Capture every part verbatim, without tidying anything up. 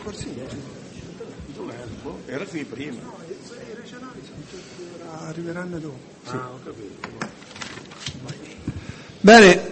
Era qui prima. No, i regionali arriveranno dopo. Sì. Ah, ho capito. Bene,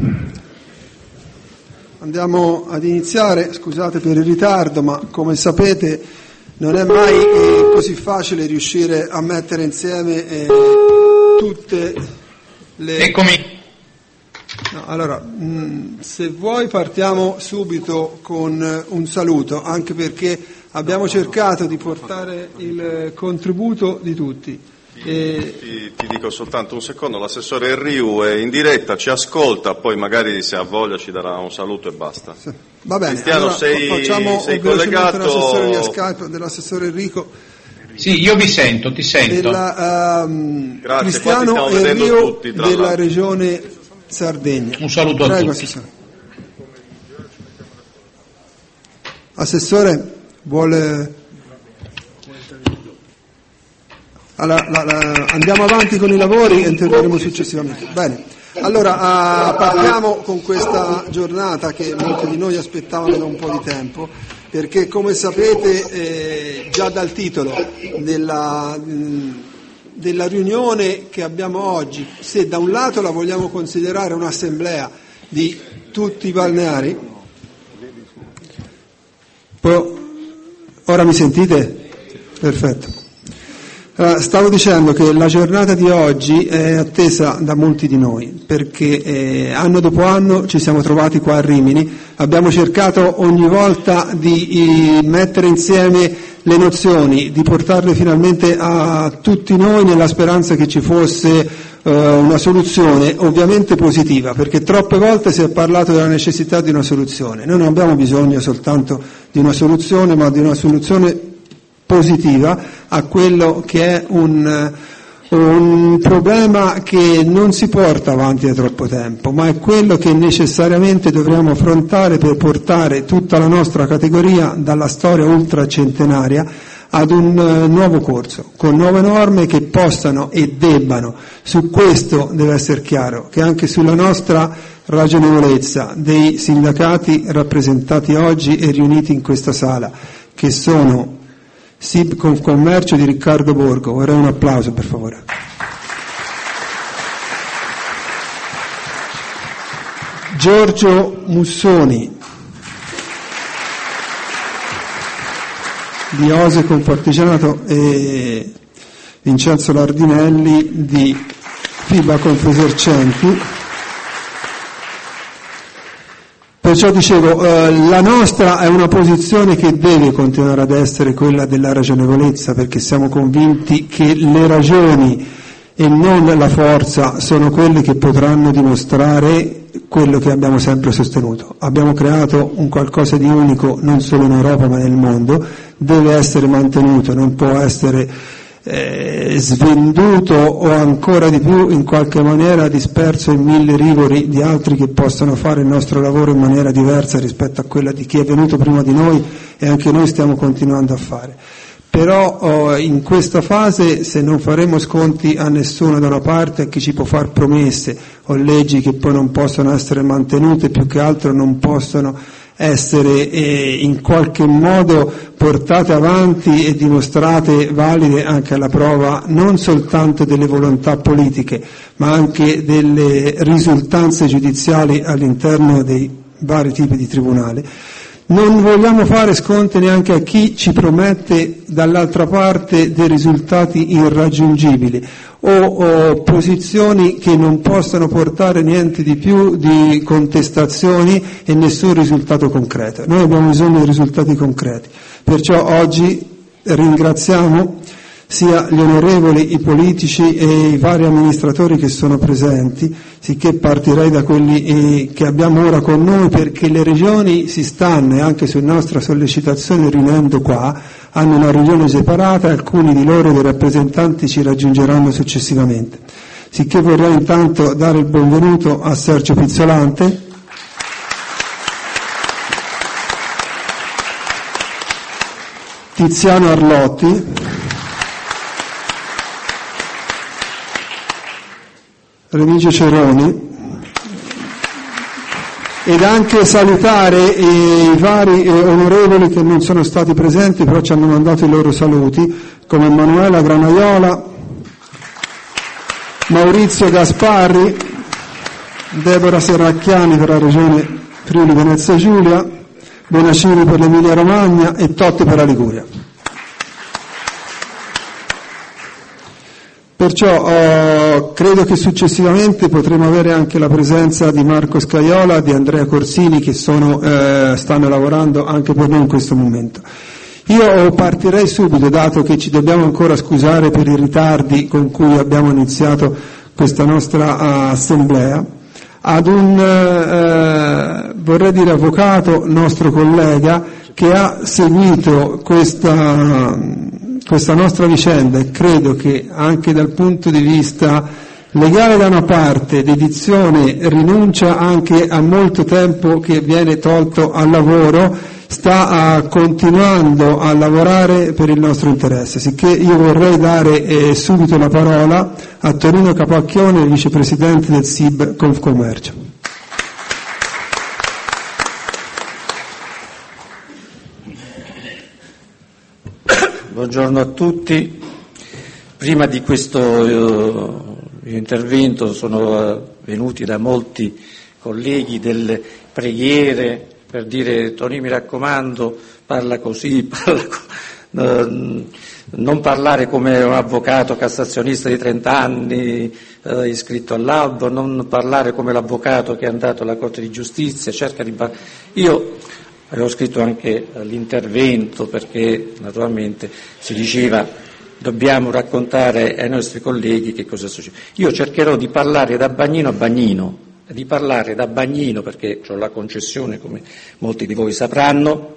andiamo ad iniziare. Scusate per il ritardo, ma come sapete non è mai eh, così facile riuscire a mettere insieme eh, tutte le... Eccomi. No, allora, mh, se vuoi partiamo subito con un saluto, anche perché abbiamo cercato di portare il contributo di tutti. E... Ti, ti dico soltanto un secondo, l'assessore Riu è in diretta, ci ascolta, poi magari se ha voglia ci darà un saluto e basta. Sì. Va bene, Cristiano, allora, sei, facciamo sei collegato l'assessore via collegato... Skype dell'assessore Enrico. Sì, io vi sento, ti sento. Della, um, Grazie, Cristiano qua ti stiamo vedendo Enrico tutti, tra della l'altro. regione Sardegna. Un saluto Prego, a tutti. assessore. Assessore, vuole... Allora, la, la, andiamo avanti con i lavori e interverremo successivamente. Bene, allora uh, partiamo con questa giornata che molti di noi aspettavano da un po' di tempo, perché come sapete eh, già dal titolo della, mh, della riunione che abbiamo oggi, se da un lato la vogliamo considerare un'assemblea di tutti i balneari, poi, ora mi sentite? Perfetto. Allora, stavo dicendo che la giornata di oggi è attesa da molti di noi, perché eh, anno dopo anno ci siamo trovati qua a Rimini, abbiamo cercato ogni volta di, di mettere insieme le nozioni, di portarle finalmente a tutti noi nella speranza che ci fosse eh, una soluzione ovviamente positiva, perché troppe volte si è parlato della necessità di una soluzione. Noi non abbiamo bisogno soltanto di una soluzione, ma di una soluzione positiva a quello che è un, un problema che non si porta avanti da troppo tempo, ma è quello che necessariamente dovremo affrontare per portare tutta la nostra categoria dalla storia ultracentenaria ad un nuovo corso, con nuove norme che possano e debbano. Su questo deve essere chiaro che anche sulla nostra ragionevolezza dei sindacati rappresentati oggi e riuniti in questa sala, che sono S I B Confcommercio di Riccardo Borgo. Vorrei un applauso, per favore. Giorgio Mussoni di Ose Confartigianato e Vincenzo Lardinelli di FIBA Confesercenti. Perciò dicevo, eh, la nostra è una posizione che deve continuare ad essere quella della ragionevolezza, perché siamo convinti che le ragioni e non la forza sono quelle che potranno dimostrare quello che abbiamo sempre sostenuto. Abbiamo creato un qualcosa di unico non solo in Europa ma nel mondo, deve essere mantenuto, non può essere Eh, svenduto o ancora di più in qualche maniera disperso in mille rivoli di altri che possono fare il nostro lavoro in maniera diversa rispetto a quella di chi è venuto prima di noi e anche noi stiamo continuando a fare. Però oh, in questa fase, se non faremo sconti a nessuno da una parte, a chi ci può far promesse o leggi che poi non possono essere mantenute, più che altro non possono essere eh, in qualche modo portate avanti e dimostrate valide anche alla prova non soltanto delle volontà politiche, ma anche delle risultanze giudiziali all'interno dei vari tipi di tribunale. Non vogliamo fare sconti neanche a chi ci promette dall'altra parte dei risultati irraggiungibili o, o posizioni che non possono portare niente di più di contestazioni e nessun risultato concreto. Noi abbiamo bisogno di risultati concreti. Perciò oggi ringraziamo sia gli onorevoli, i politici e i vari amministratori che sono presenti, sicché partirei da quelli eh, che abbiamo ora con noi, perché le regioni si stanno, e anche su nostra sollecitazione, riunendo qua, hanno una riunione separata, alcuni di loro dei rappresentanti ci raggiungeranno successivamente. Sicché vorrei intanto dare il benvenuto a Sergio Pizzolante, Tiziano Arlotti, Remigio Ceroni ed anche salutare i vari eh, onorevoli che non sono stati presenti, però ci hanno mandato i loro saluti, come Emanuela Granaiola, Maurizio Gasparri, Deborah Serracchiani per la regione Friuli Venezia Giulia, Bonacini per l'Emilia Romagna e Totti per la Liguria. Perciò oh, credo che successivamente potremo avere anche la presenza di Marco Scaiola, di Andrea Corsini, che sono, eh, stanno lavorando anche per noi in questo momento. Io partirei subito, dato che ci dobbiamo ancora scusare per i ritardi con cui abbiamo iniziato questa nostra uh, assemblea, ad un, eh, vorrei dire, avvocato, nostro collega, che ha seguito questa, questa nostra vicenda, e credo che anche dal punto di vista legale da una parte, dedizione, rinuncia anche a molto tempo che viene tolto al lavoro, sta uh, continuando a lavorare per il nostro interesse, sicché io vorrei dare eh, subito la parola a Torino Capacchione, vicepresidente del S I B Confcommercio. Buongiorno a tutti. Prima di questo uh, intervento sono uh, venuti da molti colleghi delle preghiere per dire: Toni, mi raccomando, parla così, parla co- uh, non parlare come un avvocato cassazionista di trenta anni uh, iscritto all'albo, non parlare come l'avvocato che è andato alla Corte di Giustizia, cerca di... Bar- Io avevo scritto anche l'intervento perché naturalmente si diceva dobbiamo raccontare ai nostri colleghi che cosa succede. Io cercherò di parlare da bagnino a bagnino, di parlare da bagnino perché ho la concessione, come molti di voi sapranno,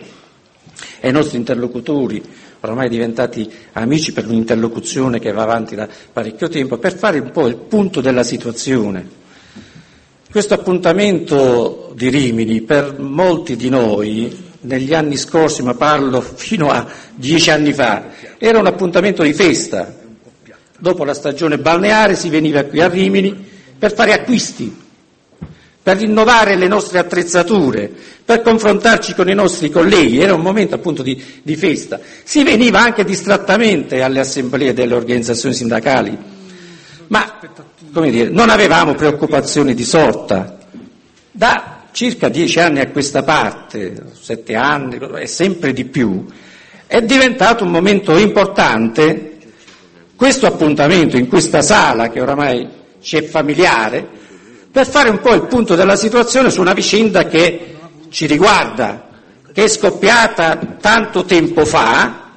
ai nostri interlocutori, oramai diventati amici per un'interlocuzione che va avanti da parecchio tempo, per fare un po' il punto della situazione. Questo appuntamento di Rimini per molti di noi negli anni scorsi, ma parlo fino a dieci anni fa, era un appuntamento di festa. Dopo la stagione balneare si veniva qui a Rimini per fare acquisti, per rinnovare le nostre attrezzature, per confrontarci con i nostri colleghi, era un momento appunto di, di festa. Si veniva anche distrattamente alle assemblee delle organizzazioni sindacali, ma come dire, non avevamo preoccupazioni di sorta. Da circa dieci anni a questa parte, sette anni e sempre di più, è diventato un momento importante questo appuntamento in questa sala che oramai ci è familiare, per fare un po' il punto della situazione su una vicenda che ci riguarda, che è scoppiata tanto tempo fa,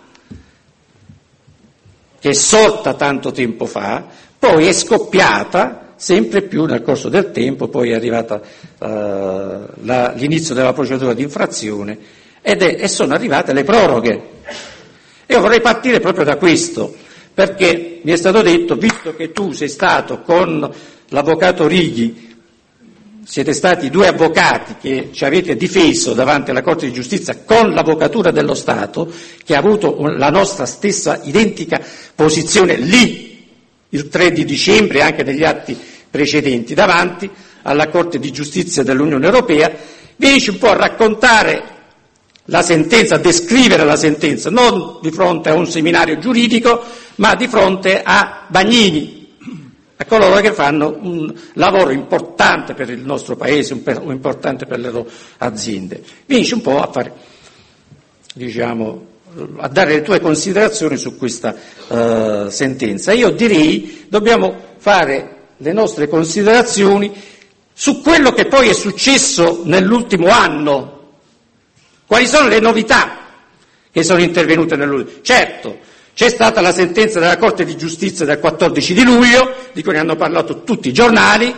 che è sorta tanto tempo fa, poi è scoppiata sempre più nel corso del tempo, poi è arrivata uh, la, l'inizio della procedura di infrazione ed è, e sono arrivate le proroghe. Io vorrei partire proprio da questo, perché mi è stato detto, visto che tu sei stato con l'avvocato Righi, siete stati due avvocati che ci avete difeso davanti alla Corte di Giustizia con l'Avvocatura dello Stato, che ha avuto la nostra stessa identica posizione lì, il tre di dicembre e anche negli atti precedenti, davanti alla Corte di Giustizia dell'Unione Europea, vienici un po' a raccontare la sentenza, a descrivere la sentenza, non di fronte a un seminario giuridico, ma di fronte a bagnini, a coloro che fanno un lavoro importante per il nostro Paese, un, per, un importante per le loro aziende. Vienici un po' a fare, diciamo, a dare le tue considerazioni su questa uh, sentenza. Io direi dobbiamo fare le nostre considerazioni su quello che poi è successo nell'ultimo anno. Quali sono le novità che sono intervenute nell'ultimo? Certo, c'è stata la sentenza della Corte di Giustizia del quattordici di luglio, di cui ne hanno parlato tutti i giornali,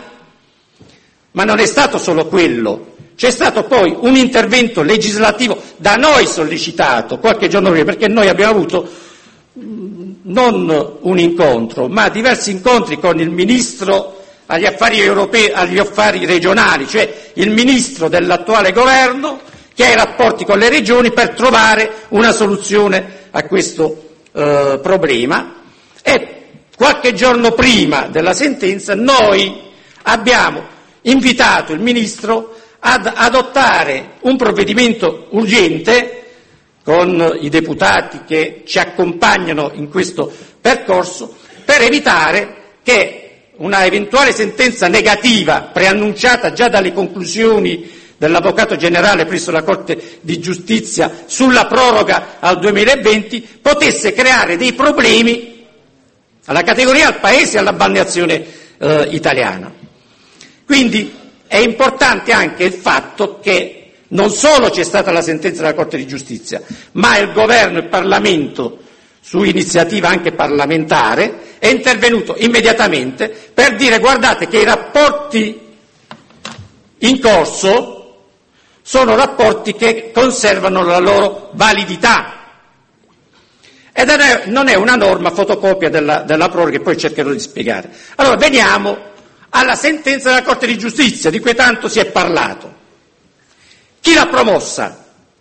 ma non è stato solo quello. C'è stato poi un intervento legislativo da noi sollecitato qualche giorno prima, perché noi abbiamo avuto non un incontro, ma diversi incontri con il Ministro agli affari europei, agli affari regionali, cioè il Ministro dell'attuale governo, che ha i rapporti con le regioni per trovare una soluzione a questo eh, problema. E qualche giorno prima della sentenza noi abbiamo invitato il Ministro ad adottare un provvedimento urgente con i deputati che ci accompagnano in questo percorso per evitare che una eventuale sentenza negativa preannunciata già dalle conclusioni dell'Avvocato Generale presso la Corte di Giustizia sulla proroga al duemilaventi potesse creare dei problemi alla categoria, al Paese e alla balneazione eh, italiana. Quindi è importante anche il fatto che non solo c'è stata la sentenza della Corte di Giustizia, ma il Governo e il Parlamento, su iniziativa anche parlamentare, è intervenuto immediatamente per dire: guardate che i rapporti in corso sono rapporti che conservano la loro validità. Ed è, non è una norma fotocopia della, della proroga, che poi cercherò di spiegare. Allora veniamo alla sentenza della Corte di Giustizia, di cui tanto si è parlato. Chi l'ha promossa?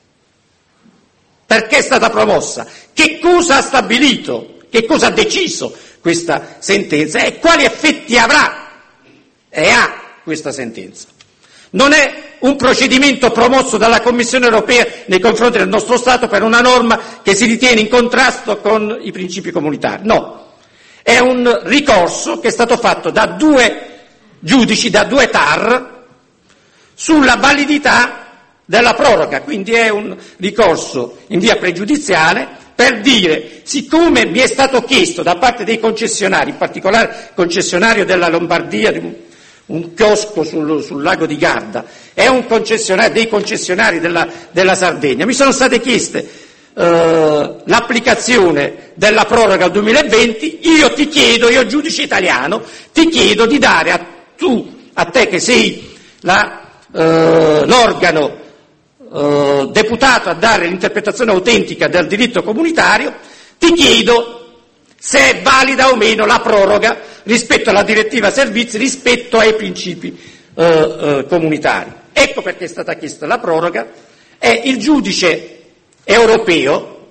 Perché è stata promossa? Che cosa ha stabilito? Che cosa ha deciso questa sentenza? E quali effetti avrà e ha questa sentenza? Non è un procedimento promosso dalla Commissione europea nei confronti del nostro Stato per una norma che si ritiene in contrasto con i principi comunitari. No, è un ricorso che è stato fatto da due giudici, da due T A R, sulla validità della proroga. Quindi è un ricorso in via pregiudiziale per dire: siccome mi è stato chiesto da parte dei concessionari, in particolare il concessionario della Lombardia, di un, un chiosco sul, sul lago di Garda, è un concessionario, dei concessionari della, della Sardegna, mi sono state chieste eh, l'applicazione della proroga al duemilaventi, io ti chiedo, io giudice italiano, ti chiedo di dare a tu, a te che sei la, eh, l'organo Uh, deputato a dare l'interpretazione autentica del diritto comunitario, ti chiedo se è valida o meno la proroga rispetto alla direttiva servizi, rispetto ai principi uh, uh, comunitari. Ecco perché è stata chiesta la proroga, e il giudice europeo,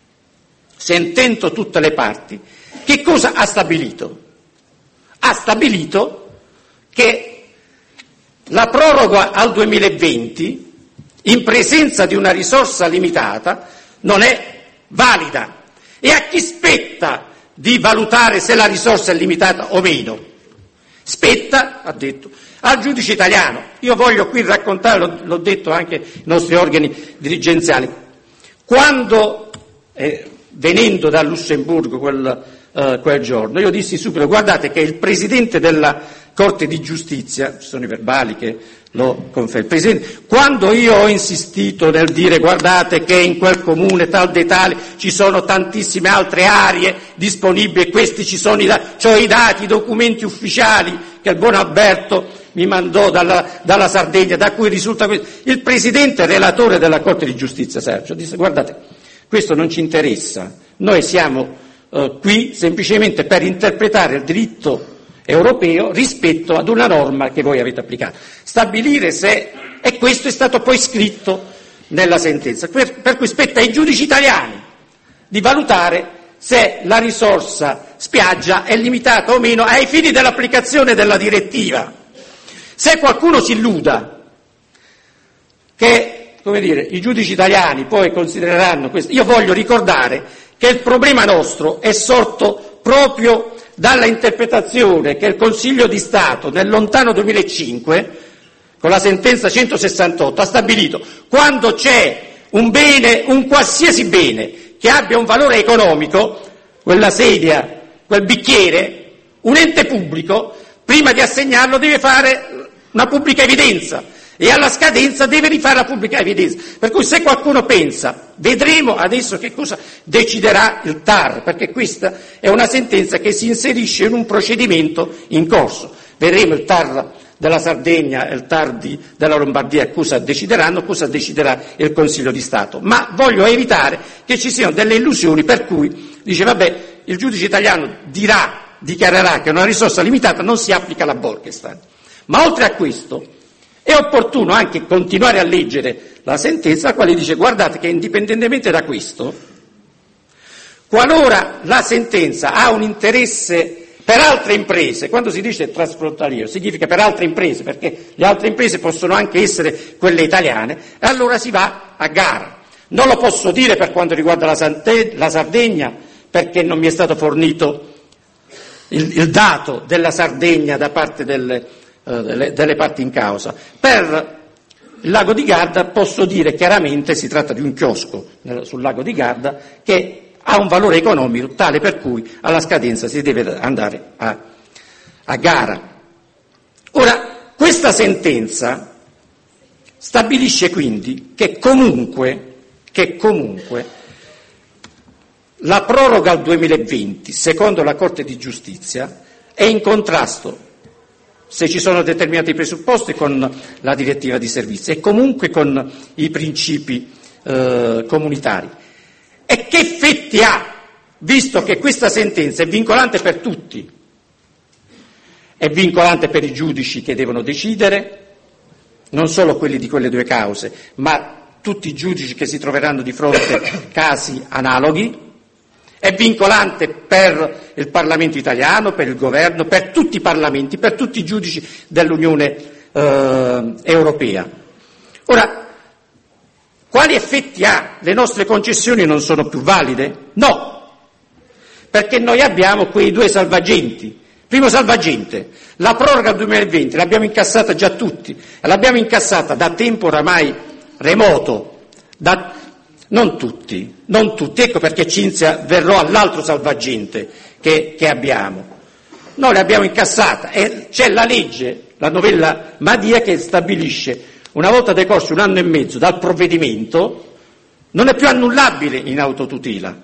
sentendo tutte le parti, che cosa ha stabilito? Ha stabilito che la proroga al duemilaventi, in presenza di una risorsa limitata, non è valida. E a chi spetta di valutare se la risorsa è limitata o meno? Spetta, ha detto, al giudice italiano. Io voglio qui raccontare, l'ho, l'ho detto anche ai nostri organi dirigenziali, quando, eh, venendo da Lussemburgo quel, eh, quel giorno, io dissi subito: guardate che il Presidente della Corte di Giustizia, ci sono i verbali che lo conferma, Presidente, quando io ho insistito nel dire: guardate che in quel comune tal dei tali ci sono tantissime altre aree disponibili, e questi ci sono i dati, cioè i dati, i documenti ufficiali che il buon Alberto mi mandò dalla, dalla Sardegna, da cui risulta questo. Il Presidente relatore della Corte di Giustizia, Sergio, disse: guardate, questo non ci interessa, noi siamo eh, qui semplicemente per interpretare il diritto europeo rispetto ad una norma che voi avete applicato. Stabilire se, e questo è stato poi scritto nella sentenza, per, per cui spetta ai giudici italiani di valutare se la risorsa spiaggia è limitata o meno ai fini dell'applicazione della direttiva. Se qualcuno si illuda che, come dire, i giudici italiani poi considereranno questo, io voglio ricordare che il problema nostro è sorto proprio dalla interpretazione che il Consiglio di Stato nel lontano duemilacinque, con la sentenza centosessantotto, ha stabilito: quando c'è un bene, un qualsiasi bene che abbia un valore economico, quella sedia, quel bicchiere, un ente pubblico, prima di assegnarlo deve fare una pubblica evidenza, e alla scadenza deve rifare la pubblica evidenza. Per cui se qualcuno pensa, vedremo adesso che cosa deciderà il T A R, perché questa è una sentenza che si inserisce in un procedimento in corso. Vedremo il T A R della Sardegna e il T A R di, della Lombardia cosa decideranno, cosa deciderà il Consiglio di Stato. Ma voglio evitare che ci siano delle illusioni per cui dice: vabbè, il giudice italiano dirà, dichiarerà che una risorsa limitata non si applica alla Bolkestein. Ma oltre a questo è opportuno anche continuare a leggere la sentenza, la quale dice: guardate che indipendentemente da questo, qualora la sentenza ha un interesse per altre imprese, quando si dice transfrontaliero significa per altre imprese, perché le altre imprese possono anche essere quelle italiane, e allora si va a gara. Non lo posso dire per quanto riguarda la, Sante- la Sardegna, perché non mi è stato fornito il, il dato della Sardegna da parte delle, uh, delle, delle parti in causa. Per il lago di Garda posso dire chiaramente, si tratta di un chiosco nel, sul lago di Garda, che ha un valore economico tale per cui alla scadenza si deve andare a, a gara. Ora, questa sentenza stabilisce quindi che comunque, che comunque la proroga al duemilaventi, secondo la Corte di Giustizia, è in contrasto, se ci sono determinati presupposti, con la direttiva di servizi e comunque con i principi eh, comunitari. E che effetti ha, visto che questa sentenza è vincolante per tutti? È vincolante per i giudici che devono decidere, non solo quelli di quelle due cause, ma tutti i giudici che si troveranno di fronte a casi analoghi. È vincolante per il Parlamento italiano, per il governo, per tutti i parlamenti, per tutti i giudici dell'Unione eh, Europea. Ora, quali effetti ha? Le nostre concessioni non sono più valide? No, perché noi abbiamo quei due salvagenti. Primo salvagente, la proroga al duemilaventi l'abbiamo incassata già tutti, e l'abbiamo incassata da tempo oramai remoto, da, non tutti, non tutti, ecco perché Cinzia verrò all'altro salvagente che, che abbiamo. Noi l'abbiamo incassata e c'è la legge, la novella Madia, che stabilisce una volta decorso un anno e mezzo dal provvedimento, non è più annullabile in autotutela.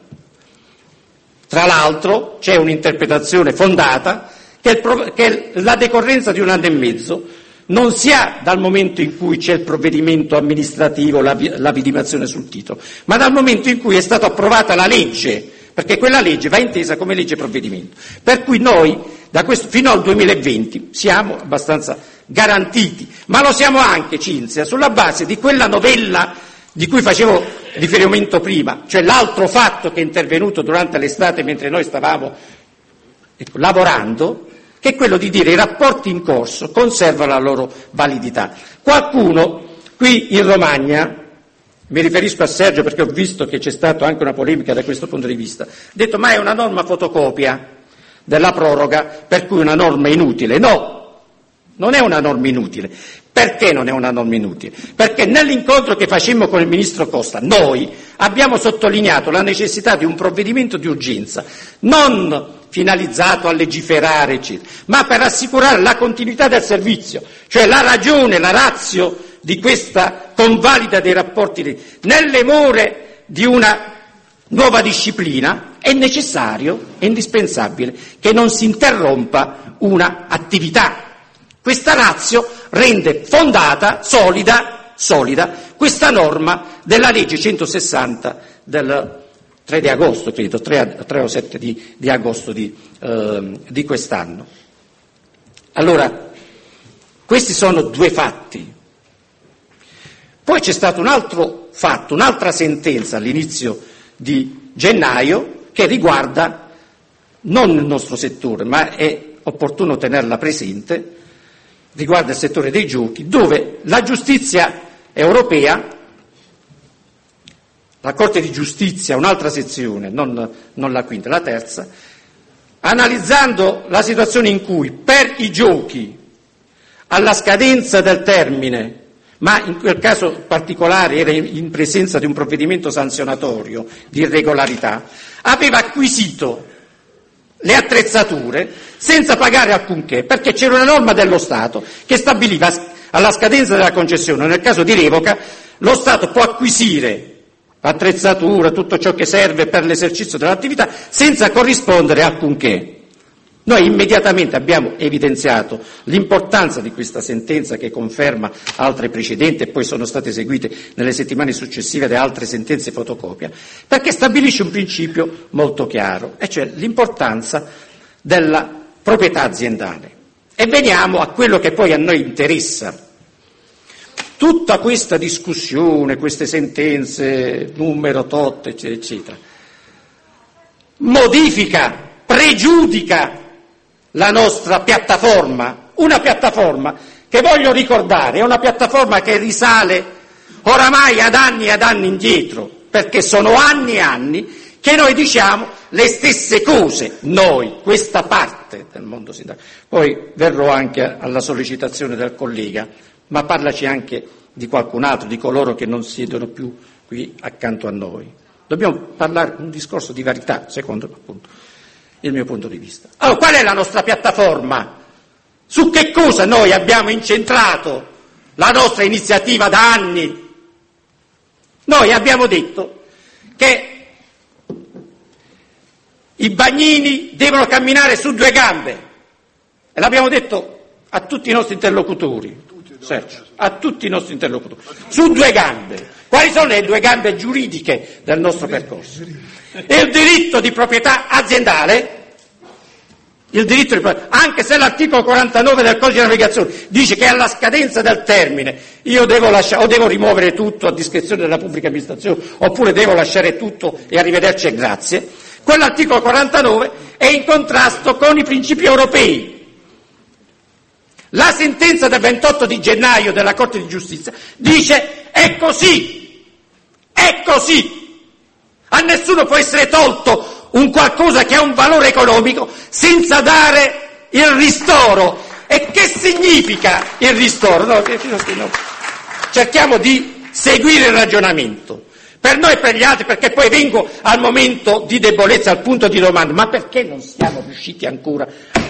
Tra l'altro c'è un'interpretazione fondata che, il, che la decorrenza di un anno e mezzo non si ha dal momento in cui c'è il provvedimento amministrativo, la, la vidimazione sul titolo, ma dal momento in cui è stata approvata la legge, perché quella legge va intesa come legge provvedimento. Per cui noi da questo, fino al duemilaventi siamo abbastanza garantiti, ma lo siamo anche, Cinzia, sulla base di quella novella di cui facevo riferimento prima, cioè l'altro fatto che è intervenuto durante l'estate mentre noi stavamo ecco, lavorando, che è quello di dire i rapporti in corso conservano la loro validità. Qualcuno qui in Romagna, mi riferisco a Sergio perché ho visto che c'è stata anche una polemica da questo punto di vista, ha detto ma è una norma fotocopia della proroga per cui una norma inutile. No, non è una norma inutile. Perché non è una norma inutile? Perché nell'incontro che facemmo con il Ministro Costa noi abbiamo sottolineato la necessità di un provvedimento di urgenza, non finalizzato a legiferare, eccetera, ma per assicurare la continuità del servizio, cioè la ragione, la ratio di questa convalida dei rapporti. Nelle more di una nuova disciplina è necessario, è indispensabile che non si interrompa una attività. Questa ratio rende fondata, solida, solida questa norma della legge centosessanta del tre di agosto, credo, tre o sette di, di agosto di, eh, di quest'anno. Allora, questi sono due fatti. Poi c'è stato un altro fatto, un'altra sentenza all'inizio di gennaio che riguarda non il nostro settore, ma è opportuno tenerla presente, riguarda il settore dei giochi, dove la giustizia europea, la Corte di Giustizia, un'altra sezione, non, non la quinta, la terza, analizzando la situazione in cui per i giochi alla scadenza del termine, ma in quel caso particolare era in presenza di un provvedimento sanzionatorio di irregolarità, aveva acquisito le attrezzature senza pagare alcunché, perché c'era una norma dello Stato che stabiliva alla scadenza della concessione, nel caso di revoca, lo Stato può acquisire attrezzatura, tutto ciò che serve per l'esercizio dell'attività, senza corrispondere alcunché. Noi immediatamente abbiamo evidenziato l'importanza di questa sentenza che conferma altre precedenti e poi sono state eseguite nelle settimane successive da altre sentenze fotocopia, perché stabilisce un principio molto chiaro, e cioè l'importanza della proprietà aziendale. E veniamo a quello che poi a noi interessa. Tutta questa discussione, queste sentenze, numero tot, eccetera, eccetera, modifica, pregiudica la nostra piattaforma, una piattaforma che voglio ricordare, è una piattaforma che risale oramai ad anni e ad anni indietro, perché sono anni e anni che noi diciamo le stesse cose, noi, questa parte del mondo sindacale. Poi verrò anche alla sollecitazione del collega, ma parlaci anche di qualcun altro, di coloro che non siedono più qui accanto a noi. Dobbiamo parlare un discorso di verità, secondo appunto il mio punto di vista. Allora, qual è la nostra piattaforma? Su che cosa noi abbiamo incentrato la nostra iniziativa da anni? Noi abbiamo detto che i bagnini devono camminare su due gambe, e l'abbiamo detto a tutti i nostri interlocutori, Sergio, a tutti i nostri interlocutori, su due gambe. Quali sono le due gambe giuridiche del nostro percorso? E il diritto di proprietà aziendale, il diritto di proprietà, anche se l'articolo quarantanove del codice di navigazione dice che alla scadenza del termine io devo lasciare, o devo rimuovere tutto a discrezione della pubblica amministrazione, oppure devo lasciare tutto e arrivederci e grazie, quell'articolo quarantanove è in contrasto con i principi europei. La sentenza del ventotto di gennaio della Corte di Giustizia dice è così, è così. A nessuno può essere tolto un qualcosa che ha un valore economico senza dare il ristoro. E che significa il ristoro? No, no. Cerchiamo di seguire il ragionamento. Per noi e per gli altri, perché poi vengo al momento di debolezza, al punto di domanda, ma perché non siamo riusciti ancora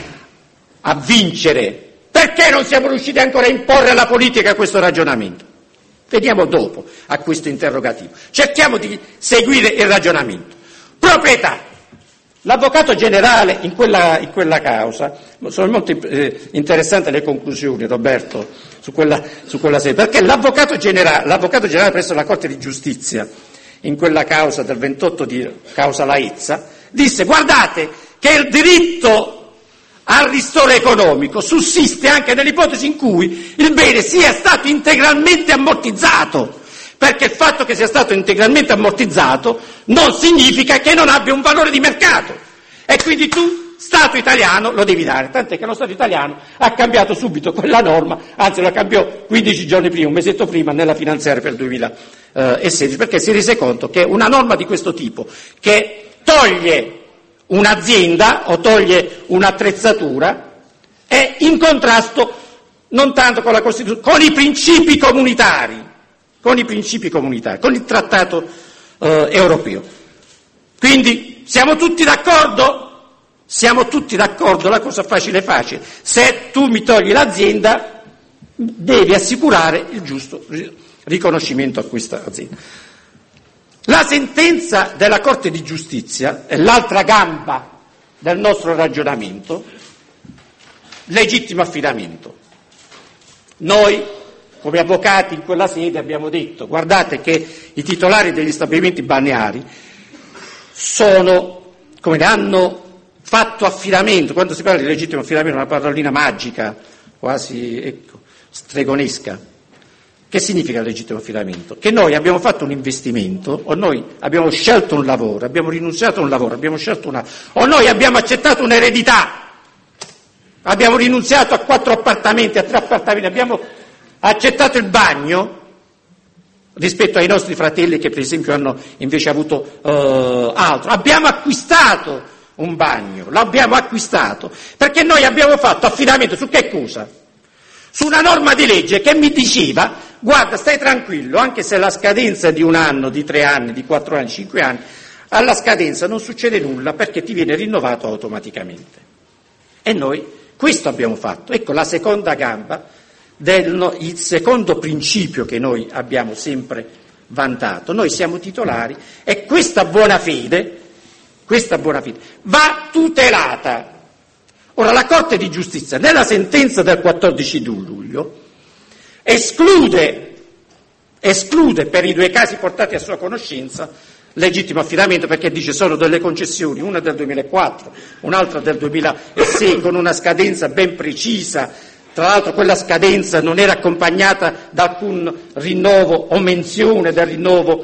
a vincere? Perché non siamo riusciti ancora a imporre alla politica questo ragionamento? Veniamo dopo a questo interrogativo. Cerchiamo di seguire il ragionamento. Proprietà. L'avvocato generale in quella, in quella causa, sono molto eh, interessanti le conclusioni, Roberto, su quella, su quella sede, perché l'avvocato generale, l'avvocato generale presso la Corte di Giustizia, in quella causa del ventotto di causa Laezza, disse: guardate che il diritto al ristoro economico sussiste anche nell'ipotesi in cui il bene sia stato integralmente ammortizzato, perché il fatto che sia stato integralmente ammortizzato non significa che non abbia un valore di mercato, e quindi tu, Stato italiano, lo devi dare, tant'è che lo Stato italiano ha cambiato subito quella norma, anzi la cambiò quindici giorni prima, un mesetto prima, nella finanziaria per il duemilasedici, perché si rese conto che una norma di questo tipo, che toglie un'azienda o toglie un'attrezzatura, è in contrasto non tanto con la Costituzione, con i principi comunitari, con i principi comunitari, con il trattato eh, europeo. Quindi siamo tutti d'accordo? Siamo tutti d'accordo, la cosa facile è facile. Se tu mi togli l'azienda, devi assicurare il giusto riconoscimento a questa azienda. La sentenza della Corte di Giustizia è l'altra gamba del nostro ragionamento, legittimo affidamento. Noi, come avvocati in quella sede, abbiamo detto: guardate che i titolari degli stabilimenti balneari sono, come ne hanno fatto affidamento. Quando si parla di legittimo affidamento è una parolina magica, quasi ecco, stregonesca. Che significa il legittimo affidamento? Che noi abbiamo fatto un investimento, o noi abbiamo scelto un lavoro, abbiamo rinunciato a un lavoro, abbiamo scelto una, o noi abbiamo accettato un'eredità, abbiamo rinunziato a quattro appartamenti, a tre appartamenti, abbiamo accettato il bagno rispetto ai nostri fratelli che per esempio hanno invece avuto eh, altro. Abbiamo acquistato un bagno, l'abbiamo acquistato perché noi abbiamo fatto affidamento su che cosa? Su una norma di legge che mi diceva: guarda, stai tranquillo, anche se la scadenza è di un anno, di tre anni, di quattro anni, cinque anni, alla scadenza non succede nulla perché ti viene rinnovato automaticamente. E noi questo abbiamo fatto. Ecco la seconda gamba, del, il secondo principio che noi abbiamo sempre vantato. Noi siamo titolari e questa buona fede, questa buona fede va tutelata. Ora, la Corte di Giustizia, nella sentenza del quattordici luglio, esclude, esclude per i due casi portati a sua conoscenza legittimo affidamento, perché dice sono delle concessioni, una del duemilaquattro, un'altra del duemilasei, con una scadenza ben precisa. Tra l'altro quella scadenza non era accompagnata da alcun rinnovo o menzione del rinnovo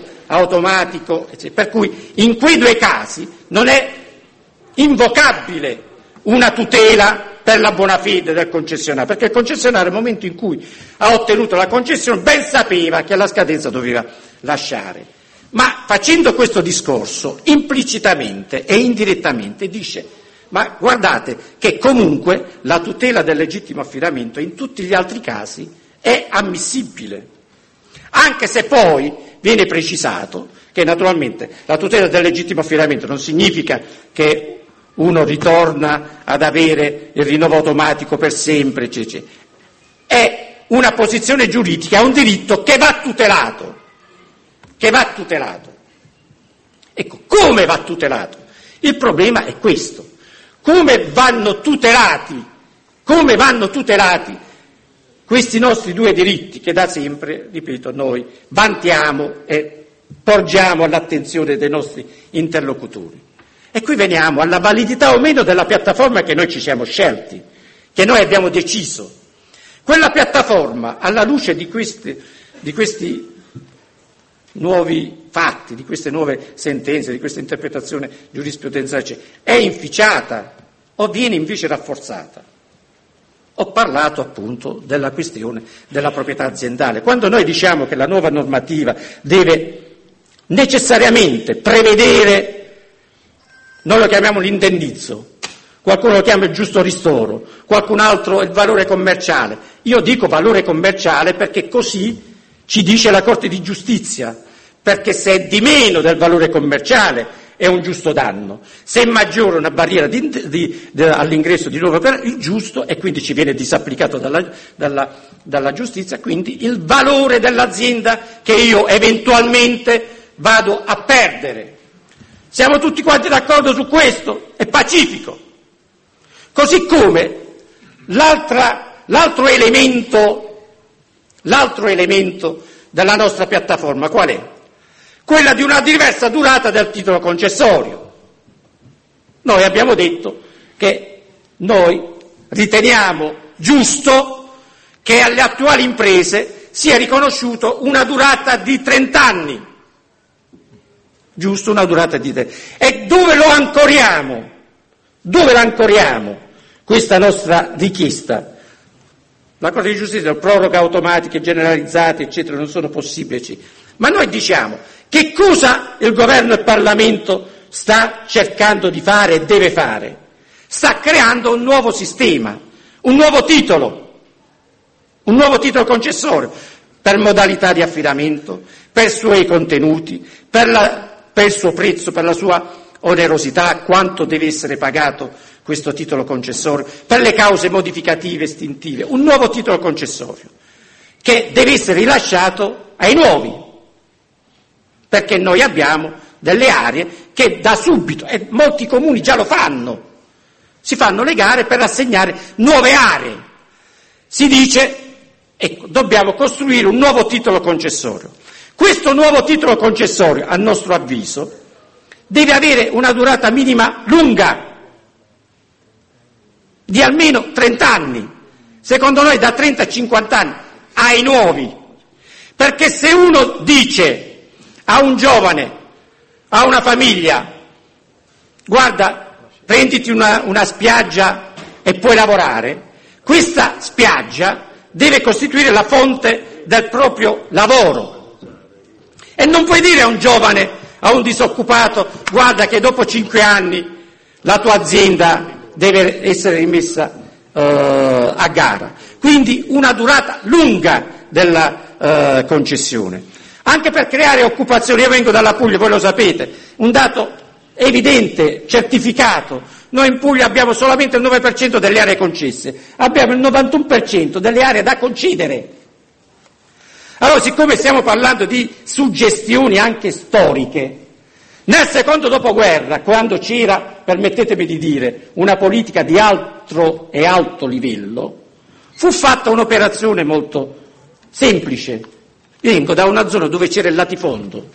automatico, eccetera. Per cui in quei due casi non è invocabile una tutela per la buona fede del concessionario, perché il concessionario nel momento in cui ha ottenuto la concessione ben sapeva che alla scadenza doveva lasciare. Ma facendo questo discorso implicitamente e indirettamente dice: ma guardate che comunque la tutela del legittimo affidamento in tutti gli altri casi è ammissibile, anche se poi viene precisato che naturalmente la tutela del legittimo affidamento non significa che uno ritorna ad avere il rinnovo automatico per sempre, eccetera. È una posizione giuridica, è un diritto che va tutelato, che va tutelato. Ecco, come va tutelato? Il problema è questo. Come vanno tutelati, come vanno tutelati questi nostri due diritti che da sempre, ripeto, noi vantiamo e porgiamo all'attenzione dei nostri interlocutori. E qui veniamo alla validità o meno della piattaforma che noi ci siamo scelti, che noi abbiamo deciso. Quella piattaforma, alla luce di questi, di questi nuovi fatti, di queste nuove sentenze, di questa interpretazione giurisprudenziale, è inficiata o viene invece rafforzata? Ho parlato appunto della questione della proprietà aziendale. Quando noi diciamo che la nuova normativa deve necessariamente prevedere, noi lo chiamiamo l'indennizzo, qualcuno lo chiama il giusto ristoro, qualcun altro il valore commerciale. Io dico valore commerciale perché così ci dice la Corte di Giustizia, perché se è di meno del valore commerciale è un giusto danno, se è maggiore una barriera di, di, di, all'ingresso di nuovo per il giusto e quindi ci viene disapplicato dalla, dalla, dalla giustizia, quindi il valore dell'azienda che io eventualmente vado a perdere. Siamo tutti quanti d'accordo su questo? È pacifico. Così come l'altra, l'altro elemento, l'altro elemento della nostra piattaforma qual è? Quella di una diversa durata del titolo concessorio. Noi abbiamo detto che noi riteniamo giusto che alle attuali imprese sia riconosciuto una durata di trenta anni. Giusto, una durata di trenta anni. E dove lo ancoriamo? Dove l'ancoriamo? Questa nostra richiesta. La Corte di Giustizia, le proroghe automatiche generalizzate, eccetera, non sono possibili, eccetera. Ma noi diciamo che cosa il Governo e il Parlamento sta cercando di fare e deve fare? Sta creando un nuovo sistema, un nuovo titolo, un nuovo titolo concessorio per modalità di affidamento, per suoi contenuti, per, la, per il suo prezzo, per la sua onerosità, quanto deve essere pagato questo titolo concessorio, per le cause modificative estintive, un nuovo titolo concessorio che deve essere rilasciato ai nuovi. Perché noi abbiamo delle aree che da subito, e molti comuni già lo fanno, si fanno le gare per assegnare nuove aree. Si dice, ecco, dobbiamo costruire un nuovo titolo concessorio. Questo nuovo titolo concessorio, a nostro avviso, deve avere una durata minima lunga, di almeno trenta anni. Secondo noi da trenta a cinquanta anni ai nuovi. Perché se uno dice a un giovane, a una famiglia, guarda, prenditi una, una spiaggia e puoi lavorare, questa spiaggia deve costituire la fonte del proprio lavoro. E non puoi dire a un giovane, a un disoccupato, guarda che dopo cinque anni la tua azienda deve essere rimessa uh, a gara. Quindi una durata lunga della uh, concessione. Anche per creare occupazione. Io vengo dalla Puglia, voi lo sapete, un dato evidente, certificato. Noi in Puglia abbiamo solamente il nove per cento delle aree concesse, abbiamo il novantuno per cento delle aree da concedere. Allora, siccome stiamo parlando di suggestioni anche storiche, nel secondo dopoguerra, quando c'era, permettetemi di dire, una politica di alto e alto livello, fu fatta un'operazione molto semplice. Io vengo da una zona dove c'era il latifondo.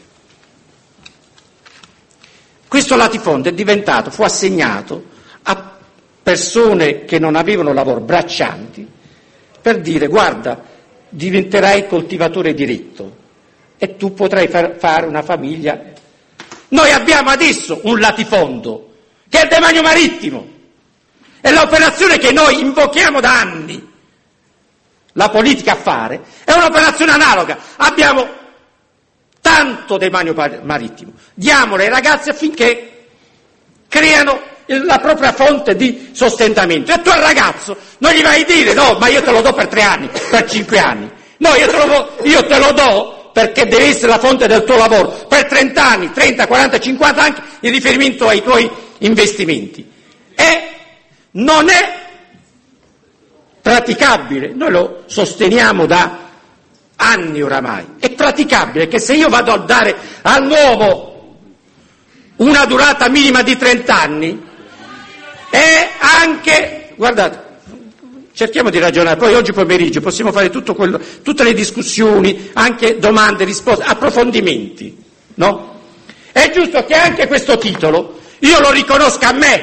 Questo latifondo è diventato, fu assegnato a persone che non avevano lavoro, braccianti, per dire guarda, diventerai coltivatore diretto e tu potrai far, fare una famiglia. Noi abbiamo adesso un latifondo che è il demanio marittimo E l'operazione che noi invochiamo da anni la politica a fare è un'operazione analoga. Abbiamo tanto demanio marittimo, diamolo ai ragazzi affinché creano la propria fonte di sostentamento. E tu al ragazzo non gli vai a dire no, ma io te lo do per tre anni, per cinque anni. No, io te lo, io te lo do perché deve essere la fonte del tuo lavoro per trenta anni, trenta, quaranta, cinquanta anche in riferimento ai tuoi investimenti. E non è praticabile, noi lo sosteniamo da anni oramai, è praticabile che se io vado a dare al nuovo una durata minima di trenta anni e anche, guardate, cerchiamo di ragionare, poi oggi pomeriggio possiamo fare tutto quello, tutte le discussioni, anche domande, risposte, approfondimenti, no? È giusto che anche questo titolo io lo riconosca a me,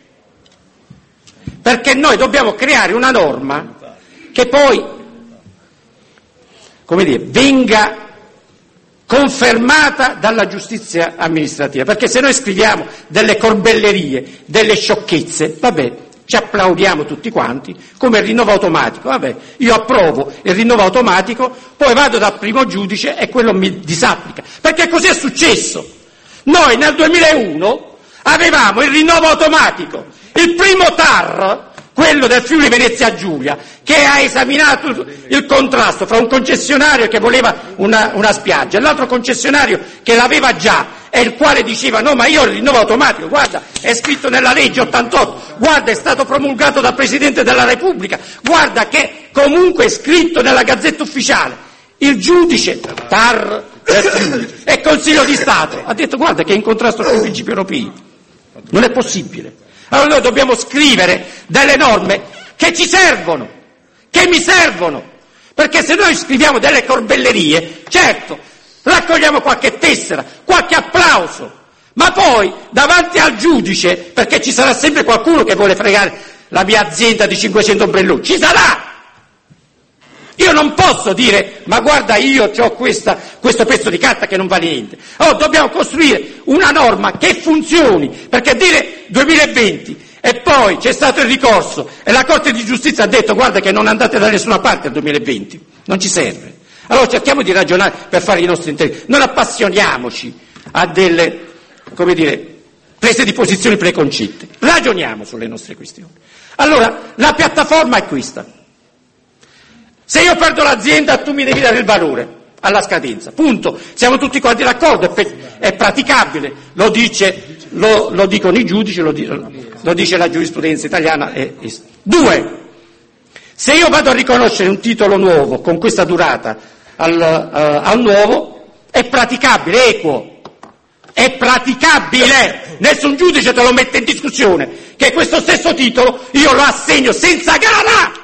perché noi dobbiamo creare una norma che poi, come dire, venga confermata dalla giustizia amministrativa, perché se noi scriviamo delle corbellerie, delle sciocchezze, vabbè, ci applaudiamo tutti quanti, come il rinnovo automatico, vabbè, io approvo il rinnovo automatico, poi vado dal primo giudice e quello mi disapplica, perché così è successo. Noi nel duemilauno avevamo il rinnovo automatico, il primo T A R, quello del Friuli Venezia Giulia, che ha esaminato il contrasto fra un concessionario che voleva una, una spiaggia e l'altro concessionario che l'aveva già e il quale diceva no, ma io ho il rinnovo automatico, guarda, è scritto nella legge ottantotto, guarda, è stato promulgato dal Presidente della Repubblica, guarda che comunque è scritto nella Gazzetta Ufficiale. Il giudice T A R del Friuli e Consiglio di Stato ha detto guarda che è in contrasto con i principi europei, non è possibile. Allora noi dobbiamo scrivere delle norme che ci servono, che mi servono, perché se noi scriviamo delle corbellerie, certo, raccogliamo qualche tessera, qualche applauso, ma poi davanti al giudice, perché ci sarà sempre qualcuno che vuole fregare la mia azienda di cinquecento ombrelloni, ci sarà! Io non posso dire, ma guarda io ho questa, questo pezzo di carta che non vale niente. Oh, dobbiamo costruire una norma che funzioni, perché dire duemilaventi e poi c'è stato il ricorso e la Corte di Giustizia ha detto guarda che non andate da nessuna parte nel duemilaventi, non ci serve. Allora cerchiamo di ragionare per fare i nostri interessi, non appassioniamoci a delle, come dire, prese di posizioni preconcette, ragioniamo sulle nostre questioni. Allora, la piattaforma è questa. Se io perdo l'azienda tu mi devi dare il valore alla scadenza, punto. Siamo tutti quanti d'accordo, è, pe- è praticabile, lo, dice, lo, lo dicono i giudici, lo, di- lo dice la giurisprudenza italiana. E, e. Due, se io vado a riconoscere un titolo nuovo con questa durata al, uh, al nuovo, è praticabile, equo, è praticabile, nessun giudice te lo mette in discussione, che questo stesso titolo io lo assegno senza gara.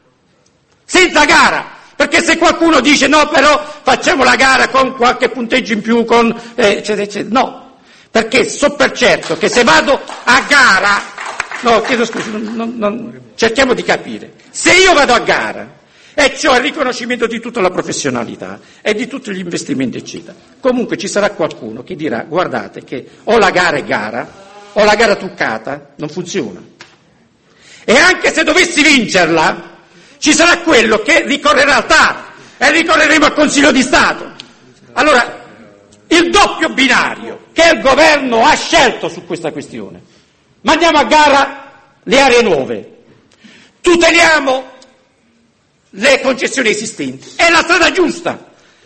Senza gara, perché se qualcuno dice no però facciamo la gara con qualche punteggio in più, con eh, eccetera eccetera, no, perché so per certo che se vado a gara, no chiedo scusa, non, non, non, cerchiamo di capire, se io vado a gara e c'ho il riconoscimento di tutta la professionalità e di tutti gli investimenti eccetera, comunque ci sarà qualcuno che dirà guardate che o la gara è gara o la gara truccata non funziona, e anche se dovessi vincerla ci sarà quello che ricorrerà al T A R e ricorreremo al Consiglio di Stato. Allora, il doppio binario che il governo ha scelto su questa questione, mandiamo a gara le aree nuove, tuteliamo le concessioni esistenti, è la strada giusta.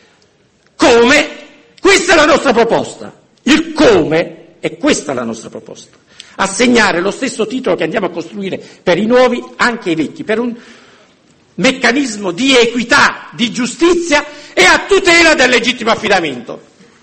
Come? Questa è la nostra proposta. Il come è questa la nostra proposta. Assegnare lo stesso titolo che andiamo a costruire per i nuovi anche ai vecchi, per un meccanismo di equità, di giustizia e a tutela del legittimo affidamento.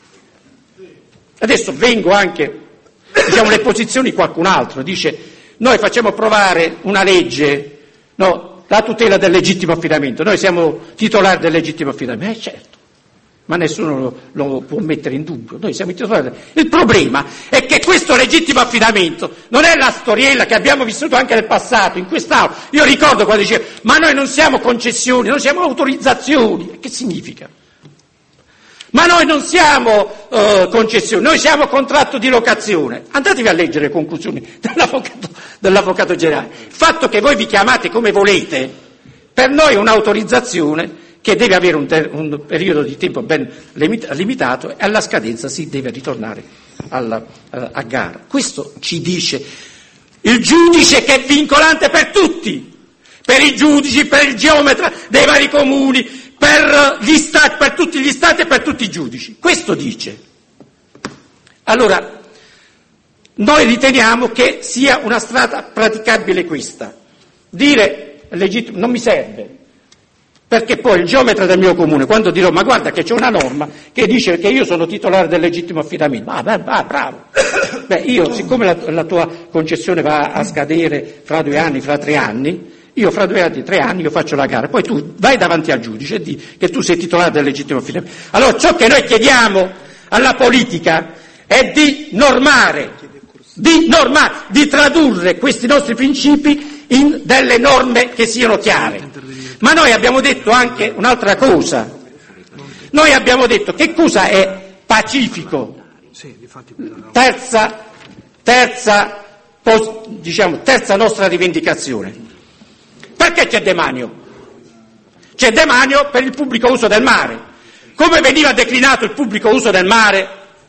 Adesso vengo anche, diciamo, le posizioni di qualcun altro, dice noi facciamo approvare una legge, no, la tutela del legittimo affidamento, noi siamo titolari del legittimo affidamento, eh certo, ma nessuno lo, lo può mettere in dubbio, noi siamo titolari. Il problema è che questo legittimo affidamento non è la storiella che abbiamo vissuto anche nel passato, in quest'Aula. Io ricordo quando dicevo, ma noi non siamo concessioni, noi siamo autorizzazioni. Che significa? Ma noi non siamo uh, concessioni, noi siamo contratto di locazione. Andatevi a leggere le conclusioni dell'avvocato, dell'avvocato generale. Il fatto che voi vi chiamate come volete, per noi è un'autorizzazione che deve avere un, ter- un periodo di tempo ben limit- limitato e alla scadenza si deve ritornare alla, uh, a gara. Questo ci dice il giudice, che è vincolante per tutti, per i giudici, per il geometra dei vari comuni, per gli stati, per tutti gli stati e per tutti i giudici. Questo dice. Allora, noi riteniamo che sia una strada praticabile questa. Dire legittimo non mi serve, perché poi il geometra del mio comune, quando dirò ma guarda che c'è una norma che dice che io sono titolare del legittimo affidamento, ah, beh, ah bravo, beh io siccome la, la tua concessione va a scadere fra due anni, fra tre anni, io fra due anni, tre anni io faccio la gara, poi tu vai davanti al giudice e di che tu sei titolare del legittimo affidamento. Allora ciò che noi chiediamo alla politica è di normare, di normare, di tradurre questi nostri principi in delle norme che siano chiare. Ma noi abbiamo detto anche un'altra cosa. Noi abbiamo detto che cosa è pacifico. Terza, terza, diciamo, terza nostra rivendicazione. Perché c'è demanio? C'è demanio per il pubblico uso del mare. Come veniva declinato il pubblico uso del mare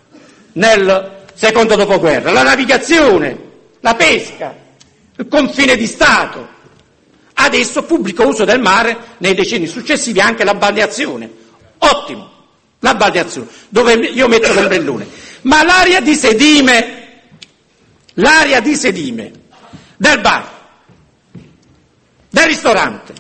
nel secondo dopoguerra? La navigazione, la pesca, il confine di Stato. Adesso pubblico uso del mare, nei decenni successivi anche la balneazione. Ottimo, la balneazione, dove io metto l'ombrellone. Ma l'area di sedime, l'area di sedime del bar, del ristorante,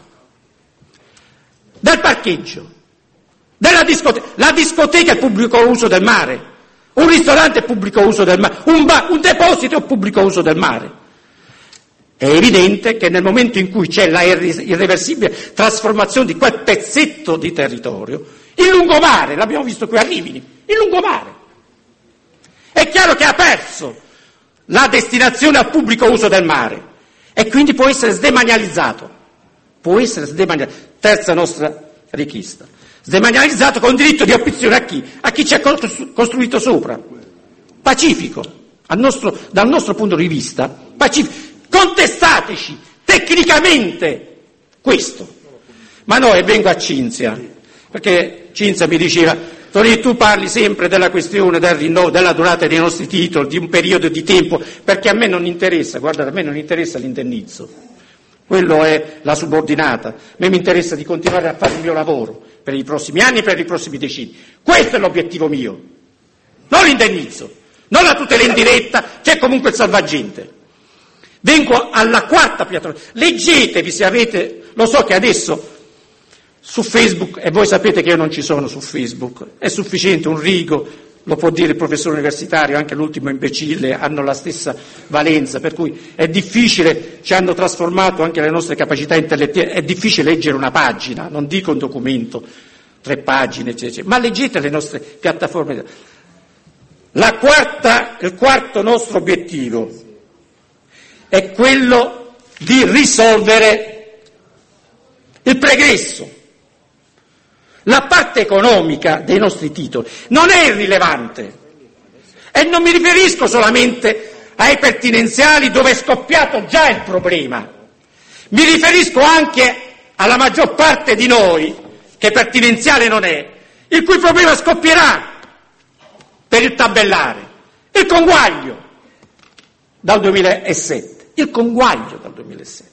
del parcheggio, della discoteca. La discoteca è pubblico uso del mare, un ristorante è pubblico uso del mare, un, bar, un deposito è pubblico uso del mare. È evidente che nel momento in cui c'è la irreversibile trasformazione di quel pezzetto di territorio, il lungomare, l'abbiamo visto qui a Rimini, il lungomare, è chiaro che ha perso la destinazione al pubblico uso del mare. E quindi può essere sdemanializzato, può essere sdemanializzato. Terza nostra richiesta, sdemanializzato con diritto di opzione a chi? A chi ci ha costruito sopra, pacifico, al nostro, dal nostro punto di vista, pacifico. Contestateci tecnicamente questo. Ma no, e vengo a Cinzia, perché Cinzia mi diceva, Tony, tu parli sempre della questione del rinnovo, della durata dei nostri titoli, di un periodo di tempo, perché a me non interessa, guarda, a me non interessa l'indennizzo, quello è la subordinata, a me mi interessa di continuare a fare il mio lavoro per i prossimi anni e per i prossimi decenni. Questo è l'obiettivo mio, non l'indennizzo, non la tutela indiretta, c'è comunque il salvagente. Vengo alla quarta piattaforma, leggetevi se avete, lo so che adesso su Facebook, e voi sapete che io non ci sono su Facebook, è sufficiente un rigo, lo può dire il professore universitario, anche l'ultimo imbecille, hanno la stessa valenza, per cui è difficile, ci hanno trasformato anche le nostre capacità intellettuali, è difficile leggere una pagina, non dico un documento, tre pagine, eccetera, eccetera, ma leggete le nostre piattaforme. La quarta, il quarto nostro obiettivo è quello di risolvere il pregresso. La parte economica dei nostri titoli non è irrilevante e non mi riferisco solamente ai pertinenziali dove è scoppiato già il problema, mi riferisco anche alla maggior parte di noi che pertinenziale non è, il cui problema scoppierà per il tabellare, il conguaglio dal duemilasette, il conguaglio dal duemilasette.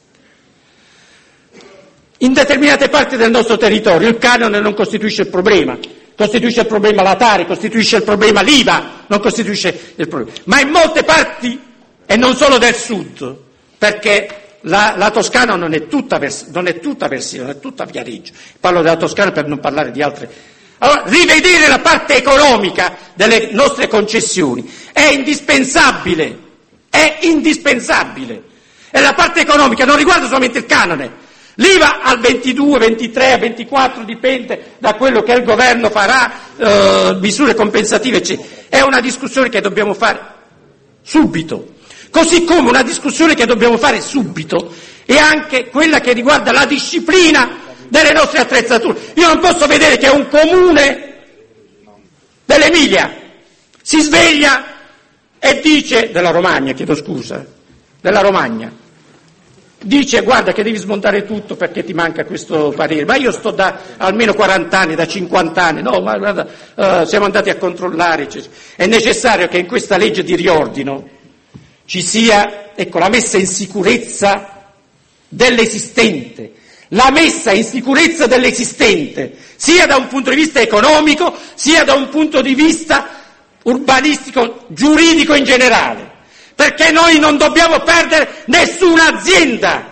In determinate parti del nostro territorio il canone non costituisce il problema, costituisce il problema la Tari, costituisce il problema l'I V A, non costituisce il problema. Ma in molte parti, e non solo del sud, perché la, la Toscana non è tutta vers- non è tutta Versino, non è tutta Viareggio. Parlo della Toscana per non parlare di altre. Allora, rivedere la parte economica delle nostre concessioni è indispensabile, è indispensabile. E la parte economica non riguarda solamente il canone. L'I V A al ventidue, ventitré, ventiquattro dipende da quello che il governo farà, eh, misure compensative, eccetera. È una discussione che dobbiamo fare subito. Così come una discussione che dobbiamo fare subito è anche quella che riguarda la disciplina delle nostre attrezzature. Io non posso vedere che un comune dell'Emilia, si sveglia e dice, della Romagna, chiedo scusa, della Romagna, dice guarda che devi smontare tutto perché ti manca questo parere, ma io sto da almeno quaranta anni, da cinquanta anni, no, ma guarda, uh, siamo andati a controllare, cioè, è necessario che in questa legge di riordino ci sia, ecco, la messa in sicurezza dell'esistente, la messa in sicurezza dell'esistente, sia da un punto di vista economico, sia da un punto di vista urbanistico, giuridico in generale. Perché noi non dobbiamo perdere nessuna azienda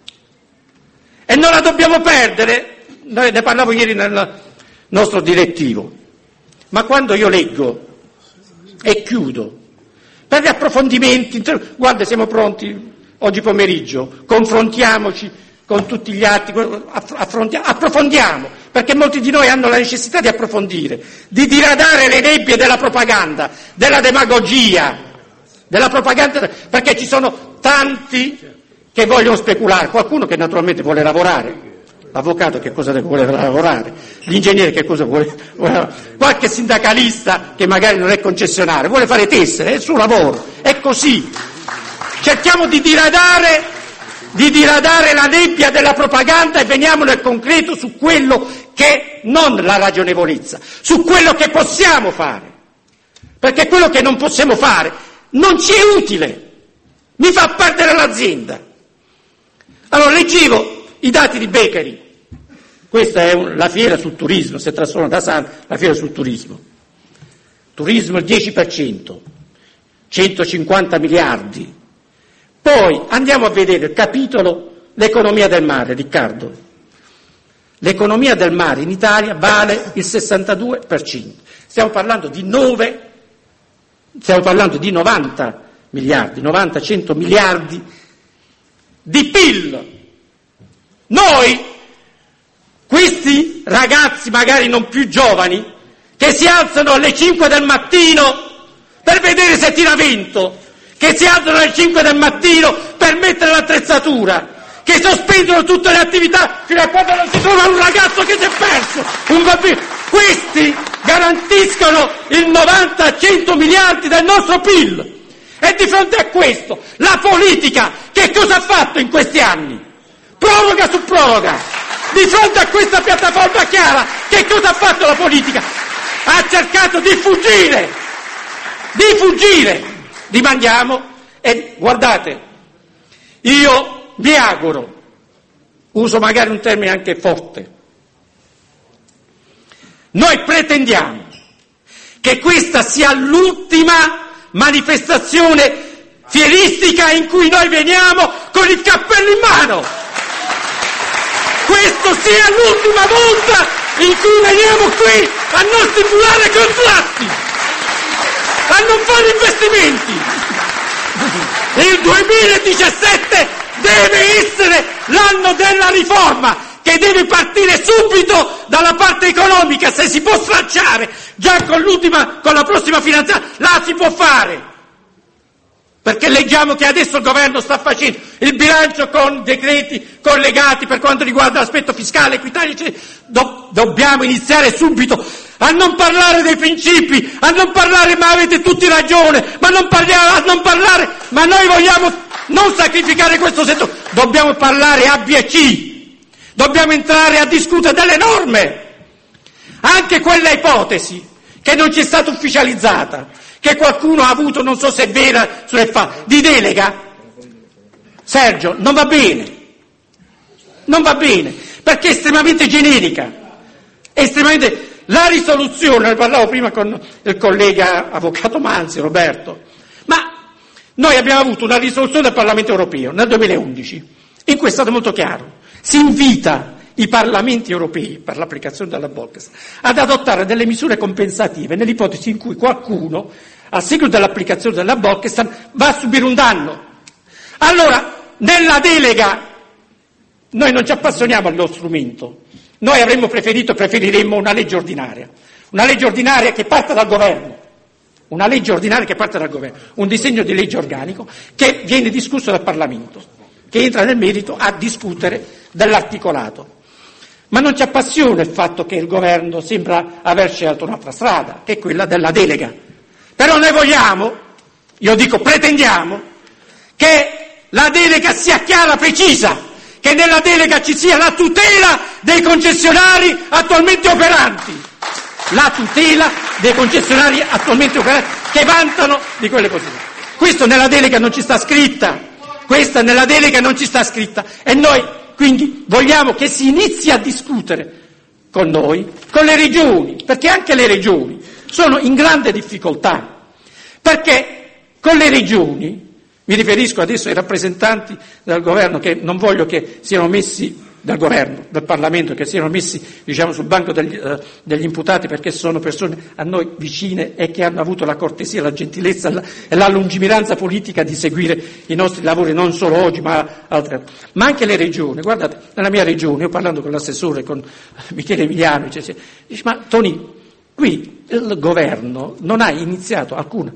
e non la dobbiamo perdere, ne parlavo ieri nel nostro direttivo, ma quando io leggo e chiudo, per gli approfondimenti, guarda siamo pronti oggi pomeriggio, confrontiamoci con tutti gli atti, approfondiamo, perché molti di noi hanno la necessità di approfondire, di diradare le nebbie della propaganda, della demagogia, della propaganda, perché ci sono tanti che vogliono speculare, qualcuno che naturalmente vuole lavorare, l'avvocato che cosa vuole lavorare, l'ingegnere che cosa vuole, vuole qualche sindacalista che magari non è concessionario, vuole fare tessere, è il suo lavoro, è così. Cerchiamo di diradare, di diradare la nebbia della propaganda e veniamo nel concreto su quello che, non la ragionevolezza, su quello che possiamo fare, perché quello che non possiamo fare non ci è utile, mi fa perdere l'azienda. Allora leggevo i dati di Becari, questa è un, la fiera sul turismo, si è trasformata da San, la fiera sul turismo, turismo il dieci per cento, centocinquanta miliardi, poi andiamo a vedere il capitolo l'economia del mare, Riccardo, l'economia del mare in Italia vale il sessantadue per cento, stiamo parlando di nove Stiamo parlando di novanta miliardi, novanta cento miliardi di P I L. Noi, questi ragazzi magari non più giovani, che si alzano alle cinque del mattino per vedere se tira vento, che si alzano alle cinque del mattino per mettere l'attrezzatura, che sospendono tutte le attività fino a quando non si trova un ragazzo che si è perso, un bambino. Questi garantiscono il novanta cento miliardi del nostro P I L. E di fronte a questo, la politica che cosa ha fatto in questi anni? Proroga su proroga. Di fronte a questa piattaforma chiara, che cosa ha fatto la politica? Ha cercato di fuggire, di fuggire. Rimandiamo e guardate, io mi auguro, uso magari un termine anche forte, noi pretendiamo che questa sia l'ultima manifestazione fieristica in cui noi veniamo con il cappello in mano. Questo sia l'ultima volta in cui veniamo qui a non stipulare contratti, a non fare investimenti. Il duemiladiciassette deve essere l'anno della riforma, che deve partire subito dalla parte economica, se si può stracciare già con l'ultima, con la prossima finanziaria, la si può fare, perché leggiamo che adesso il governo sta facendo il bilancio con decreti collegati per quanto riguarda l'aspetto fiscale, equitario, eccetera. Do, dobbiamo iniziare subito a non parlare dei principi, a non parlare ma avete tutti ragione, ma non parliamo, a non parlare, ma noi vogliamo non sacrificare questo settore, dobbiamo parlare A, B e C. Dobbiamo entrare a discutere delle norme, anche quella ipotesi che non ci è stata ufficializzata, che qualcuno ha avuto, non so se è vera, sulle fa, di delega. Sergio, non va bene, non va bene, perché è estremamente generica, è estremamente... La risoluzione, ne parlavo prima con il collega avvocato Manzi, Roberto, ma noi abbiamo avuto una risoluzione del Parlamento europeo nel duemilaundici, in cui è stato molto chiaro. Si invita i parlamenti europei, per l'applicazione della Bolkestein, ad adottare delle misure compensative nell'ipotesi in cui qualcuno, a seguito dell'applicazione della Bolkestein, va a subire un danno. Allora, nella delega, noi non ci appassioniamo allo strumento, noi avremmo preferito, preferiremmo una legge ordinaria, una legge ordinaria che parta dal governo, una legge ordinaria che parte dal governo, un disegno di legge organico che viene discusso dal Parlamento, che entra nel merito a discutere dell'articolato. Ma non ci appassiona il fatto che il governo sembra aver scelto un'altra strada, che è quella della delega. Però noi vogliamo, io dico pretendiamo, che la delega sia chiara, precisa, che nella delega ci sia la tutela dei concessionari attualmente operanti, la tutela dei concessionari attualmente operanti che vantano di quelle possibilità. Questo nella delega non ci sta scritta, questa nella delega non ci sta scritta e noi quindi vogliamo che si inizi a discutere con noi, con le regioni, perché anche le regioni sono in grande difficoltà, perché con le regioni, mi riferisco adesso ai rappresentanti del governo che non voglio che siano messi, del governo, del Parlamento, che siano messi diciamo sul banco degli, eh, degli imputati perché sono persone a noi vicine e che hanno avuto la cortesia, la gentilezza la, e la lungimiranza politica di seguire i nostri lavori non solo oggi ma altre, ma anche le regioni. Guardate, nella mia regione, io parlando con l'assessore, con Michele Emiliano, dice, dice ma Toni, qui il governo non ha iniziato alcuna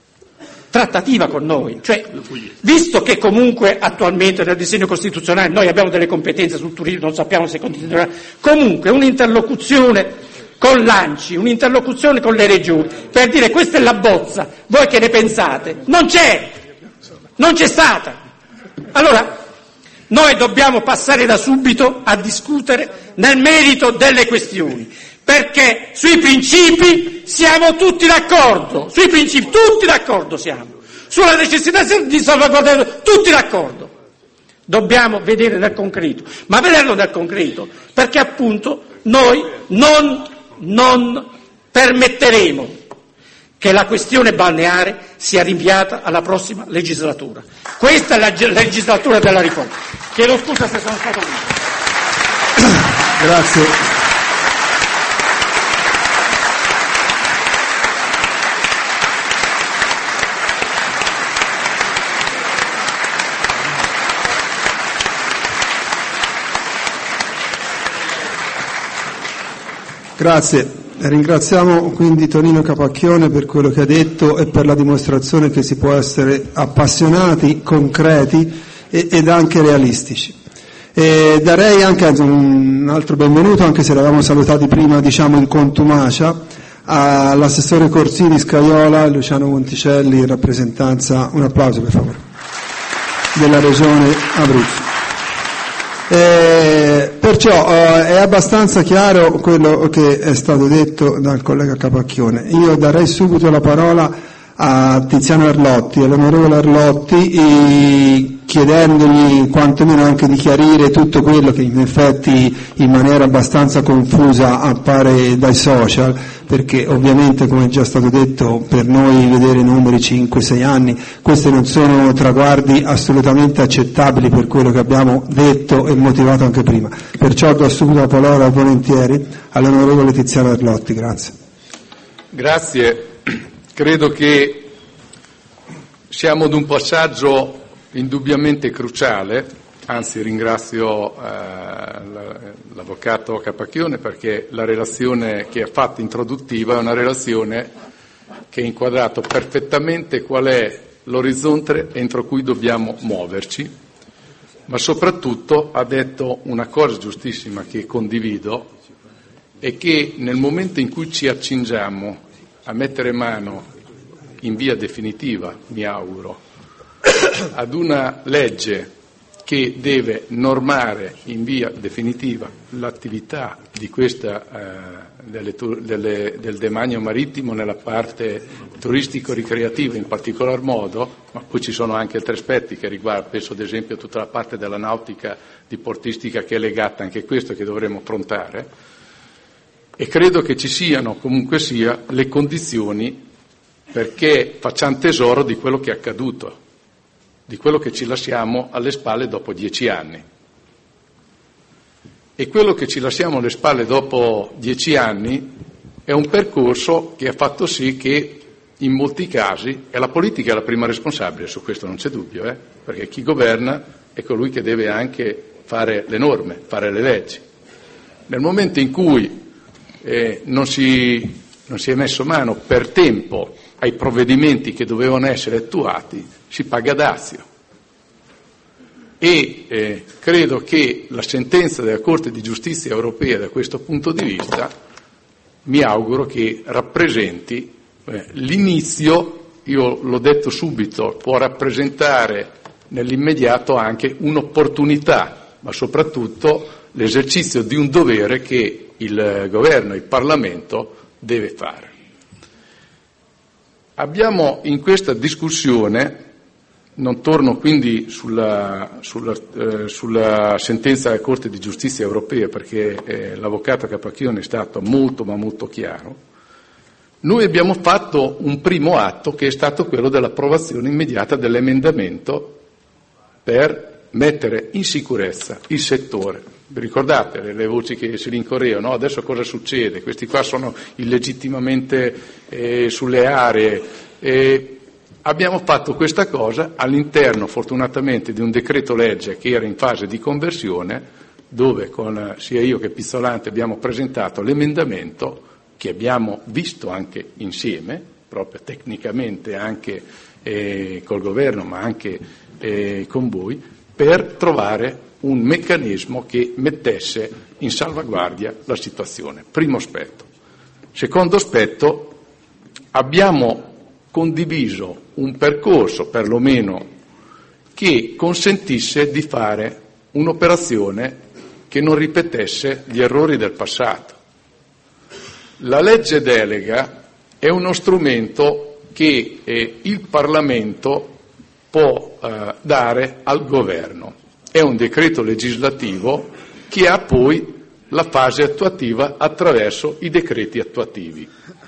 trattativa con noi, cioè visto che comunque attualmente nel disegno costituzionale noi abbiamo delle competenze sul turismo, non sappiamo se continuerà, comunque un'interlocuzione con l'ANCI, un'interlocuzione con le regioni per dire questa è la bozza, voi che ne pensate? Non c'è, non c'è stata. Allora noi dobbiamo passare da subito a discutere nel merito delle questioni, perché sui principi siamo tutti d'accordo, sui principi tutti d'accordo siamo, sulla necessità di salvaguardare tutti d'accordo. Dobbiamo vedere nel concreto, ma vederlo nel concreto, perché appunto noi non, non permetteremo che la questione balneare sia rinviata alla prossima legislatura. Questa è la legislatura della riforma. Chiedo scusa se sono stato lungo. Grazie. Grazie, ringraziamo quindi Tonino Capacchione per quello che ha detto e per la dimostrazione che si può essere appassionati, concreti e, ed anche realistici. E darei anche un altro benvenuto, anche se l'avevamo salutati prima diciamo in contumacia, all'assessore Corsini Scaiola, Luciano Monticelli in rappresentanza, un applauso per favore, della Regione Abruzzo. Eh, perciò eh, è abbastanza chiaro quello che è stato detto dal collega Capacchione. Io darei subito la parola a Tiziano Arlotti, all'onorevole Arlotti, eh, chiedendogli quantomeno anche di chiarire tutto quello che in effetti in maniera abbastanza confusa appare dai social, perché ovviamente, come è già stato detto, per noi vedere numeri cinque sei anni, questi non sono traguardi assolutamente accettabili per quello che abbiamo detto e motivato anche prima. Perciò do subito la parola volentieri all'onorevole Tiziano Arlotti. Grazie. Grazie. Credo che siamo ad un passaggio indubbiamente cruciale, anzi ringrazio eh, l'avvocato Capacchione perché la relazione che ha fatto introduttiva è una relazione che ha inquadrato perfettamente qual è l'orizzonte entro cui dobbiamo muoverci, ma soprattutto ha detto una cosa giustissima che condivido, è che nel momento in cui ci accingiamo a mettere mano in via definitiva, mi auguro, ad una legge che deve normare in via definitiva l'attività di questa, eh, delle, delle, del demanio marittimo nella parte turistico-ricreativa in particolar modo, ma poi ci sono anche altri aspetti che riguardano, penso ad esempio a tutta la parte della nautica diportistica che è legata anche a questo che dovremo affrontare. E credo che ci siano, comunque sia, le condizioni perché facciamo tesoro di quello che è accaduto, di quello che ci lasciamo alle spalle dopo dieci anni. E quello che ci lasciamo alle spalle dopo dieci anni è un percorso che ha fatto sì che in molti casi, e la politica è la prima responsabile, su questo non c'è dubbio, eh, perché chi governa è colui che deve anche fare le norme, fare le leggi. Nel momento in cui Eh, non, si, non si è messo mano per tempo ai provvedimenti che dovevano essere attuati, si paga dazio. e eh, credo che la sentenza della Corte di Giustizia europea da questo punto di vista mi auguro che rappresenti eh, l'inizio, io l'ho detto subito, può rappresentare nell'immediato anche un'opportunità, ma soprattutto l'esercizio di un dovere che il governo, il Parlamento deve fare. Abbiamo in questa discussione, non torno quindi sulla, sulla, eh, sulla sentenza della Corte di Giustizia europea perché eh, l'avvocato Capacchione è stato molto ma molto chiaro, noi abbiamo fatto un primo atto che è stato quello dell'approvazione immediata dell'emendamento per mettere in sicurezza il settore. Vi ricordate le, le voci che si rincorrevano? No? Adesso cosa succede? Questi qua sono illegittimamente eh, sulle aree. Eh, Abbiamo fatto questa cosa all'interno, fortunatamente, di un decreto legge che era in fase di conversione, dove con sia io che Pizzolante abbiamo presentato l'emendamento che abbiamo visto anche insieme, proprio tecnicamente anche eh, col governo ma anche eh, con voi, per trovare un meccanismo che mettesse in salvaguardia la situazione. Primo aspetto. Secondo aspetto, abbiamo condiviso un percorso, perlomeno, che consentisse di fare un'operazione che non ripetesse gli errori del passato. La legge delega è uno strumento che eh, il Parlamento può eh, dare al governo. È un decreto legislativo che ha poi la fase attuativa attraverso i decreti attuativi.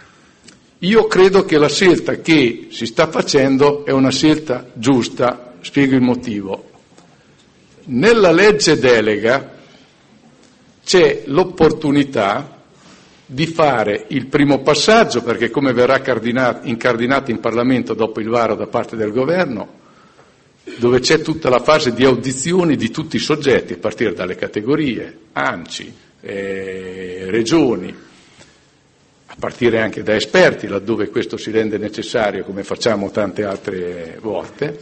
Io credo che la scelta che si sta facendo è una scelta giusta, spiego il motivo. Nella legge delega c'è l'opportunità di fare il primo passaggio, perché come verrà incardinato in Parlamento dopo il varo da parte del governo, dove c'è tutta la fase di audizioni di tutti i soggetti, a partire dalle categorie, ANCI, eh, regioni, a partire anche da esperti, laddove questo si rende necessario, come facciamo tante altre volte,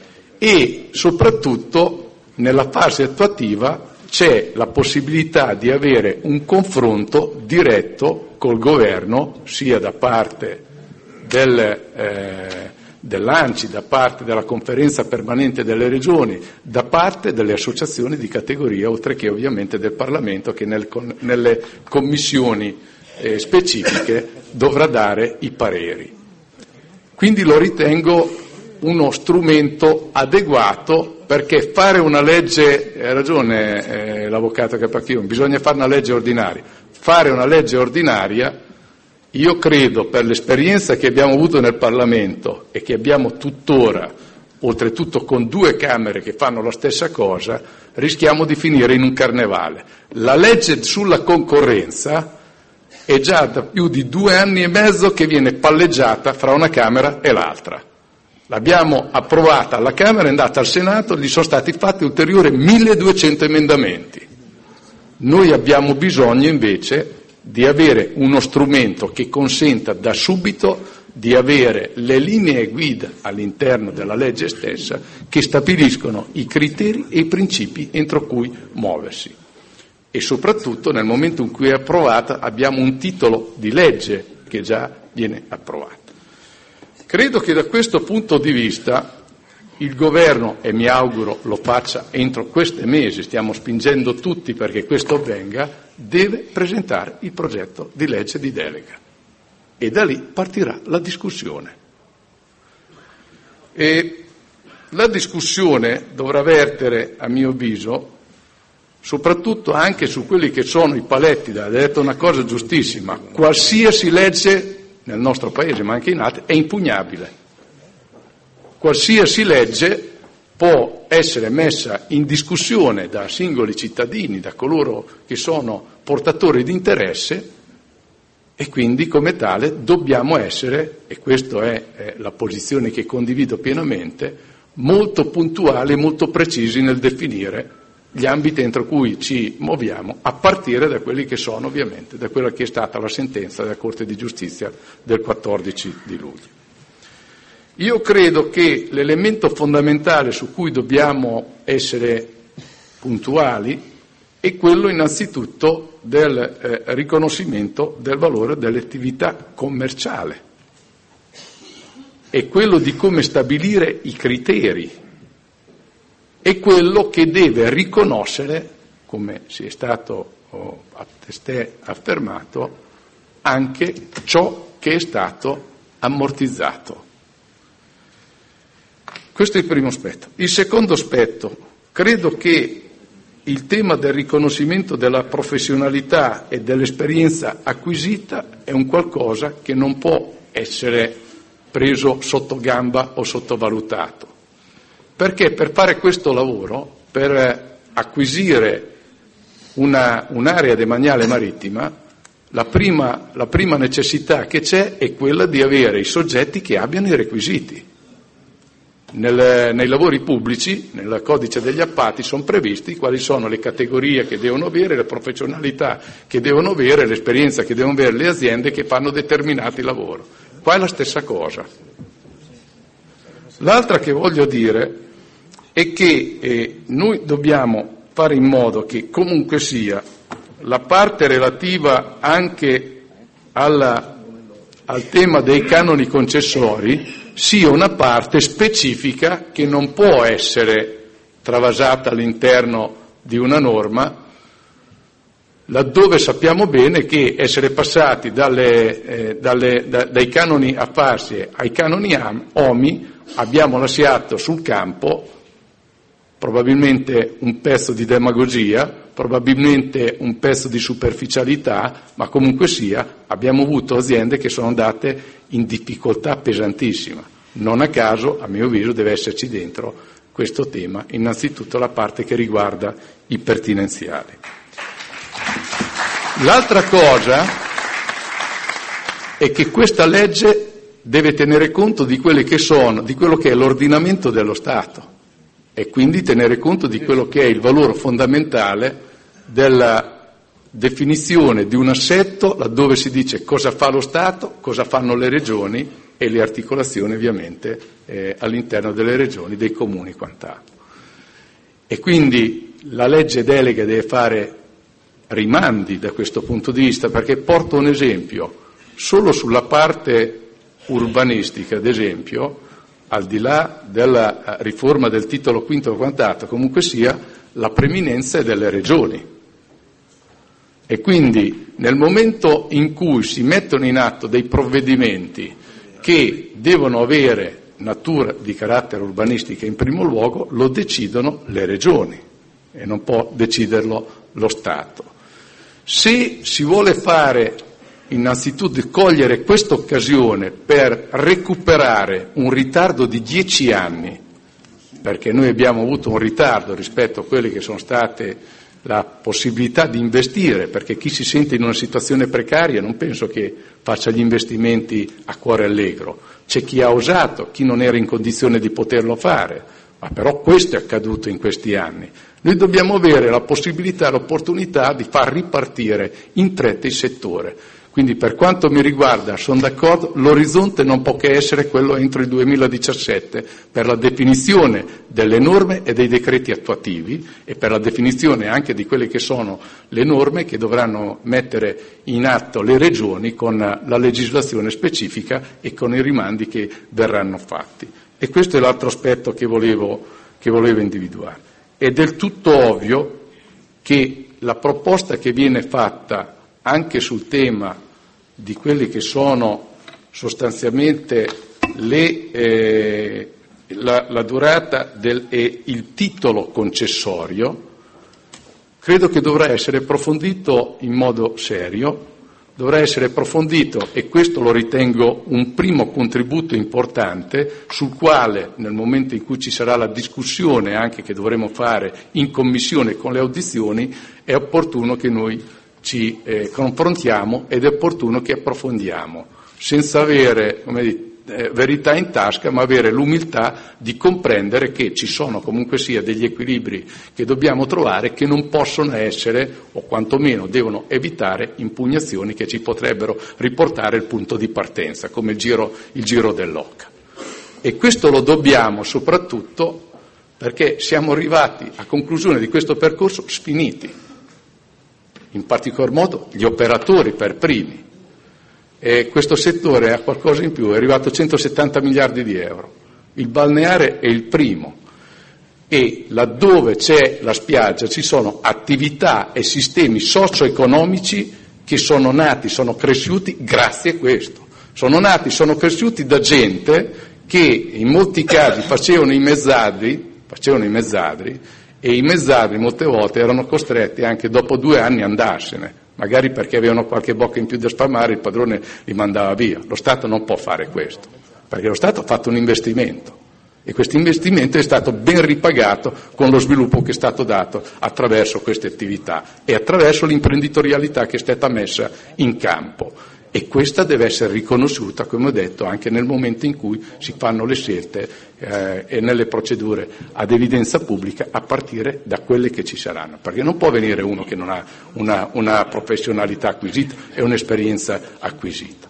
e soprattutto nella fase attuativa c'è la possibilità di avere un confronto diretto col governo, sia da parte del, eh, dell'ANCI, da parte della conferenza permanente delle regioni, da parte delle associazioni di categoria, oltre che ovviamente del Parlamento che nel, nelle commissioni eh, specifiche dovrà dare i pareri. Quindi lo ritengo uno strumento adeguato, perché fare una legge, ha ragione eh, l'avvocato Capacchione, bisogna fare una legge ordinaria. Fare una legge ordinaria, io credo, per l'esperienza che abbiamo avuto nel Parlamento e che abbiamo tuttora, oltretutto con due Camere che fanno la stessa cosa, rischiamo di finire in un carnevale. La legge sulla concorrenza è già da più di due anni e mezzo che viene palleggiata fra una Camera e l'altra. L'abbiamo approvata alla Camera, è andata al Senato, gli sono stati fatti ulteriori milleduecento emendamenti. Noi abbiamo bisogno invece di avere uno strumento che consenta da subito di avere le linee guida all'interno della legge stessa che stabiliscono i criteri e i principi entro cui muoversi. E soprattutto nel momento in cui è approvata abbiamo un titolo di legge che già viene approvato. Credo che da questo punto di vista il governo, e mi auguro lo faccia entro questi mesi, stiamo spingendo tutti perché questo avvenga, deve presentare il progetto di legge di delega e da lì partirà la discussione. E la discussione dovrà vertere, a mio avviso, soprattutto anche su quelli che sono i paletti. Ha detto una cosa giustissima: qualsiasi legge nel nostro paese, ma anche in altri, è impugnabile. Qualsiasi legge può essere messa in discussione da singoli cittadini, da coloro che sono portatori di interesse, e quindi come tale dobbiamo essere, e questa è, è la posizione che condivido pienamente, molto puntuali e molto precisi nel definire gli ambiti entro cui ci muoviamo, a partire da quelli che sono ovviamente, da quella che è stata la sentenza della Corte di Giustizia del quattordici di luglio. Io credo che l'elemento fondamentale su cui dobbiamo essere puntuali è quello innanzitutto del eh, riconoscimento del valore dell'attività commerciale, è quello di come stabilire i criteri, è quello che deve riconoscere, come si è stato oh, a testé affermato, anche ciò che è stato ammortizzato. Questo è il primo aspetto. Il secondo aspetto, credo che il tema del riconoscimento della professionalità e dell'esperienza acquisita è un qualcosa che non può essere preso sotto gamba o sottovalutato, perché per fare questo lavoro, per acquisire una, un'area demaniale marittima, la prima, la prima necessità che c'è è quella di avere i soggetti che abbiano i requisiti. Nel, nei lavori pubblici, nel codice degli appalti, sono previsti quali sono le categorie che devono avere, le professionalità che devono avere, l'esperienza che devono avere le aziende che fanno determinati lavori. Qua è la stessa cosa. L'altra che voglio dire è che eh, noi dobbiamo fare in modo che comunque sia la parte relativa anche alla, al tema dei canoni concessori sia una parte specifica che non può essere travasata all'interno di una norma, laddove sappiamo bene che essere passati dalle, eh, dalle, da, dai canoni A F A R S I ai canoni O M I abbiamo lasciato sul campo probabilmente un pezzo di demagogia, probabilmente un pezzo di superficialità, ma comunque sia abbiamo avuto aziende che sono andate in difficoltà pesantissima. Non a caso, a mio avviso, deve esserci dentro questo tema, innanzitutto la parte che riguarda i pertinenziali. L'altra cosa è che questa legge deve tenere conto di quelle che sono, di quello che è l'ordinamento dello Stato e quindi tenere conto di quello che è il valore fondamentale della definizione di un assetto laddove si dice cosa fa lo Stato, cosa fanno le regioni e le articolazioni ovviamente eh, all'interno delle regioni, dei comuni e quant'altro. E quindi la legge delega deve fare rimandi da questo punto di vista, perché porto un esempio, solo sulla parte urbanistica, ad esempio, al di là della riforma del titolo quinto e quant'altro, comunque sia, la preminenza è delle regioni. E quindi nel momento in cui si mettono in atto dei provvedimenti che devono avere natura di carattere urbanistica in primo luogo, lo decidono le regioni e non può deciderlo lo Stato. Se si vuole fare innanzitutto cogliere questa occasione per recuperare un ritardo di dieci anni, perché noi abbiamo avuto un ritardo rispetto a quelle che sono state la possibilità di investire, perché chi si sente in una situazione precaria non penso che faccia gli investimenti a cuore allegro, c'è chi ha osato, chi non era in condizione di poterlo fare, ma però questo è accaduto in questi anni. Noi dobbiamo avere la possibilità, l'opportunità di far ripartire in fretta il settore. Quindi per quanto mi riguarda sono d'accordo, l'orizzonte non può che essere quello entro il duemiladiciassette per la definizione delle norme e dei decreti attuativi e per la definizione anche di quelle che sono le norme che dovranno mettere in atto le regioni con la legislazione specifica e con i rimandi che verranno fatti. E questo è l'altro aspetto che volevo, che volevo individuare. È del tutto ovvio che la proposta che viene fatta anche sul tema di quelli che sono sostanzialmente le, eh, la, la durata del, e il titolo concessorio, credo che dovrà essere approfondito in modo serio, dovrà essere approfondito e questo lo ritengo un primo contributo importante sul quale nel momento in cui ci sarà la discussione anche che dovremo fare in commissione con le audizioni è opportuno che noi ci eh, confrontiamo ed è opportuno che approfondiamo, senza avere come dire, eh, verità in tasca, ma avere l'umiltà di comprendere che ci sono comunque sia degli equilibri che dobbiamo trovare che non possono essere, o quantomeno devono evitare, impugnazioni che ci potrebbero riportare il punto di partenza, come il giro, il giro dell'Oca. E questo lo dobbiamo soprattutto perché siamo arrivati a conclusione di questo percorso sfiniti, in particolar modo gli operatori per primi. E questo settore ha qualcosa in più, è arrivato a centosettanta miliardi di euro. Il balneare è il primo e laddove c'è la spiaggia ci sono attività e sistemi socio-economici che sono nati, sono cresciuti grazie a questo. Sono nati, sono cresciuti da gente che in molti casi facevano i mezzadri, facevano i mezzadri e i mezzadri molte volte erano costretti anche dopo due anni a andarsene, magari perché avevano qualche bocca in più da spalmare, il padrone li mandava via. Lo Stato non può fare questo, perché lo Stato ha fatto un investimento e questo investimento è stato ben ripagato con lo sviluppo che è stato dato attraverso queste attività e attraverso l'imprenditorialità che è stata messa in campo. E questa deve essere riconosciuta, come ho detto, anche nel momento in cui si fanno le scelte eh, e nelle procedure ad evidenza pubblica a partire da quelle che ci saranno, perché non può venire uno che non ha una, una professionalità acquisita e un'esperienza acquisita.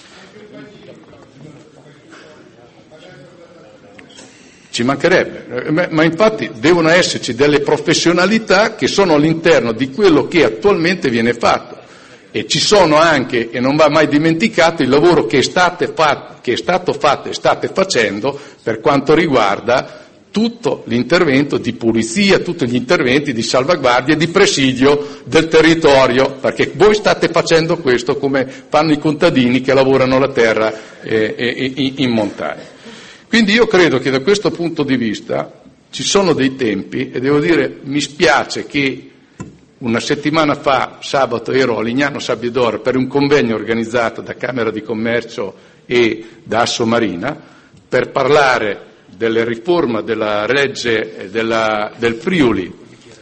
Ci mancherebbe, ma infatti devono esserci delle professionalità che sono all'interno di quello che attualmente viene fatto. E ci sono anche, e non va mai dimenticato, il lavoro che, state fatto, che è stato fatto e state facendo per quanto riguarda tutto l'intervento di pulizia, tutti gli interventi di salvaguardia e di presidio del territorio, perché voi state facendo questo come fanno i contadini che lavorano la terra eh, eh, in montagna. Quindi io credo che da questo punto di vista ci sono dei tempi, e devo dire, mi spiace che una settimana fa, sabato, ero a Lignano Sabbiadoro per un convegno organizzato da Camera di Commercio e da Assomarina per parlare della riforma della legge della, del Friuli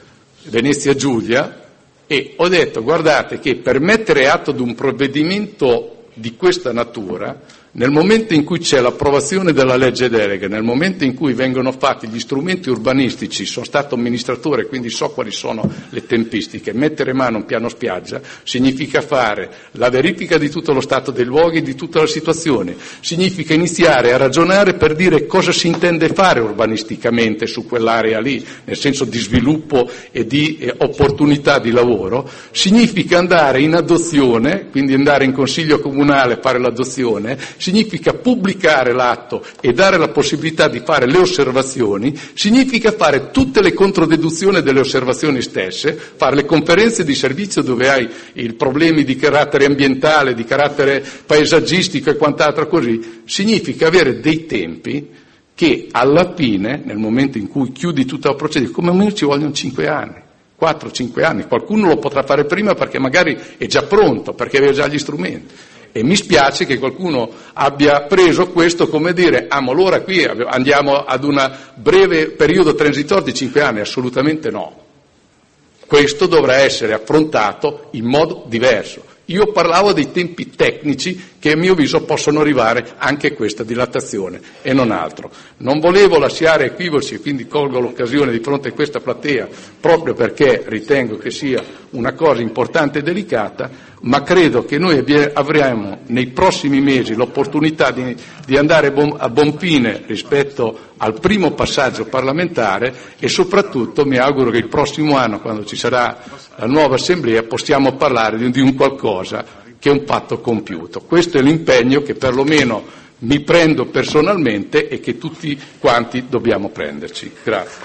Venezia Giulia, e ho detto: guardate che per mettere atto di un provvedimento di questa natura, nel momento in cui c'è l'approvazione della legge delega, nel momento in cui vengono fatti gli strumenti urbanistici, sono stato amministratore quindi so quali sono le tempistiche, mettere mano a un piano spiaggia significa fare la verifica di tutto lo stato dei luoghi, di tutta la situazione, significa iniziare a ragionare per dire cosa si intende fare urbanisticamente su quell'area lì, nel senso di sviluppo e di eh, opportunità di lavoro, significa andare in adozione, quindi andare in consiglio comunale a fare l'adozione, significa pubblicare l'atto e dare la possibilità di fare le osservazioni, significa fare tutte le controdeduzioni delle osservazioni stesse, fare le conferenze di servizio dove hai i problemi di carattere ambientale, di carattere paesaggistico e quant'altro così, significa avere dei tempi che alla fine, nel momento in cui chiudi tutta la procedura, come meno ci vogliono cinque anni. quattro cinque anni, qualcuno lo potrà fare prima perché magari è già pronto, perché aveva già gli strumenti. E mi spiace che qualcuno abbia preso questo come dire, ah ma allora qui andiamo ad un breve periodo transitorio di cinque anni, assolutamente no. Questo dovrà essere affrontato in modo diverso. Io parlavo dei tempi tecnici che a mio avviso possono arrivare anche a questa dilatazione e non altro. Non volevo lasciare equivoci e quindi colgo l'occasione di fronte a questa platea proprio perché ritengo che sia una cosa importante e delicata, ma credo che noi avremo nei prossimi mesi l'opportunità di, di andare a buon fine rispetto al primo passaggio parlamentare e soprattutto mi auguro che il prossimo anno, quando ci sarà la nuova assemblea, possiamo parlare di, di un qualcosa che è un patto compiuto. Questo è l'impegno che perlomeno mi prendo personalmente e che tutti quanti dobbiamo prenderci. Grazie.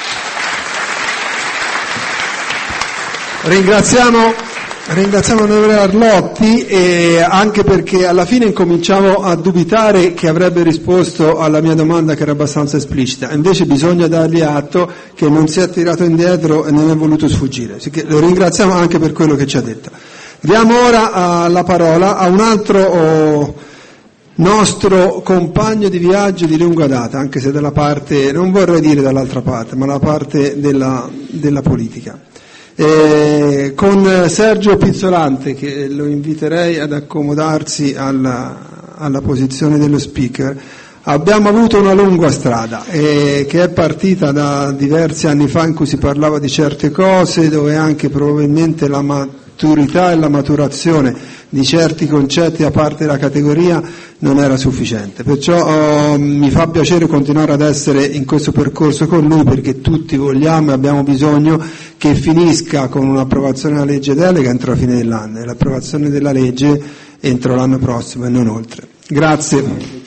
Ringraziamo, ringraziamo l'onorevole Arlotti, e anche perché alla fine incominciamo a dubitare che avrebbe risposto alla mia domanda che era abbastanza esplicita, invece bisogna dargli atto che non si è tirato indietro e non è voluto sfuggire, lo ringraziamo anche per quello che ci ha detto. Diamo ora uh, la parola a un altro oh, nostro compagno di viaggio di lunga data, anche se dalla parte, non vorrei dire dall'altra parte, ma dalla parte della, della politica. Eh, con Sergio Pizzolante, che lo inviterei ad accomodarsi alla, alla posizione dello speaker, abbiamo avuto una lunga strada eh, che è partita da diversi anni fa in cui si parlava di certe cose, dove anche probabilmente la, maturità e la maturazione di certi concetti da parte della categoria non era sufficiente. Perciò oh, mi fa piacere continuare ad essere in questo percorso con lui, perché tutti vogliamo e abbiamo bisogno che finisca con un'approvazione della legge delega entro la fine dell'anno e l'approvazione della legge entro l'anno prossimo e non oltre. Grazie.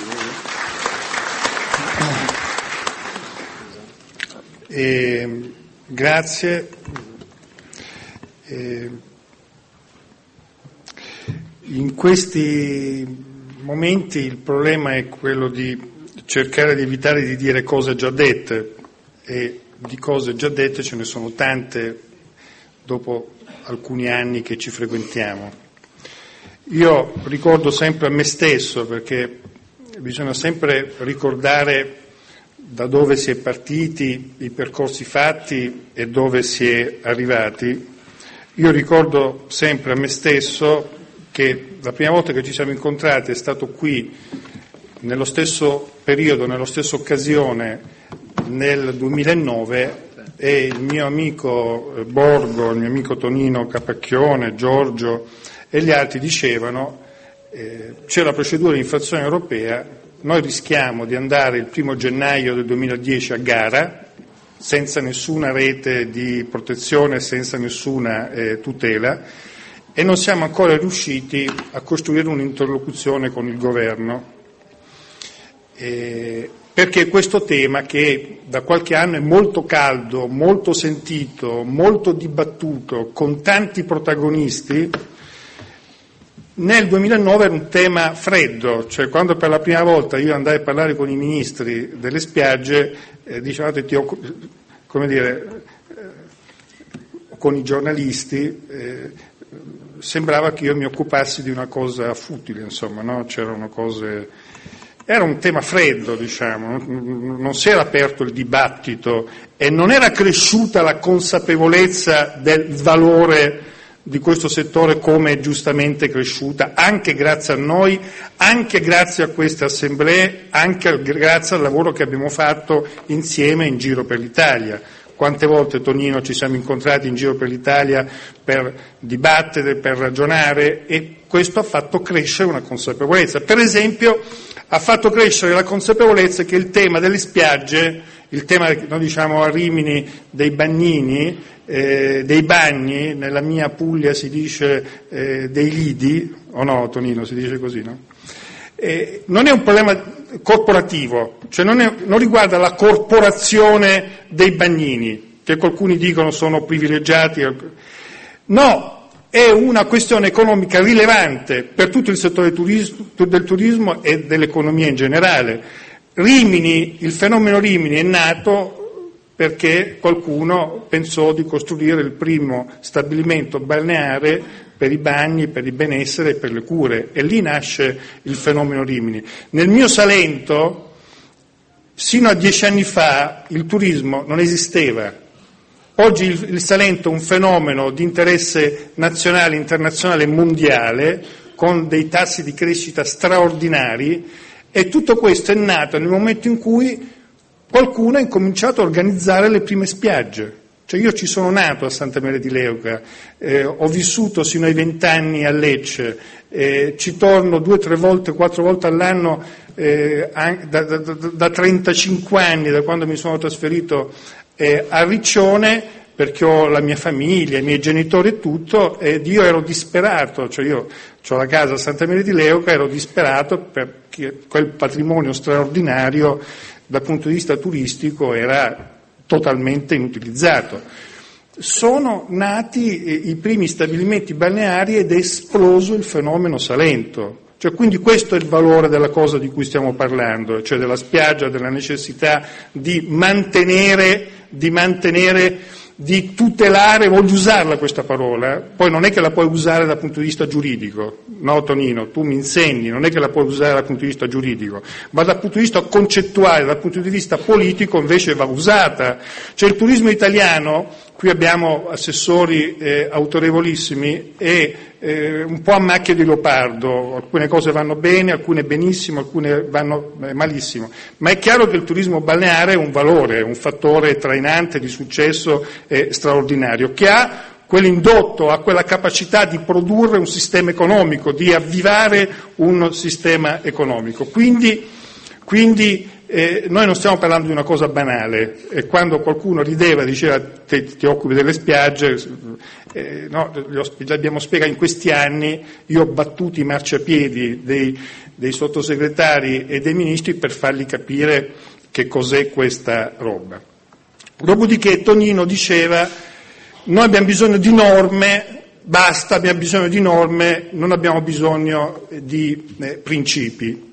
Eh, grazie. Eh, in questi momenti il problema è quello di cercare di evitare di dire cose già dette, e di cose già dette ce ne sono tante dopo alcuni anni che ci frequentiamo. Io ricordo sempre a me stesso, perché bisogna sempre ricordare da dove si è partiti, i percorsi fatti e dove si è arrivati. Io ricordo sempre a me stesso che la prima volta che ci siamo incontrati è stato qui, nello stesso periodo, nella stessa occasione, nel duemilanove, e il mio amico Borgo, il mio amico Tonino Capacchione, Giorgio e gli altri dicevano eh, c'è la procedura di infrazione europea, noi rischiamo di andare il primo gennaio del duemiladieci a gara, senza nessuna rete di protezione, senza nessuna eh, tutela, e non siamo ancora riusciti a costruire un'interlocuzione con il governo, eh, perché questo tema, che da qualche anno è molto caldo, molto sentito, molto dibattuto, con tanti protagonisti, nel duemilanove era un tema freddo, cioè quando per la prima volta io andai a parlare con i ministri delle spiagge, eh, dicevate, ti occup- come dire, eh, con i giornalisti, eh, sembrava che io mi occupassi di una cosa futile, insomma, no? C'erano cose, era un tema freddo, diciamo, non si era aperto il dibattito e non era cresciuta la consapevolezza del valore di questo settore come è giustamente cresciuta, anche grazie a noi, anche grazie a queste assemblee, anche grazie al lavoro che abbiamo fatto insieme in giro per l'Italia. Quante volte, Tonino, ci siamo incontrati in giro per l'Italia per dibattere, per ragionare, e questo ha fatto crescere una consapevolezza. Per esempio, ha fatto crescere la consapevolezza che il tema delle spiagge, il tema, noi diciamo a Rimini, dei bagnini, eh, dei bagni, nella mia Puglia si dice eh, dei lidi, o no, Tonino, si dice così, no? Eh, non è un problema corporativo, cioè non, è, non riguarda la corporazione dei bagnini, che alcuni dicono sono privilegiati, no, è una questione economica rilevante per tutto il settore turismo, del turismo e dell'economia in generale. Rimini, il fenomeno Rimini è nato perché qualcuno pensò di costruire il primo stabilimento balneare per i bagni, per il benessere e per le cure, e lì nasce il fenomeno Rimini. Nel mio Salento, sino a dieci anni fa, il turismo non esisteva. Oggi il, il Salento è un fenomeno di interesse nazionale, internazionale e mondiale, con dei tassi di crescita straordinari, e tutto questo è nato nel momento in cui qualcuno ha incominciato a organizzare le prime spiagge. Cioè io ci sono nato a Santa Maria di Leuca, eh, ho vissuto sino ai vent'anni a Lecce, eh, ci torno due, tre volte, quattro volte all'anno eh, da, da, da, da trentacinque anni, da quando mi sono trasferito eh, a Riccione, perché ho la mia famiglia, i miei genitori e tutto, ed io ero disperato, cioè io ho la casa a Santa Maria di Leuca, ero disperato perché quel patrimonio straordinario dal punto di vista turistico era totalmente inutilizzato. Sono nati i primi stabilimenti balneari ed è esploso il fenomeno Salento. Cioè, quindi questo è il valore della cosa di cui stiamo parlando, cioè della spiaggia, della necessità di mantenere, di mantenere, di tutelare, voglio usarla questa parola, poi non è che la puoi usare dal punto di vista giuridico, no Tonino, tu mi insegni, non è che la puoi usare dal punto di vista giuridico, ma dal punto di vista concettuale, dal punto di vista politico invece va usata. Cioè il turismo italiano, qui abbiamo assessori eh, autorevolissimi, è eh, un po' a macchia di leopardo, alcune cose vanno bene, alcune benissimo, alcune vanno eh, malissimo, ma è chiaro che il turismo balneare è un valore, un fattore trainante di successo eh, straordinario, che ha quell'indotto, ha quella capacità di produrre un sistema economico, di avvivare un sistema economico. Quindi, quindi eh, noi non stiamo parlando di una cosa banale, e quando qualcuno rideva, diceva te ti occupi delle spiagge, eh, no, l'abbiamo spiegato in questi anni, io ho battuto i marciapiedi dei, dei sottosegretari e dei ministri per fargli capire che cos'è questa roba. Dopodiché Tonino diceva: noi abbiamo bisogno di norme, basta, abbiamo bisogno di norme, non abbiamo bisogno di eh, principi.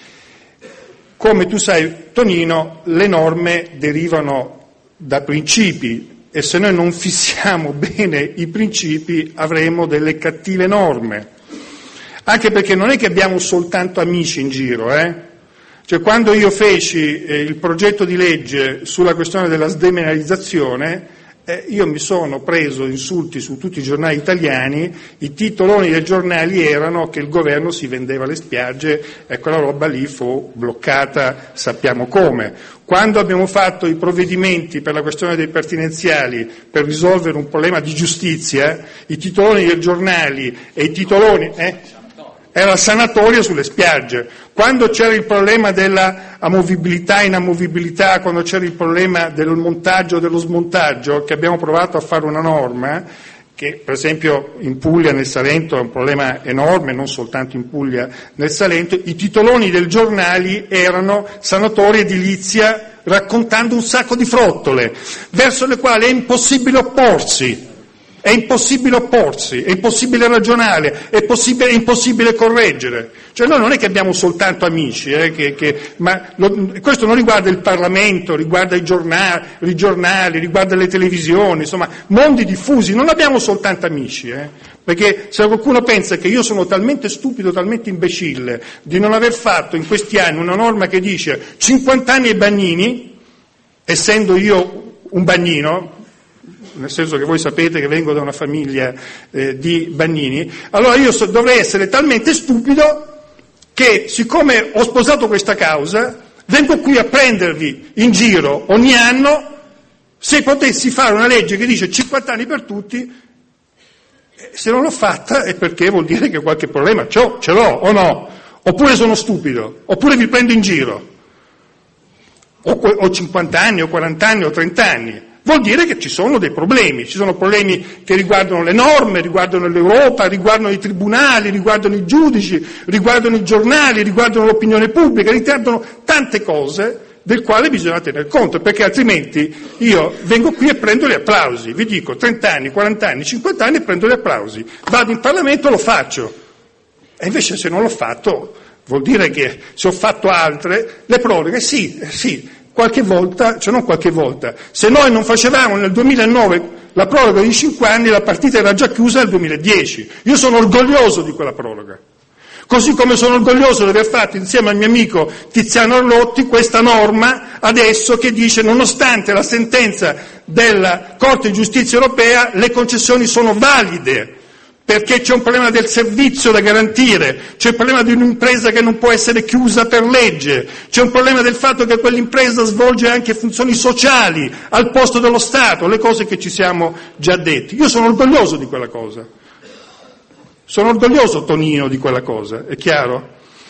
Come tu sai, Tonino, le norme derivano da principi, e se noi non fissiamo bene i principi avremo delle cattive norme. Anche perché non è che abbiamo soltanto amici in giro, eh? Cioè, quando io feci eh, il progetto di legge sulla questione della sdemilitarizzazione, eh, io mi sono preso insulti su tutti i giornali italiani, i titoloni dei giornali erano che il governo si vendeva le spiagge e quella roba lì fu bloccata, sappiamo come. Quando abbiamo fatto i provvedimenti per la questione dei pertinenziali per risolvere un problema di giustizia, i titoloni dei giornali e i titoloni... Eh, era sanatoria sulle spiagge. Quando c'era il problema della amovibilità e inamovibilità, quando c'era il problema del montaggio e dello smontaggio, che abbiamo provato a fare una norma, che per esempio in Puglia, nel Salento, è un problema enorme, non soltanto in Puglia, nel Salento, i titoloni del giornali erano sanatoria edilizia raccontando un sacco di frottole, verso le quali è impossibile opporsi. È impossibile opporsi, è impossibile ragionare, è, possibile, è impossibile correggere. Cioè noi non è che abbiamo soltanto amici, eh, che, che, ma lo, questo non riguarda il Parlamento, riguarda i giornali, i giornali, riguarda le televisioni, insomma, mondi diffusi, non abbiamo soltanto amici. Eh, perché se qualcuno pensa che io sono talmente stupido, talmente imbecille, di non aver fatto in questi anni una norma che dice cinquanta anni ai bagnini, essendo io un bagnino, nel senso che voi sapete che vengo da una famiglia eh, di bagnini, allora io so, dovrei essere talmente stupido che, siccome ho sposato questa causa, vengo qui a prendervi in giro ogni anno se potessi fare una legge che dice cinquanta anni per tutti. Se non l'ho fatta è perché vuol dire che qualche problema c'ho, ce l'ho o no, oppure sono stupido, oppure vi prendo in giro, o, o cinquanta anni, o quaranta anni, o trenta anni. Vuol dire che ci sono dei problemi, ci sono problemi che riguardano le norme, riguardano l'Europa, riguardano i tribunali, riguardano i giudici, riguardano i giornali, riguardano l'opinione pubblica, riguardano tante cose del quale bisogna tener conto, perché altrimenti io vengo qui e prendo gli applausi, vi dico trenta anni, quaranta anni, cinquanta anni e prendo gli applausi, vado in Parlamento e lo faccio, e invece se non l'ho fatto vuol dire che se ho fatto altre, le proroghe sì, sì, qualche volta, cioè non qualche volta, se noi non facevamo nel duemilanove la proroga di cinque anni, la partita era già chiusa nel duemiladieci. Io sono orgoglioso di quella proroga. Così come sono orgoglioso di aver fatto insieme al mio amico Tiziano Arlotti questa norma adesso che dice, nonostante la sentenza della Corte di Giustizia Europea, le concessioni sono valide. Perché c'è un problema del servizio da garantire, c'è il problema di un'impresa che non può essere chiusa per legge, c'è un problema del fatto che quell'impresa svolge anche funzioni sociali al posto dello Stato, le cose che ci siamo già detti. Io sono orgoglioso di quella cosa, sono orgoglioso, Tonino, di quella cosa, è chiaro?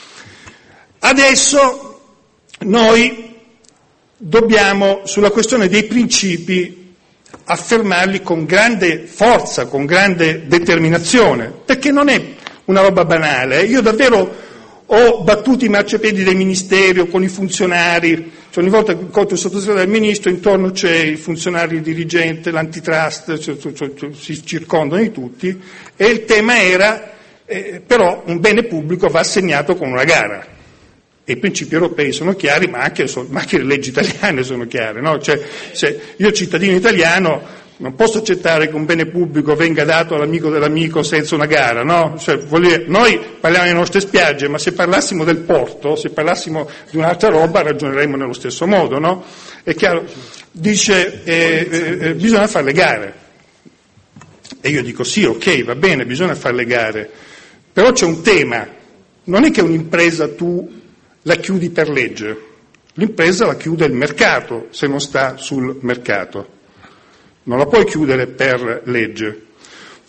Adesso noi dobbiamo, sulla questione dei principi, affermarli con grande forza, con grande determinazione, perché non è una roba banale. Io davvero ho battuto i marciapiedi dei ministeri o con i funzionari, cioè ogni volta che incontro il sottosegretario del ministro intorno c'è il funzionario, il dirigente, l'antitrust, cioè, cioè, cioè, si circondano di tutti, e il tema era eh, però un bene pubblico va assegnato con una gara. I principi europei sono chiari, ma anche, ma anche le leggi italiane sono chiare, no? Cioè, se io cittadino italiano non posso accettare che un bene pubblico venga dato all'amico dell'amico senza una gara, no? Cioè, vuol dire, noi parliamo delle nostre spiagge, ma se parlassimo del porto, se parlassimo di un'altra roba, ragioneremmo nello stesso modo, no? È chiaro, dice, eh, eh, bisogna fare le gare. E io dico sì, ok, va bene, bisogna fare le gare, però c'è un tema, non è che un'impresa tu la chiudi per legge, l'impresa la chiude il mercato se non sta sul mercato, non la puoi chiudere per legge.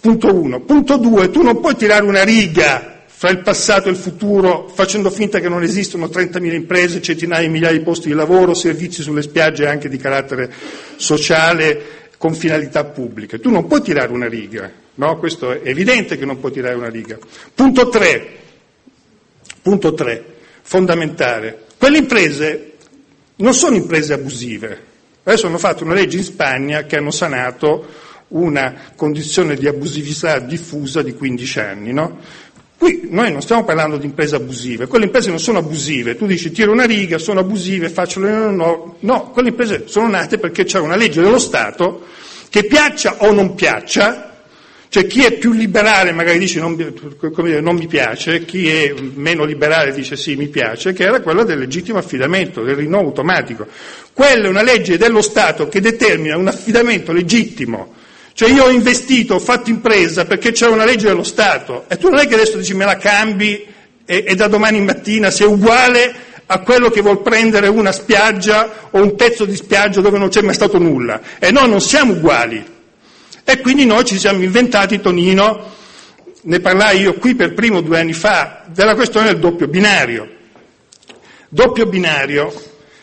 Punto uno. Punto due, tu non puoi tirare una riga fra il passato e il futuro facendo finta che non esistono trentamila imprese, centinaia di migliaia di posti di lavoro, servizi sulle spiagge anche di carattere sociale con finalità pubbliche. Tu non puoi tirare una riga, no? Questo è evidente che non puoi tirare una riga. Punto tre, punto tre, fondamentale. Quelle imprese non sono imprese abusive. Adesso hanno fatto una legge in Spagna che hanno sanato una condizione di abusività diffusa di quindici anni, no? Qui noi non stiamo parlando di imprese abusive, quelle imprese non sono abusive, tu dici tiro una riga, sono abusive, faccio le no, no, no, quelle imprese sono nate perché c'è una legge dello Stato che piaccia o non piaccia, cioè chi è più liberale magari dice non, come dire, non mi piace, chi è meno liberale dice sì mi piace, che era quella del legittimo affidamento, del rinnovo automatico. Quella è una legge dello Stato che determina un affidamento legittimo. Cioè io ho investito, ho fatto impresa perché c'è una legge dello Stato e tu non è che adesso dici me la cambi e, e da domani mattina sei uguale a quello che vuol prendere una spiaggia o un pezzo di spiaggia dove non c'è mai stato nulla. E noi non siamo uguali. E quindi noi ci siamo inventati, Tonino, ne parlai io qui per primo due anni fa, della questione del doppio binario. Doppio binario,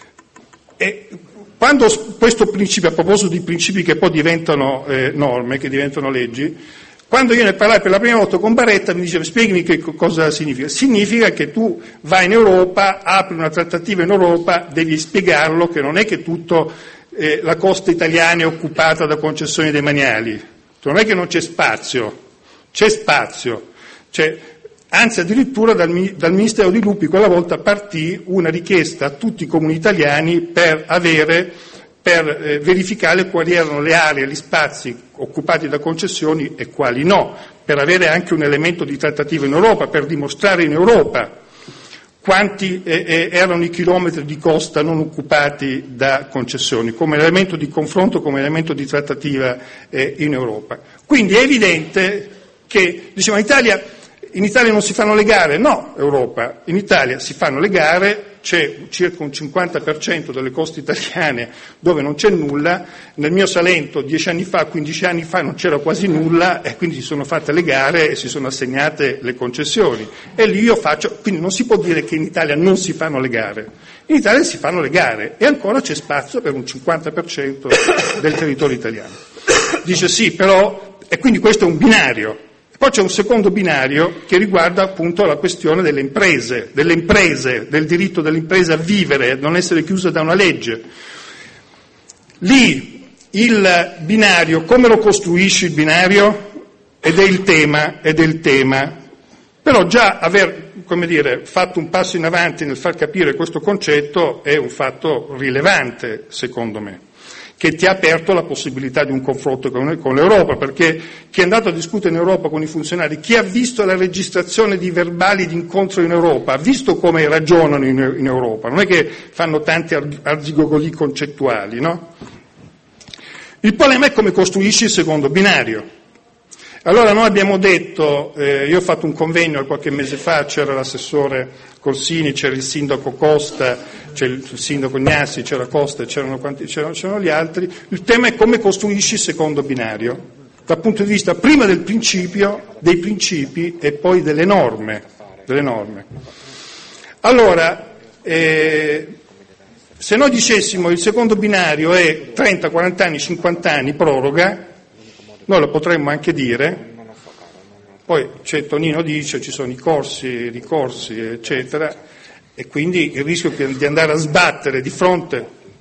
e quando questo principio, a proposito di principi che poi diventano eh, norme, che diventano leggi, quando io ne parlai per la prima volta con Baretta mi diceva spiegami che cosa significa. Significa che tu vai in Europa, apri una trattativa in Europa, devi spiegarlo che non è che tutto eh, la costa italiana è occupata da concessioni demaniali, non è che non c'è spazio, c'è spazio, c'è, anzi addirittura dal, dal Ministero di Lupi quella volta partì una richiesta a tutti i comuni italiani per avere, per eh, verificare quali erano le aree, gli spazi occupati da concessioni e quali no, per avere anche un elemento di trattativa in Europa, per dimostrare in Europa quanti eh, eh, erano i chilometri di costa non occupati da concessioni, come elemento di confronto, come elemento di trattativa eh, in Europa. Quindi è evidente che, diciamo, in Italia In Italia non si fanno le gare? No, Europa. In Italia si fanno le gare, c'è circa un cinquanta per cento delle coste italiane dove non c'è nulla. Nel mio Salento dieci anni fa, quindici anni fa non c'era quasi nulla e quindi si sono fatte le gare e si sono assegnate le concessioni. E lì io faccio, quindi non si può dire che in Italia non si fanno le gare. In Italia si fanno le gare e ancora c'è spazio per un cinquanta per cento del territorio italiano. Dice sì, però, e quindi questo è un binario. Poi c'è un secondo binario che riguarda appunto la questione delle imprese, delle imprese, del diritto dell'impresa a vivere, a non essere chiusa da una legge. Lì il binario, come lo costruisci il binario? Ed è il tema, ed è il tema. Però già aver, come dire, fatto un passo in avanti nel far capire questo concetto è un fatto rilevante, secondo me, che ti ha aperto la possibilità di un confronto con, con l'Europa, perché chi è andato a discutere in Europa con i funzionari, chi ha visto la registrazione di verbali di incontro in Europa, ha visto come ragionano in, in Europa, non è che fanno tanti arzigogoli concettuali, no? Il problema è come costruisci il secondo binario. Allora noi abbiamo detto, eh, io ho fatto un convegno qualche mese fa, c'era l'assessore Corsini, c'era il sindaco Costa, c'era il sindaco Gnassi, c'era Costa, c'erano, quanti, c'erano, c'erano gli altri. Il tema è come costruisci il secondo binario, dal punto di vista prima del principio, dei principi e poi delle norme. Delle norme. Allora, eh, se noi dicessimo il secondo binario è trenta, quaranta anni, cinquanta anni, proroga, noi lo potremmo anche dire, poi c'è Tonino dice ci sono i corsi, i ricorsi, eccetera, e quindi il rischio di andare a sbattere di fronte.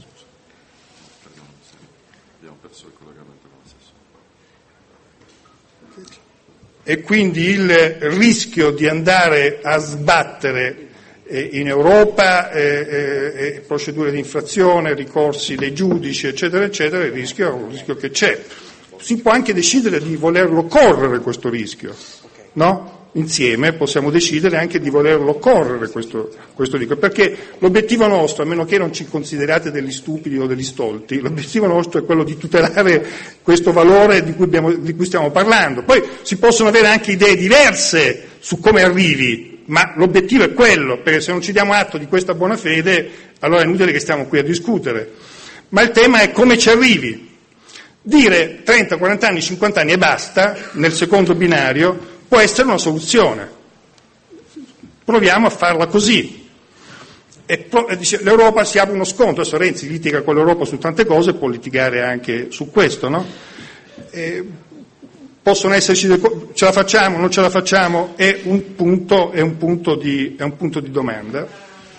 Abbiamo perso il collegamento con l'assessore. E quindi il rischio di andare a sbattere eh, in Europa eh, eh, procedure di infrazione, ricorsi dei giudici, eccetera, eccetera, il rischio è un rischio che c'è. Si può anche decidere di volerlo correre questo rischio, no? Insieme possiamo decidere anche di volerlo correre questo, questo rischio, perché l'obiettivo nostro, a meno che non ci considerate degli stupidi o degli stolti, l'obiettivo nostro è quello di tutelare questo valore di cui, abbiamo, di cui stiamo parlando. Poi si possono avere anche idee diverse su come arrivi, ma l'obiettivo è quello, perché se non ci diamo atto di questa buona fede, allora è inutile che stiamo qui a discutere. Ma il tema è come ci arrivi. Dire trenta, quaranta anni, cinquanta anni e basta, nel secondo binario, può essere una soluzione. Proviamo a farla così. E pro- e dice, l'Europa si apre uno scontro, adesso Renzi litiga con l'Europa su tante cose, può litigare anche su questo, no? E possono esserci, de- ce la facciamo, non ce la facciamo, è un punto, è un punto di, è un punto di domanda.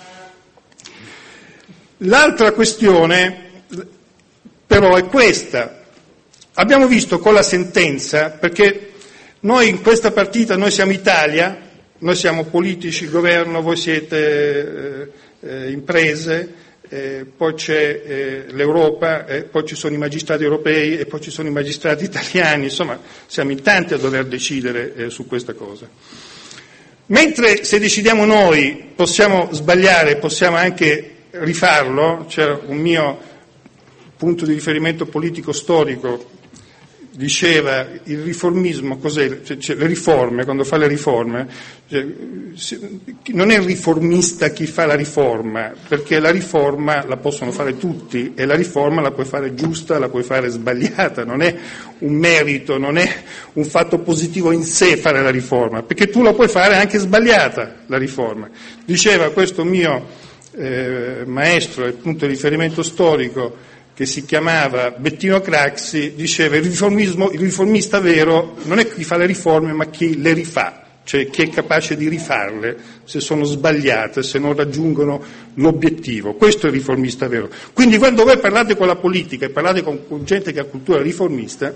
L'altra questione però è questa. Abbiamo visto con la sentenza, perché noi in questa partita, noi siamo Italia, noi siamo politici, governo, voi siete eh, eh, imprese, eh, poi c'è eh, l'Europa, eh, poi ci sono i magistrati europei e poi ci sono i magistrati italiani, insomma siamo in tanti a dover decidere eh, su questa cosa. Mentre se decidiamo noi possiamo sbagliare, possiamo anche rifarlo, c'era un mio punto di riferimento politico storico, diceva il riformismo, cos'è? Cioè, cioè, le riforme, quando fa le riforme, cioè, non è il riformista chi fa la riforma, perché la riforma la possono fare tutti e la riforma la puoi fare giusta, la puoi fare sbagliata, non è un merito, non è un fatto positivo in sé fare la riforma, perché tu la puoi fare anche sbagliata, la riforma. Diceva questo mio eh, maestro e punto di riferimento storico, che si chiamava Bettino Craxi, diceva il riformismo, il riformista vero non è chi fa le riforme ma chi le rifà, cioè chi è capace di rifarle se sono sbagliate, se non raggiungono l'obiettivo. Questo è il riformista vero. Quindi quando voi parlate con la politica e parlate con gente che ha cultura riformista,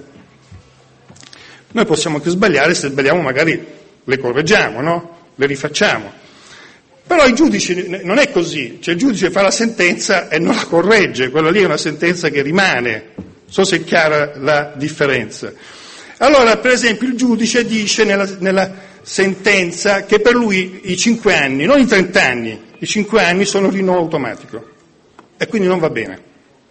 noi possiamo anche sbagliare, se sbagliamo magari le correggiamo, no? Le rifacciamo. Però i giudici non è così, cioè il giudice fa la sentenza e non la corregge, quella lì è una sentenza che rimane, non so se è chiara la differenza. Allora, per esempio, il giudice dice nella, nella sentenza che per lui i cinque anni, non i trenta anni, i cinque anni sono un rinnovo automatico e quindi non va bene.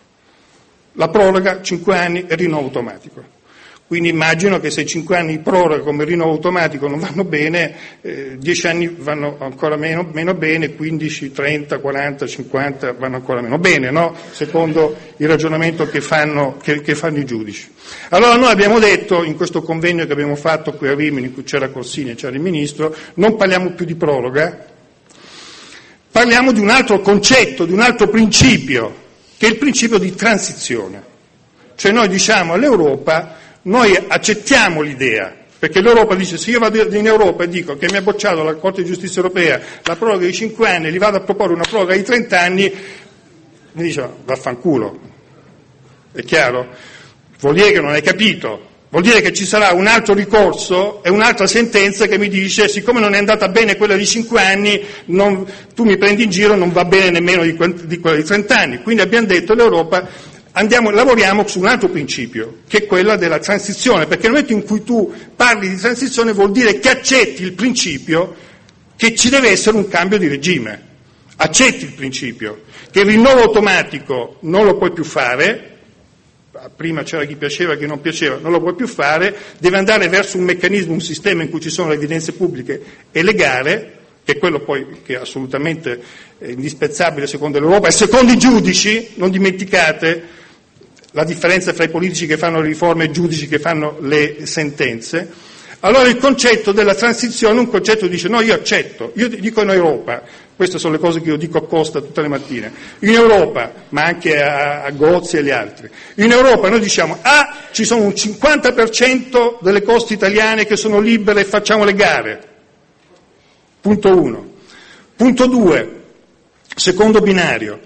La proroga, cinque anni e rinnovo automatico. Quindi immagino che se cinque anni di proroga come rinnovo automatico non vanno bene, eh, dieci anni vanno ancora meno, meno bene, quindici, trenta, quaranta, cinquanta vanno ancora meno bene, no? Secondo il ragionamento che fanno, che, che fanno i giudici. Allora noi abbiamo detto, in questo convegno che abbiamo fatto qui a Rimini, in cui c'era Corsini e c'era il Ministro, non parliamo più di proroga, parliamo di un altro concetto, di un altro principio, che è il principio di transizione. Cioè noi diciamo all'Europa, noi accettiamo l'idea, perché l'Europa dice se io vado in Europa e dico che mi ha bocciato la Corte di Giustizia Europea la proroga di cinque anni e gli vado a proporre una proroga di trenta anni, mi dice vaffanculo, è chiaro? Vuol dire che non hai capito, vuol dire che ci sarà un altro ricorso e un'altra sentenza che mi dice siccome non è andata bene quella di cinque anni, non, tu mi prendi in giro, non va bene nemmeno di, di quella di trenta anni. Quindi abbiamo detto all'Europa Andiamo, lavoriamo su un altro principio, che è quella della transizione, perché nel momento in cui tu parli di transizione vuol dire che accetti il principio che ci deve essere un cambio di regime. Accetti il principio che il rinnovo automatico non lo puoi più fare, prima c'era chi piaceva, chi non piaceva, non lo puoi più fare, deve andare verso un meccanismo, un sistema in cui ci sono le evidenze pubbliche e le gare, che è quello poi che è assolutamente indispensabile secondo l'Europa e secondo i giudici, non dimenticate la differenza fra i politici che fanno le riforme e i giudici che fanno le sentenze. Allora il concetto della transizione è un concetto che dice no, io accetto, io dico in Europa, queste sono le cose che io dico a Costa tutte le mattine, in Europa, ma anche a, a Gozzi e agli altri, in Europa noi diciamo ah, ci sono un cinquanta per cento delle coste italiane che sono libere e facciamo le gare, punto uno. Punto due, secondo binario.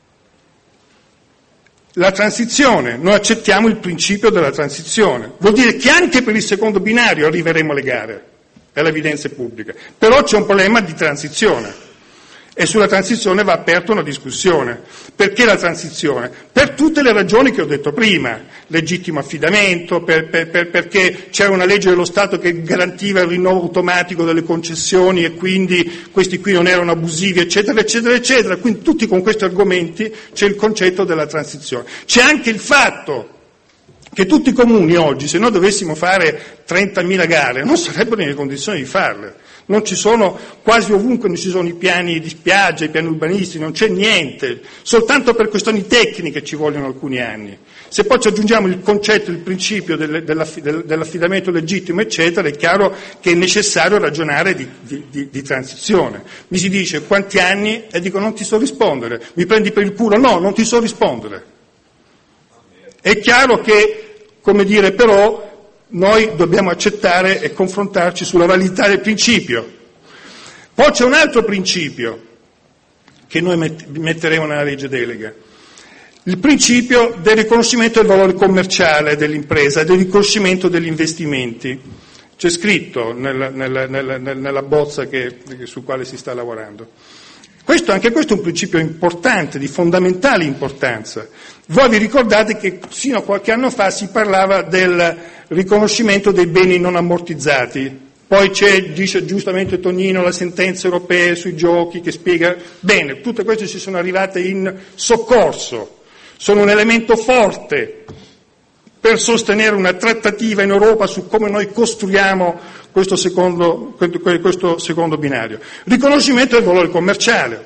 La transizione, noi accettiamo il principio della transizione, vuol dire che anche per il secondo binario arriveremo alle gare, è l'evidenza pubblica, però c'è un problema di transizione e sulla transizione va aperta una discussione. Perché la transizione? Per tutte le ragioni che ho detto prima, legittimo affidamento, per, per, per, perché c'era una legge dello Stato che garantiva il rinnovo automatico delle concessioni e quindi questi qui non erano abusivi, eccetera, eccetera, eccetera. Quindi tutti con questi argomenti c'è il concetto della transizione. C'è anche il fatto che tutti i comuni oggi, se noi dovessimo fare trentamila gare, non sarebbero nelle condizioni di farle. Non ci sono, quasi ovunque non ci sono i piani di spiaggia, i piani urbanistici, non c'è niente, soltanto per questioni tecniche ci vogliono alcuni anni. Se poi ci aggiungiamo il concetto, il principio del, dell'affidamento legittimo, eccetera, è chiaro che è necessario ragionare di, di, di, di transizione. Mi si dice quanti anni? E dico non ti so rispondere. Mi prendi per il culo? No, non ti so rispondere. È chiaro che, come dire, però, noi dobbiamo accettare e confrontarci sulla validità del principio. Poi c'è un altro principio che noi metteremo nella legge delega, il principio del riconoscimento del valore commerciale dell'impresa, del riconoscimento degli investimenti. C'è scritto nella, nella, nella, nella bozza che, su quale si sta lavorando. Questo, anche questo è un principio importante, di fondamentale importanza. Voi vi ricordate che fino a qualche anno fa si parlava del riconoscimento dei beni non ammortizzati, poi c'è, dice giustamente Tonino, la sentenza europea sui giochi che spiega bene, tutte queste ci sono arrivate in soccorso, sono un elemento forte per sostenere una trattativa in Europa su come noi costruiamo questo secondo, questo secondo binario. Riconoscimento del valore commerciale,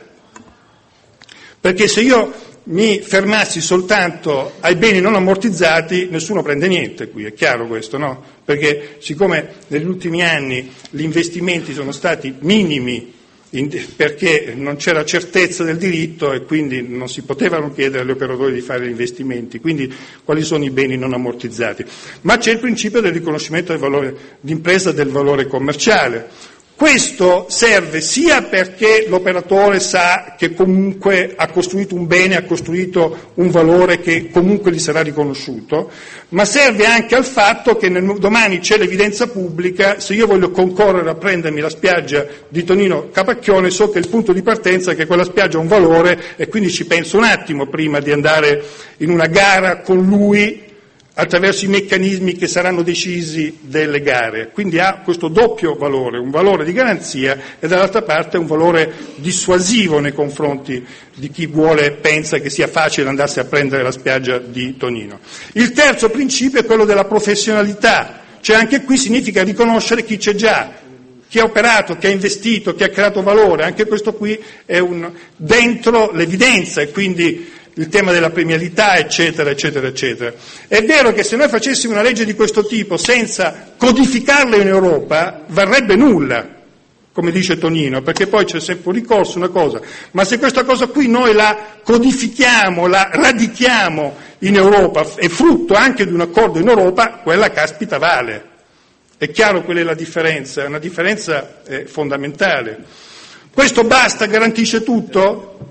perché se io mi fermassi soltanto ai beni non ammortizzati, nessuno prende niente qui, è chiaro questo, no? Perché siccome negli ultimi anni gli investimenti sono stati minimi, perché non c'era certezza del diritto e quindi non si potevano chiedere agli operatori di fare investimenti, quindi quali sono i beni non ammortizzati. Ma c'è il principio del riconoscimento del valore d'impresa, del valore commerciale. Questo serve sia perché l'operatore sa che comunque ha costruito un bene, ha costruito un valore che comunque gli sarà riconosciuto, ma serve anche al fatto che nel, domani c'è l'evidenza pubblica, se io voglio concorrere a prendermi la spiaggia di Tonino Capacchione, so che il punto di partenza è che quella spiaggia ha un valore e quindi ci penso un attimo prima di andare in una gara con lui, attraverso i meccanismi che saranno decisi delle gare. Quindi ha questo doppio valore, un valore di garanzia e dall'altra parte un valore dissuasivo nei confronti di chi vuole, pensa che sia facile andarsi a prendere la spiaggia di Tonino. Il terzo principio è quello della professionalità, cioè anche qui significa riconoscere chi c'è già, chi ha operato, chi ha investito, chi ha creato valore, anche questo qui è un dentro l'evidenza e quindi il tema della premialità, eccetera, eccetera, eccetera. È vero che se noi facessimo una legge di questo tipo senza codificarla in Europa, varrebbe nulla, come dice Tonino, perché poi c'è sempre un ricorso, una cosa, ma se questa cosa qui noi la codifichiamo, la radichiamo in Europa, è frutto anche di un accordo in Europa, quella caspita vale. È chiaro qual è la differenza, è una differenza eh, fondamentale. Questo basta, garantisce tutto?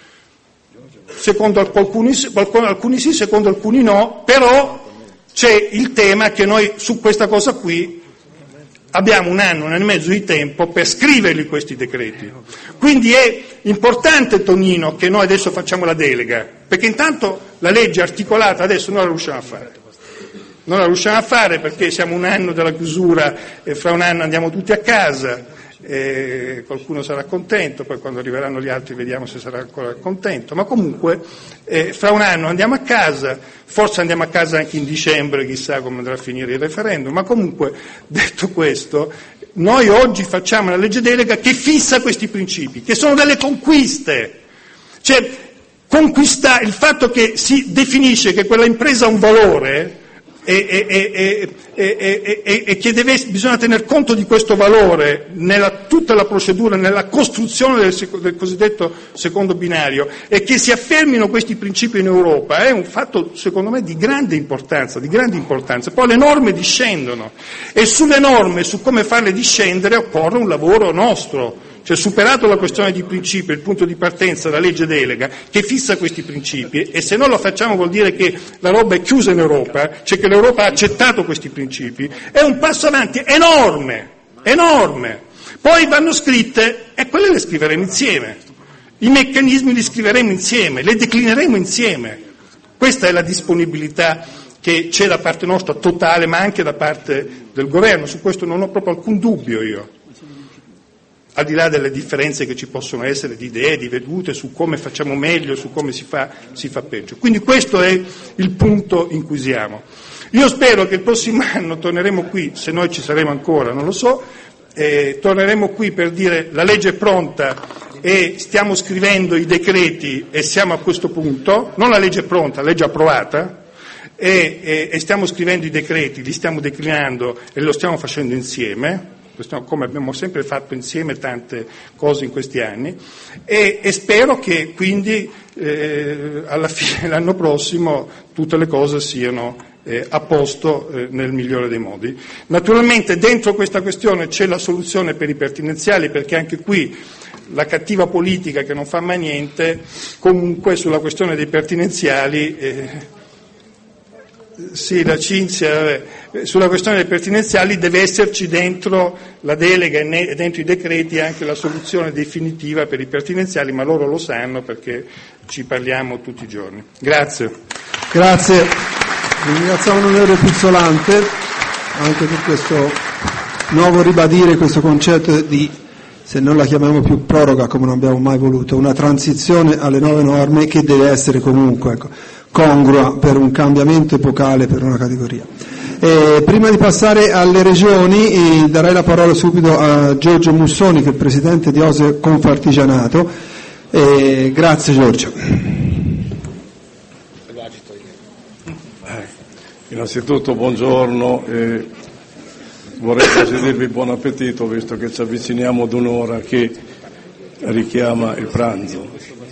Secondo alcuni, alcuni sì, secondo alcuni no, però c'è il tema che noi su questa cosa qui abbiamo un anno, un anno e mezzo di tempo per scriverli questi decreti. Quindi è importante, Tonino, che noi adesso facciamo la delega, perché intanto la legge articolata adesso non la riusciamo a fare. Non la riusciamo a fare perché siamo un anno dalla chiusura e fra un anno andiamo tutti a casa. E qualcuno sarà contento, poi quando arriveranno gli altri vediamo se sarà ancora contento, ma comunque eh, fra un anno andiamo a casa, forse andiamo a casa anche in dicembre, chissà come andrà a finire il referendum, ma comunque detto questo, noi oggi facciamo una legge delega che fissa questi principi, che sono delle conquiste, cioè conquista il fatto che si definisce che quella impresa ha un valore E, e, e, e, e, e che deve, bisogna tener conto di questo valore nella tutta la procedura, nella costruzione del, del cosiddetto secondo binario, e che si affermino questi principi in Europa è un fatto secondo me di grande importanza, di grande importanza. Poi le norme discendono e sulle norme, su come farle discendere occorre un lavoro nostro. Cioè, superato la questione di principio, il punto di partenza, la legge delega, che fissa questi principi, e se non lo facciamo vuol dire che la roba è chiusa in Europa, cioè che l'Europa ha accettato questi principi, è un passo avanti enorme, enorme. Poi vanno scritte, e quelle le scriveremo insieme, i meccanismi li scriveremo insieme, le declineremo insieme. Questa è la disponibilità che c'è da parte nostra totale, ma anche da parte del governo, su questo non ho proprio alcun dubbio io. al di là delle differenze che ci possono essere di idee, di vedute su come facciamo meglio, su come si fa, si fa peggio. Quindi questo è il punto in cui siamo. Io spero che il prossimo anno torneremo qui, se noi ci saremo ancora, non lo so, eh, torneremo qui per dire la legge è pronta e stiamo scrivendo i decreti e siamo a questo punto, non la legge è pronta, la legge approvata, e, e, e stiamo scrivendo i decreti, li stiamo declinando e lo stiamo facendo insieme, come abbiamo sempre fatto insieme tante cose in questi anni, e, e spero che quindi eh, alla fine dell'anno prossimo tutte le cose siano eh, a posto eh, nel migliore dei modi. Naturalmente dentro questa questione c'è la soluzione per i pertinenziali, perché anche qui la cattiva politica che non fa mai niente, comunque sulla questione dei pertinenziali eh, Sì, la Cinzia, vabbè. Sulla questione dei pertinenziali deve esserci dentro la delega e dentro i decreti anche la soluzione definitiva per i pertinenziali, ma loro lo sanno perché ci parliamo tutti i giorni. Grazie. Grazie. Ringraziamo l'onorevole Puzzolante anche per questo nuovo ribadire questo concetto di, se non la chiamiamo più proroga come non abbiamo mai voluto, una transizione alle nuove norme che deve essere comunque, ecco, congrua per un cambiamento epocale per una categoria. Eh, prima di passare alle regioni eh, darei la parola subito a Giorgio Mussoni, che è il presidente di Ose Confartigianato. Eh, grazie Giorgio. Innanzitutto buongiorno e vorrei quasi dirvi buon appetito, visto che ci avviciniamo ad un'ora che richiama il pranzo.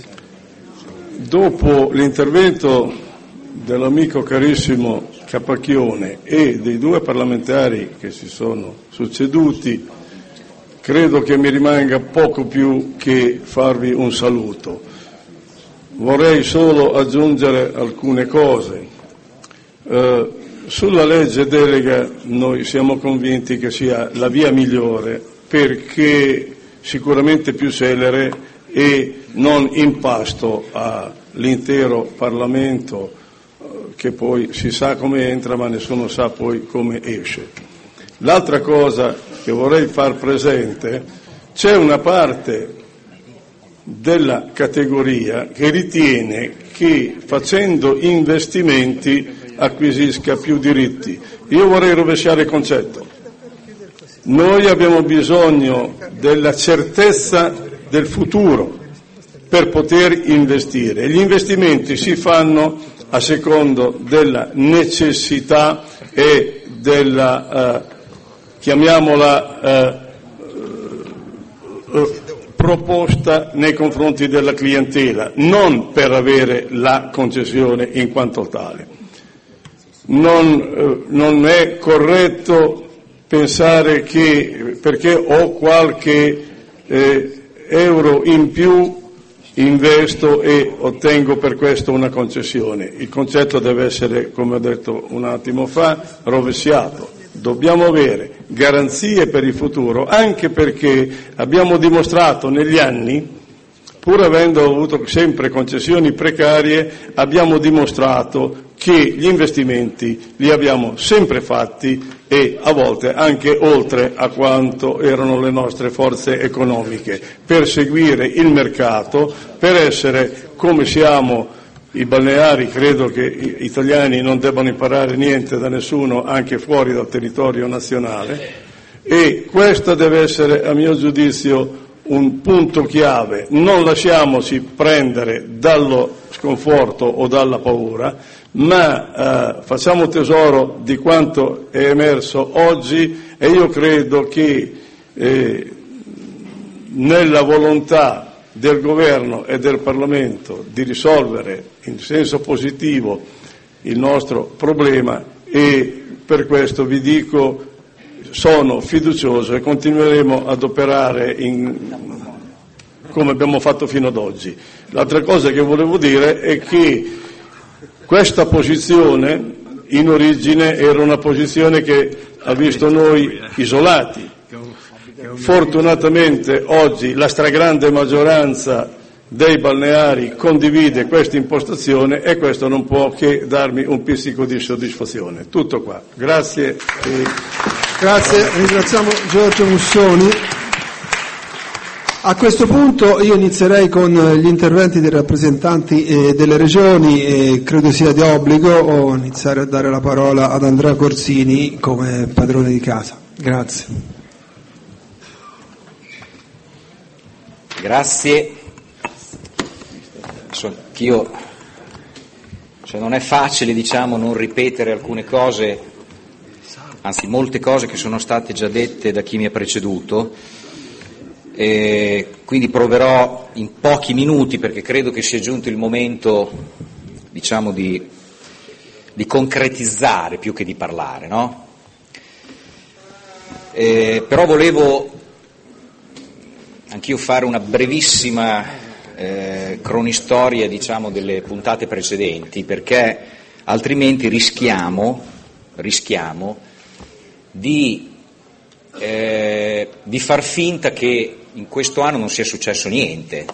Dopo l'intervento dell'amico carissimo Capacchione e dei due parlamentari che si sono succeduti, credo che mi rimanga poco più che farvi un saluto. Vorrei solo aggiungere alcune cose. Eh, sulla legge delega noi siamo convinti che sia la via migliore, perché sicuramente più celere e non impasto all'intero Parlamento, che poi si sa come entra ma nessuno sa poi come esce. L'altra cosa che vorrei far presente, c'è una parte della categoria che ritiene che facendo investimenti acquisisca più diritti. Io vorrei rovesciare il concetto. Noi abbiamo bisogno della certezza del futuro per poter investire. Gli investimenti si fanno a secondo della necessità e della, eh, chiamiamola, eh, eh, proposta nei confronti della clientela, non per avere la concessione in quanto tale. Non, eh, non è corretto pensare che perché ho qualche eh, euro in più investo e ottengo per questo una concessione. Il concetto deve essere, come ho detto un attimo fa, rovesciato. Dobbiamo avere garanzie per il futuro, anche perché abbiamo dimostrato negli anni, pur avendo avuto sempre concessioni precarie, abbiamo dimostrato che gli investimenti li abbiamo sempre fatti e a volte anche oltre a quanto erano le nostre forze economiche, per seguire il mercato, per essere come siamo. I balneari, credo che gli italiani non debbano imparare niente da nessuno anche fuori dal territorio nazionale, e questo deve essere, a mio giudizio, un punto chiave. Non lasciamoci prendere dallo sconforto o dalla paura, ma eh, facciamo tesoro di quanto è emerso oggi, e io credo che eh, nella volontà del governo e del Parlamento di risolvere in senso positivo il nostro problema, e per questo vi dico sono fiducioso e continueremo ad operare in, come abbiamo fatto fino ad oggi. L'altra cosa che volevo dire è che questa posizione in origine era una posizione che ha visto noi isolati. Fortunatamente oggi la stragrande maggioranza dei balneari condivide questa impostazione, e questo non può che darmi un pizzico di soddisfazione. Tutto qua. Grazie. Grazie, ringraziamo Giorgio Mussoni. A questo punto io inizierei con gli interventi dei rappresentanti eh, delle regioni e credo sia di obbligo o iniziare a dare la parola ad Andrea Corsini come padrone di casa. Grazie. Grazie. So, anch'io, cioè non è facile, diciamo, non ripetere alcune cose, anzi molte cose che sono state già dette da chi mi ha preceduto. E quindi proverò in pochi minuti, perché credo che sia giunto il momento, diciamo, di, di concretizzare più che di parlare, no? E, però volevo anch'io fare una brevissima eh, cronistoria, diciamo, delle puntate precedenti, perché altrimenti rischiamo, rischiamo di, eh, di far finta che in questo anno non sia successo niente.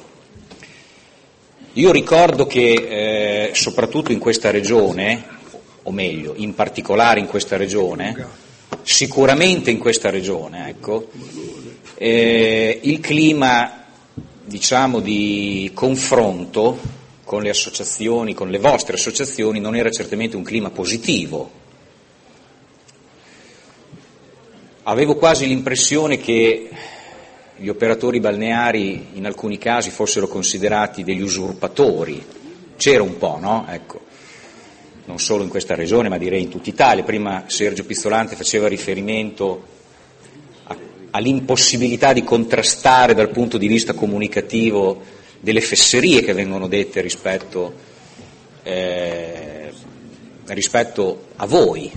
Io ricordo che eh, soprattutto in questa regione, o meglio, in particolare in questa regione, sicuramente in questa regione, ecco, eh, il clima, diciamo, di confronto con le associazioni, con le vostre associazioni, non era certamente un clima positivo. Avevo quasi l'impressione che gli operatori balneari in alcuni casi fossero considerati degli usurpatori, c'era un po', no? Ecco, non solo in questa regione, ma direi in tutta Italia. Prima Sergio Pizzolante faceva riferimento a, all'impossibilità di contrastare dal punto di vista comunicativo delle fesserie che vengono dette rispetto, eh, rispetto a voi.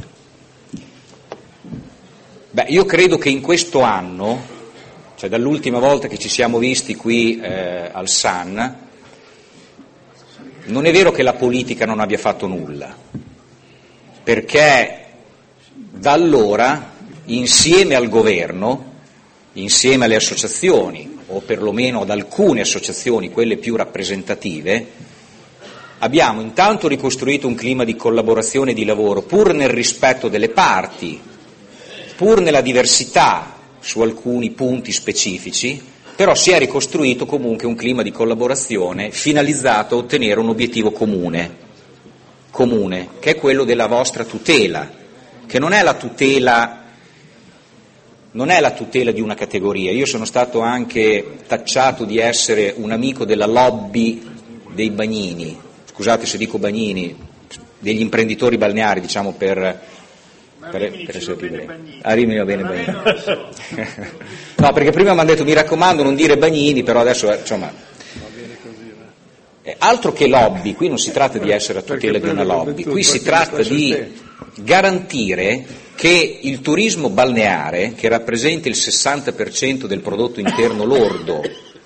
Beh, io credo che in questo anno, cioè dall'ultima volta che ci siamo visti qui eh, al S A N, non è vero che la politica non abbia fatto nulla, perché da allora, insieme al governo, insieme alle associazioni, o perlomeno ad alcune associazioni, quelle più rappresentative, abbiamo intanto ricostruito un clima di collaborazione e di lavoro, pur nel rispetto delle parti, pur nella diversità su alcuni punti specifici, però si è ricostruito comunque un clima di collaborazione finalizzato a ottenere un obiettivo comune, comune, che è quello della vostra tutela, che non è la tutela, non è la tutela di una categoria. Io sono stato anche tacciato di essere un amico della lobby dei bagnini, scusate se dico bagnini, degli imprenditori balneari, diciamo per... Per, per essere più breve. A Rimini va bene Bagnini. No, perché prima mi hanno detto mi raccomando non dire Bagnini, però adesso insomma eh, altro che lobby, qui non si tratta di essere a tutela di una lobby, qui si tratta di garantire che il turismo balneare, che rappresenta il sessanta per cento del prodotto interno lordo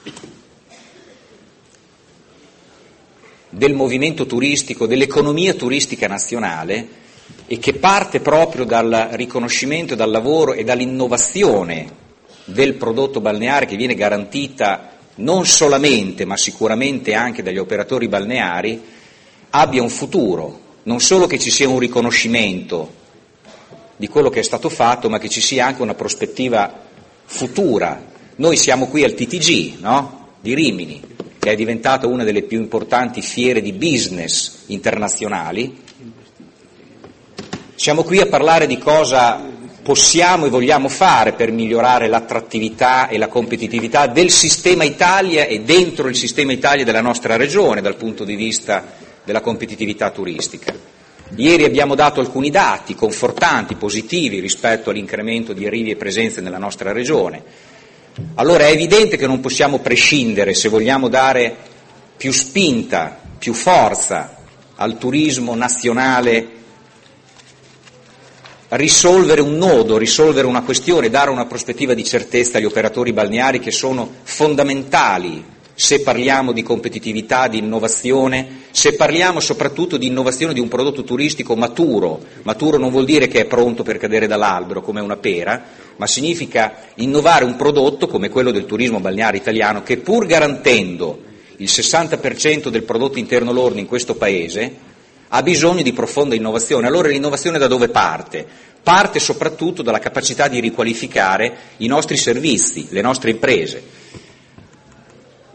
del movimento turistico, dell'economia turistica nazionale, e che parte proprio dal riconoscimento, dal lavoro e dall'innovazione del prodotto balneare, che viene garantita non solamente ma sicuramente anche dagli operatori balneari, abbia un futuro, non solo che ci sia un riconoscimento di quello che è stato fatto, ma che ci sia anche una prospettiva futura. Noi siamo qui al T T G, no? Di Rimini, che è diventata una delle più importanti fiere di business internazionali. Siamo qui a parlare di cosa possiamo e vogliamo fare per migliorare l'attrattività e la competitività del sistema Italia e dentro il sistema Italia della nostra regione dal punto di vista della competitività turistica. Ieri abbiamo dato alcuni dati confortanti, positivi rispetto all'incremento di arrivi e presenze nella nostra regione. Allora è evidente che non possiamo prescindere, se vogliamo dare più spinta, più forza al turismo nazionale, risolvere un nodo, risolvere una questione, dare una prospettiva di certezza agli operatori balneari che sono fondamentali se parliamo di competitività, di innovazione, se parliamo soprattutto di innovazione di un prodotto turistico maturo. Maturo non vuol dire che è pronto per cadere dall'albero come una pera, ma significa innovare un prodotto come quello del turismo balneare italiano, che pur garantendo il sessanta per cento del prodotto interno lordo in questo Paese ha bisogno di profonda innovazione. Allora l'innovazione da dove parte? Parte soprattutto dalla capacità di riqualificare i nostri servizi, le nostre imprese.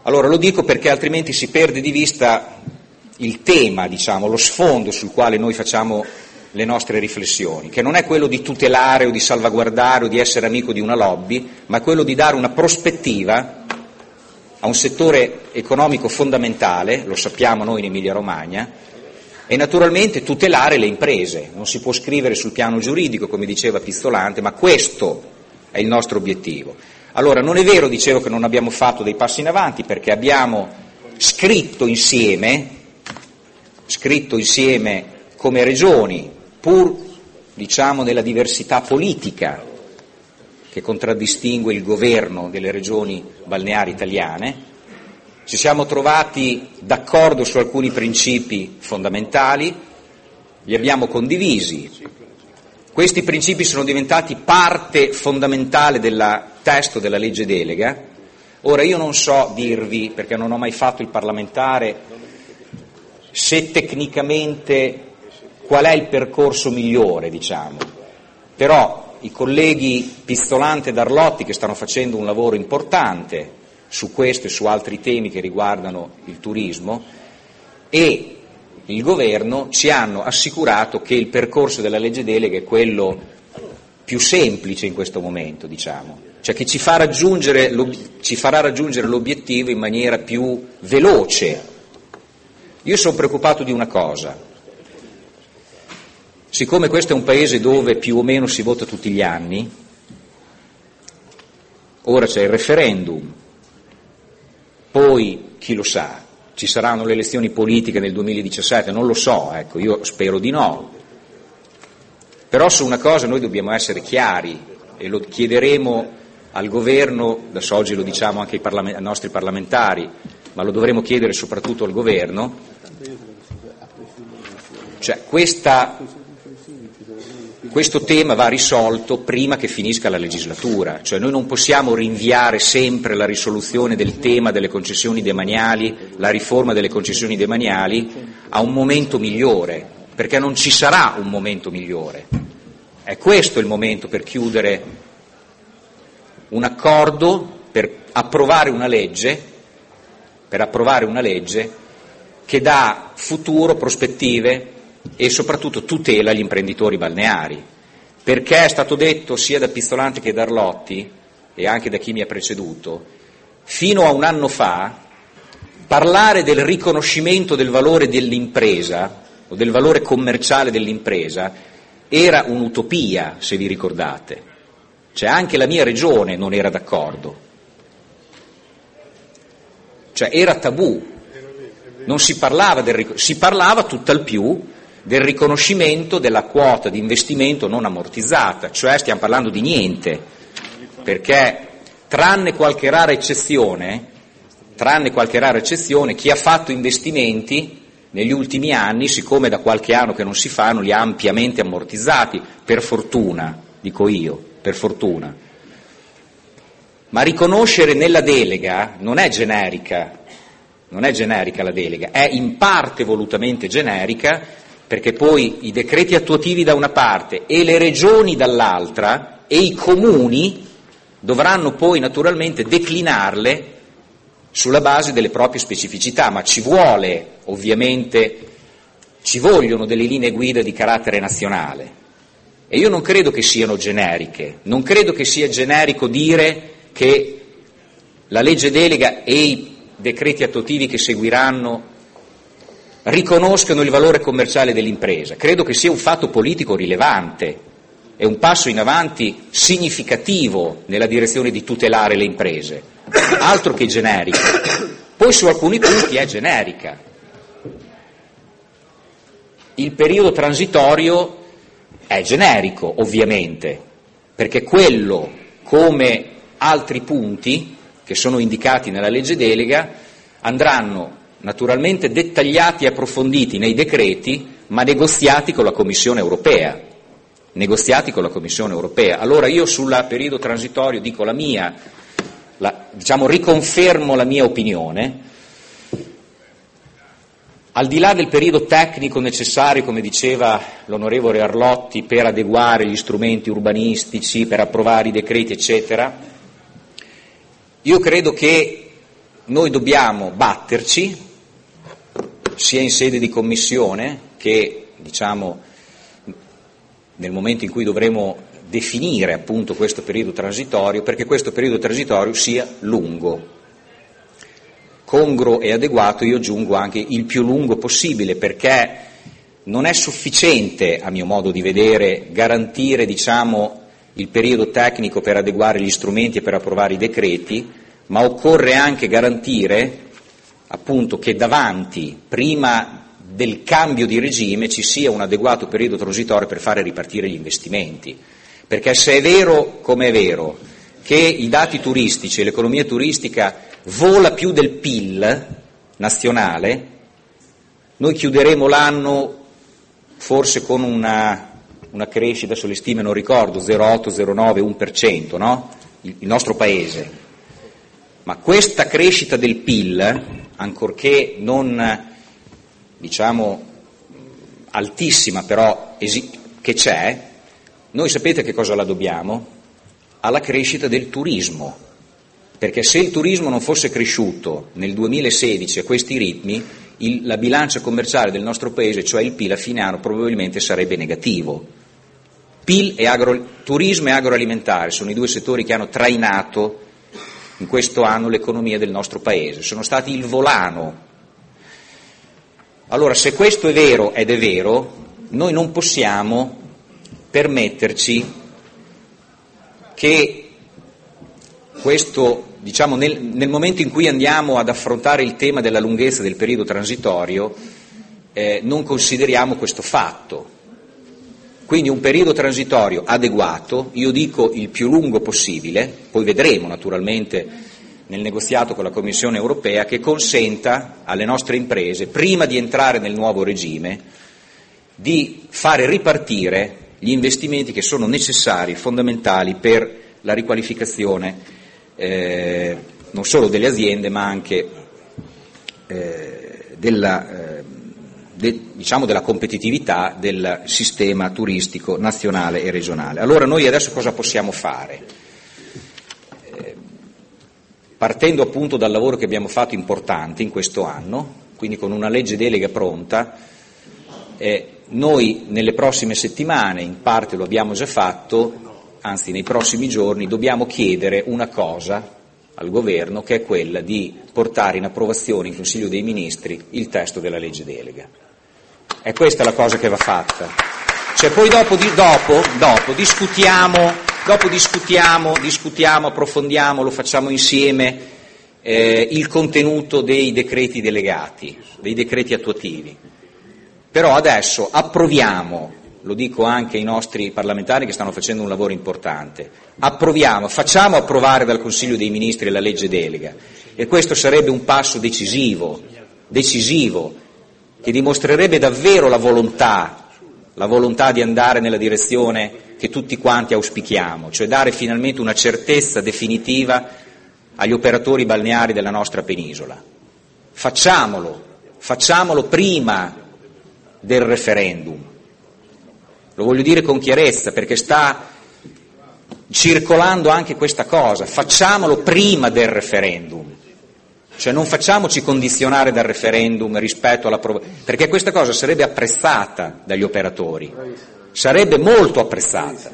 Allora lo dico perché altrimenti si perde di vista il tema, diciamo, lo sfondo sul quale noi facciamo le nostre riflessioni, che non è quello di tutelare o di salvaguardare o di essere amico di una lobby, ma è quello di dare una prospettiva a un settore economico fondamentale, lo sappiamo noi in Emilia-Romagna, e naturalmente tutelare le imprese. Non si può scrivere sul piano giuridico, come diceva Pizzolante, ma questo è il nostro obiettivo. Allora, non è vero, dicevo, che non abbiamo fatto dei passi in avanti, perché abbiamo scritto insieme, scritto insieme come regioni, pur, diciamo, nella diversità politica che contraddistingue il governo delle regioni balneari italiane, ci siamo trovati d'accordo su alcuni principi fondamentali, li abbiamo condivisi. Questi principi sono diventati parte fondamentale del testo della legge delega. Ora io non so dirvi, perché non ho mai fatto il parlamentare, se tecnicamente qual è il percorso migliore, diciamo, però i colleghi Pizzolante e Darlotti, che stanno facendo un lavoro importante su questo e su altri temi che riguardano il turismo, e il governo ci hanno assicurato che il percorso della legge delega è quello più semplice in questo momento, diciamo, cioè che ci fa raggiungere, ci farà raggiungere l'obiettivo in maniera più veloce. Io sono preoccupato di una cosa: siccome questo è un paese dove più o meno si vota tutti gli anni, ora c'è il referendum, poi chi lo sa, ci saranno le elezioni politiche nel duemiladiciassette, non lo so, ecco, io spero di no. Però su una cosa noi dobbiamo essere chiari e lo chiederemo al governo, adesso oggi lo diciamo anche ai, parlament- ai nostri parlamentari, ma lo dovremo chiedere soprattutto al governo, cioè questa, questo tema va risolto prima che finisca la legislatura, cioè noi non possiamo rinviare sempre la risoluzione del tema delle concessioni demaniali, la riforma delle concessioni demaniali a un momento migliore, perché non ci sarà un momento migliore. È questo il momento per chiudere un accordo, per approvare una legge, per approvare una legge che dà futuro, prospettive e soprattutto tutela agli imprenditori balneari, perché è stato detto sia da Pizzolante che da Arlotti e anche da chi mi ha preceduto, fino a un anno fa parlare del riconoscimento del valore dell'impresa o del valore commerciale dell'impresa era un'utopia, se vi ricordate, cioè anche la mia regione non era d'accordo, cioè era tabù, non si parlava del, si parlava tutt'al più del riconoscimento della quota di investimento non ammortizzata, cioè stiamo parlando di niente, perché tranne qualche rara eccezione, tranne qualche rara eccezione, chi ha fatto investimenti negli ultimi anni, siccome da qualche anno che non si fanno, li ha ampiamente ammortizzati, per fortuna, dico io, per fortuna. Ma riconoscere nella delega non è generica, non è generica la delega, è in parte volutamente generica, perché poi i decreti attuativi da una parte e le regioni dall'altra e i comuni dovranno poi naturalmente declinarle sulla base delle proprie specificità, ma ci vuole ovviamente, ci vogliono delle linee guida di carattere nazionale e io non credo che siano generiche, non credo che sia generico dire che la legge delega e i decreti attuativi che seguiranno riconoscono il valore commerciale dell'impresa. Credo che sia un fatto politico rilevante, è un passo in avanti significativo nella direzione di tutelare le imprese, altro che generica. Poi su alcuni punti è generica. Il periodo transitorio è generico, ovviamente, perché quello, come altri punti che sono indicati nella legge delega, andranno naturalmente dettagliati e approfonditi nei decreti, ma negoziati con la Commissione europea. Negoziati con la Commissione europea. Allora io sul periodo transitorio dico la mia, la, diciamo riconfermo la mia opinione, al di là del periodo tecnico necessario, come diceva l'onorevole Arlotti, per adeguare gli strumenti urbanistici, per approvare i decreti, eccetera, io credo che noi dobbiamo batterci, sia in sede di commissione che, diciamo, nel momento in cui dovremo definire appunto questo periodo transitorio, perché questo periodo transitorio sia lungo, congruo e adeguato, io aggiungo anche il più lungo possibile, perché non è sufficiente, a mio modo di vedere, garantire, diciamo, il periodo tecnico per adeguare gli strumenti e per approvare i decreti, ma occorre anche garantire appunto che davanti, prima del cambio di regime, ci sia un adeguato periodo transitorio per fare ripartire gli investimenti. Perché se è vero, come è vero, che i dati turistici e l'economia turistica vola più del P I L nazionale, noi chiuderemo l'anno forse con una, una crescita, adesso le stime non ricordo, zero virgola otto, zero virgola nove, uno per cento, no? Il, il nostro paese. Ma questa crescita del P I L, ancorché non, diciamo, altissima, però esi- che c'è, noi sapete che cosa la dobbiamo? Alla crescita del turismo. Perché se il turismo non fosse cresciuto nel duemilasedici a questi ritmi, il, la bilancia commerciale del nostro paese, cioè il P I L a fine anno, probabilmente sarebbe negativo. P I L e agro, turismo e agroalimentare sono i due settori che hanno trainato in questo anno l'economia del nostro paese, sono stati il volano. Allora, se questo è vero, ed è vero, noi non possiamo permetterci che questo, diciamo, nel, nel momento in cui andiamo ad affrontare il tema della lunghezza del periodo transitorio, eh, non consideriamo questo fatto. Quindi un periodo transitorio adeguato, io dico il più lungo possibile, poi vedremo naturalmente nel negoziato con la Commissione europea, che consenta alle nostre imprese, prima di entrare nel nuovo regime, di fare ripartire gli investimenti che sono necessari, fondamentali per la riqualificazione eh, non solo delle aziende ma anche eh, della, eh, de, diciamo della competitività del sistema turistico nazionale e regionale. Allora noi adesso cosa possiamo fare? Eh, partendo appunto dal lavoro che abbiamo fatto importante in questo anno, quindi con una legge delega pronta, eh, noi nelle prossime settimane, in parte lo abbiamo già fatto, anzi nei prossimi giorni, dobbiamo chiedere una cosa al Governo, che è quella di portare in approvazione in Consiglio dei Ministri il testo della legge delega. È questa la cosa che va fatta. Cioè poi dopo, di, dopo, dopo discutiamo, dopo discutiamo, discutiamo, approfondiamo, lo facciamo insieme, eh, il contenuto dei decreti delegati, dei decreti attuativi. Però adesso approviamo, lo dico anche ai nostri parlamentari che stanno facendo un lavoro importante, approviamo, facciamo approvare dal Consiglio dei Ministri la legge delega, e questo sarebbe un passo decisivo, decisivo, che dimostrerebbe davvero la volontà, la volontà di andare nella direzione che tutti quanti auspichiamo, cioè dare finalmente una certezza definitiva agli operatori balneari della nostra penisola. Facciamolo, facciamolo prima del referendum. Lo voglio dire con chiarezza perché sta circolando anche questa cosa, facciamolo prima del referendum, cioè non facciamoci condizionare dal referendum rispetto alla prov- perché questa cosa sarebbe apprezzata dagli operatori, sarebbe molto apprezzata,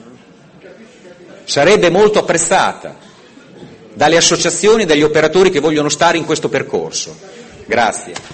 sarebbe molto apprezzata dalle associazioni e dagli operatori che vogliono stare in questo percorso. Grazie.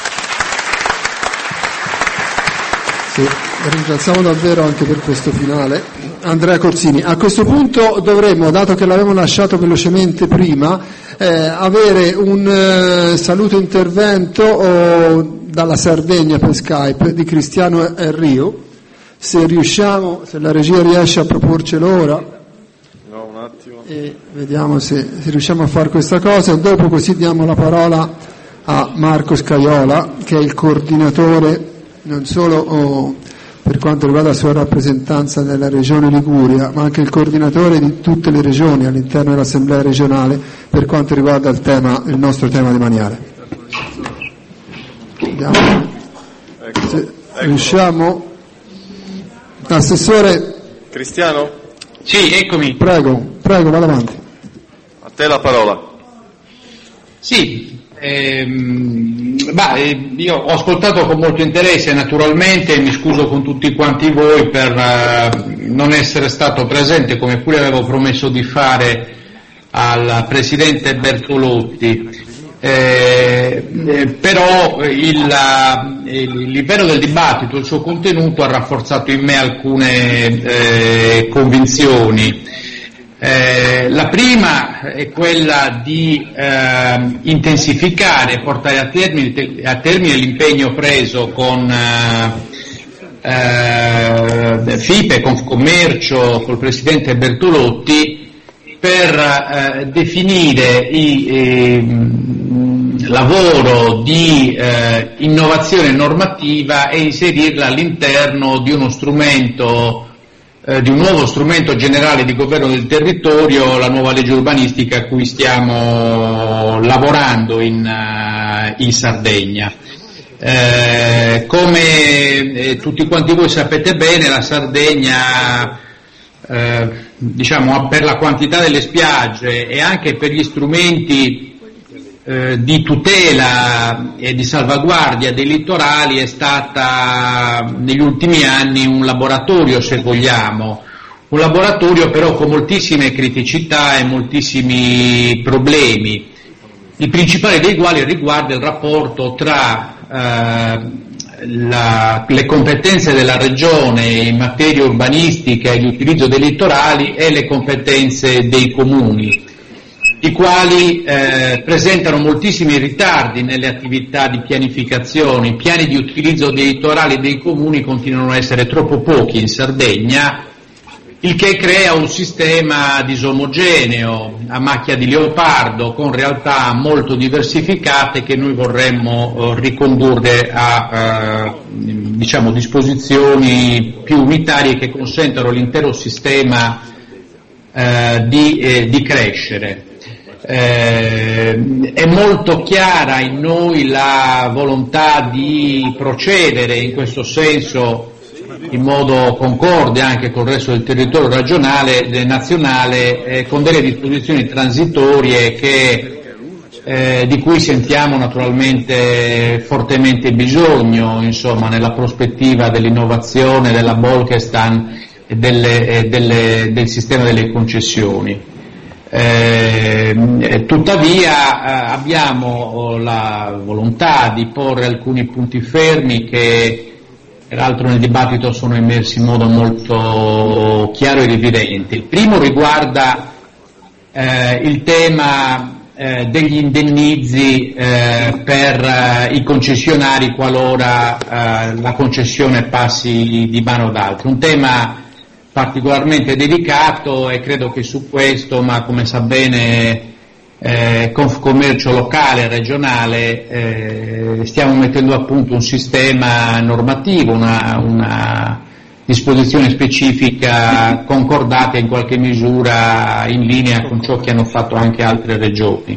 Sì, ringraziamo davvero anche per questo finale Andrea Corsini. A questo punto dovremmo, dato che l'avevamo lasciato velocemente prima, eh, avere un eh, saluto intervento oh, dalla Sardegna per Skype di Cristiano Erriu. Se riusciamo, se la regia riesce a proporcelo ora. No, un attimo. E vediamo se, se riusciamo a fare questa cosa, e dopo così diamo la parola a Marco Scaiola, che è il coordinatore non solo oh, per quanto riguarda la sua rappresentanza nella regione Liguria, ma anche il coordinatore di tutte le regioni all'interno dell'Assemblea regionale per quanto riguarda il tema, il nostro tema demaniale. Vediamo Ecco, se ecco. riusciamo. Assessore. Cristiano? Sì, eccomi. Prego, prego, vada avanti. A te la parola. Sì, ehm, bah, io ho ascoltato con molto interesse, naturalmente, e mi scuso con tutti quanti voi per uh, non essere stato presente, come pure avevo promesso di fare al Presidente Bertolotti. Eh, eh, però il, il livello del dibattito, il suo contenuto ha rafforzato in me alcune eh, convinzioni. Eh, la prima è quella di eh, intensificare e portare a termine, a termine l'impegno preso con eh, eh, F I P E, Confcommercio, col Presidente Bertolotti, per eh, definire il eh, lavoro di eh, innovazione normativa e inserirla all'interno di uno strumento, eh, di un nuovo strumento generale di governo del territorio, la nuova legge urbanistica a cui stiamo lavorando in, uh, in Sardegna. Eh, come eh, tutti quanti voi sapete bene, la Sardegna Eh, diciamo per la quantità delle spiagge e anche per gli strumenti eh, di tutela e di salvaguardia dei litorali è stata negli ultimi anni un laboratorio, se vogliamo, un laboratorio però con moltissime criticità e moltissimi problemi, il principale dei quali riguarda il rapporto tra eh, La, le competenze della Regione in materia urbanistica e di utilizzo dei litorali e le competenze dei comuni, i quali eh, presentano moltissimi ritardi nelle attività di pianificazione. I piani di utilizzo dei litorali dei comuni continuano a essere troppo pochi in Sardegna, il che crea un sistema disomogeneo, a macchia di leopardo, con realtà molto diversificate che noi vorremmo eh, ricondurre a eh, diciamo, disposizioni più unitarie che consentano all'intero sistema eh, di, eh, di crescere. Eh, è molto chiara in noi la volontà di procedere in questo senso in modo concorde anche con il resto del territorio regionale e nazionale, eh, con delle disposizioni transitorie che, eh, di cui sentiamo naturalmente fortemente bisogno, insomma, nella prospettiva dell'innovazione, della Bolkestein e, delle, e delle, del sistema delle concessioni. Eh, tuttavia eh, abbiamo la volontà di porre alcuni punti fermi che peraltro nel dibattito sono emersi in modo molto chiaro ed evidente. Il primo riguarda eh, il tema eh, degli indennizi eh, per eh, i concessionari qualora eh, la concessione passi di mano ad altri. Un tema particolarmente delicato e credo che su questo, ma come sa bene Eh, Confcommercio locale e regionale, eh, stiamo mettendo a punto un sistema normativo, una, una disposizione specifica concordata in qualche misura in linea con ciò che hanno fatto anche altre regioni.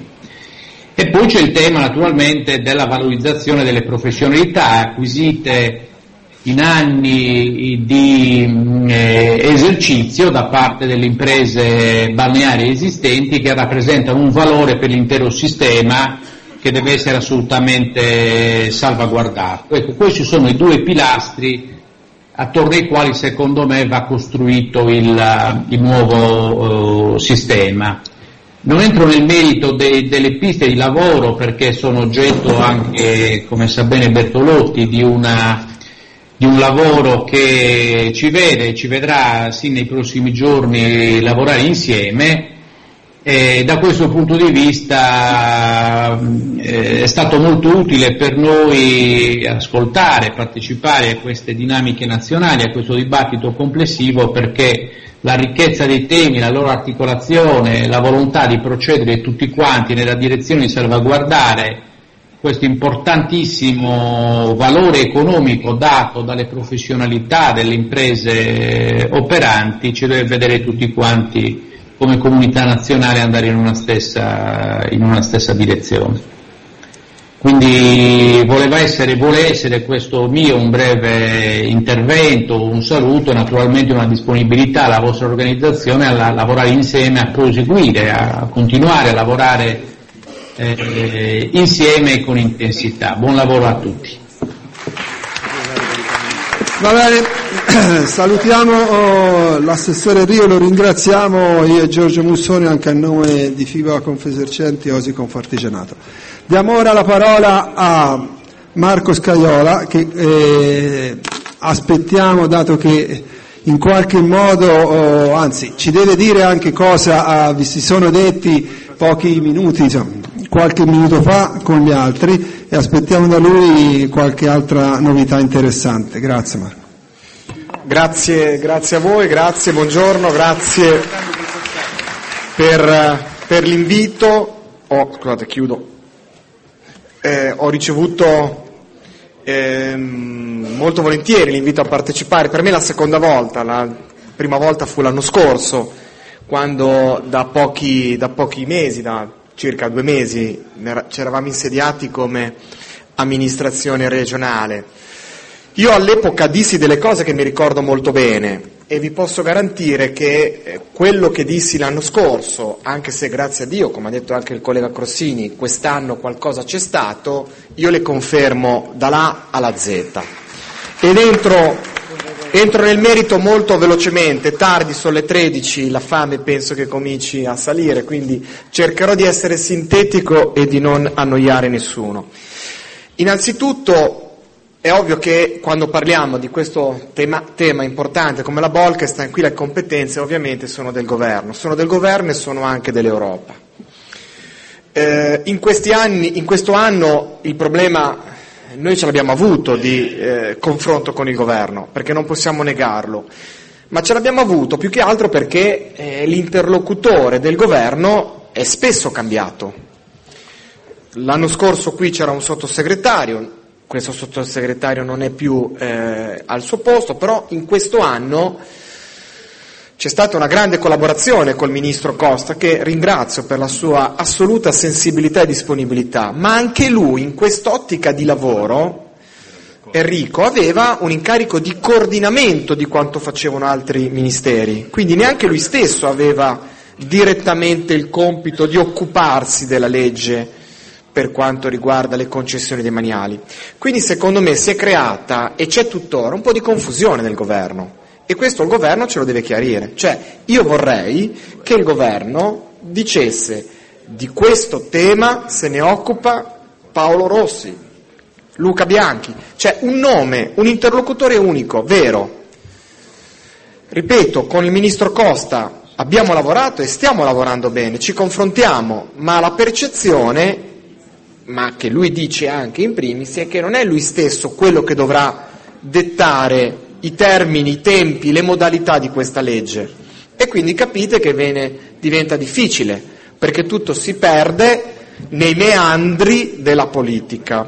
E poi c'è il tema naturalmente della valorizzazione delle professionalità acquisite in anni di eh, esercizio da parte delle imprese balneari esistenti, che rappresentano un valore per l'intero sistema che deve essere assolutamente salvaguardato. Ecco, questi sono i due pilastri attorno ai quali secondo me va costruito il, il nuovo uh, sistema. Non entro nel merito de, delle piste di lavoro perché sono oggetto anche, come sa bene Bertolotti, di una di un lavoro che ci vede, ci vedrà sì nei prossimi giorni lavorare insieme, e da questo punto di vista eh, è stato molto utile per noi ascoltare, partecipare a queste dinamiche nazionali, a questo dibattito complessivo, perché la ricchezza dei temi, la loro articolazione, la volontà di procedere tutti quanti nella direzione di salvaguardare questo importantissimo valore economico dato dalle professionalità delle imprese operanti ci deve vedere tutti quanti come comunità nazionale andare in una stessa, in una stessa direzione. Quindi voleva essere, vuole essere questo mio un breve intervento, un saluto e naturalmente una disponibilità alla vostra organizzazione a lavorare insieme, a proseguire, a continuare a lavorare eh, insieme e con intensità. Buon lavoro a tutti. Va bene, salutiamo oh, l'assessore Rio, lo ringraziamo io e Giorgio Mussoni anche a nome di FIBA Confesercenti e Osi Confartigianato. Diamo ora la parola a Marco Scaiola che eh, aspettiamo, dato che in qualche modo, oh, anzi ci deve dire anche cosa ah, vi si sono detti pochi minuti, insomma, qualche minuto fa con gli altri, e aspettiamo da lui qualche altra novità interessante. Grazie Marco. Grazie, grazie a voi, grazie, buongiorno, grazie per, per l'invito. Oh, scusate, chiudo. Eh, ho ricevuto eh, molto volentieri l'invito a partecipare, per me è la seconda volta, la prima volta fu l'anno scorso, quando da pochi, da pochi mesi, da circa due mesi, ci eravamo insediati come amministrazione regionale. Io all'epoca dissi delle cose che mi ricordo molto bene e vi posso garantire che quello che dissi l'anno scorso, anche se grazie a Dio, come ha detto anche il collega Crossini, quest'anno qualcosa c'è stato, io le confermo dall'A alla Z. Ed entro, entro nel merito molto velocemente, tardi, sono le tredici, la fame penso che cominci a salire, quindi cercherò di essere sintetico e di non annoiare nessuno. Innanzitutto, è ovvio che quando parliamo di questo tema, tema importante come la Bolkestein, qui le competenze ovviamente sono del governo, sono del governo e sono anche dell'Europa. Eh, in questi anni, in questo anno il problema noi ce l'abbiamo avuto di eh, confronto con il governo, perché non possiamo negarlo, ma ce l'abbiamo avuto più che altro perché eh, l'interlocutore del governo è spesso cambiato. L'anno scorso qui c'era un sottosegretario, questo sottosegretario non è più eh, al suo posto, però in questo anno c'è stata una grande collaborazione col ministro Costa, che ringrazio per la sua assoluta sensibilità e disponibilità, ma anche lui in quest'ottica di lavoro, Enrico, aveva un incarico di coordinamento di quanto facevano altri ministeri, quindi neanche lui stesso aveva direttamente il compito di occuparsi della legge per quanto riguarda le concessioni demaniali. Quindi secondo me si è creata, e c'è tuttora, un po' di confusione nel governo, e questo il governo ce lo deve chiarire. Cioè, io vorrei che il governo dicesse: di questo tema se ne occupa Paolo Rossi, Luca Bianchi, cioè un nome, un interlocutore unico, vero. Ripeto, con il ministro Costa abbiamo lavorato e stiamo lavorando bene, ci confrontiamo, ma la percezione, ma che lui dice anche in primis, è che non è lui stesso quello che dovrà dettare i termini, i tempi, le modalità di questa legge, e quindi capite che viene, diventa difficile, perché tutto si perde nei meandri della politica.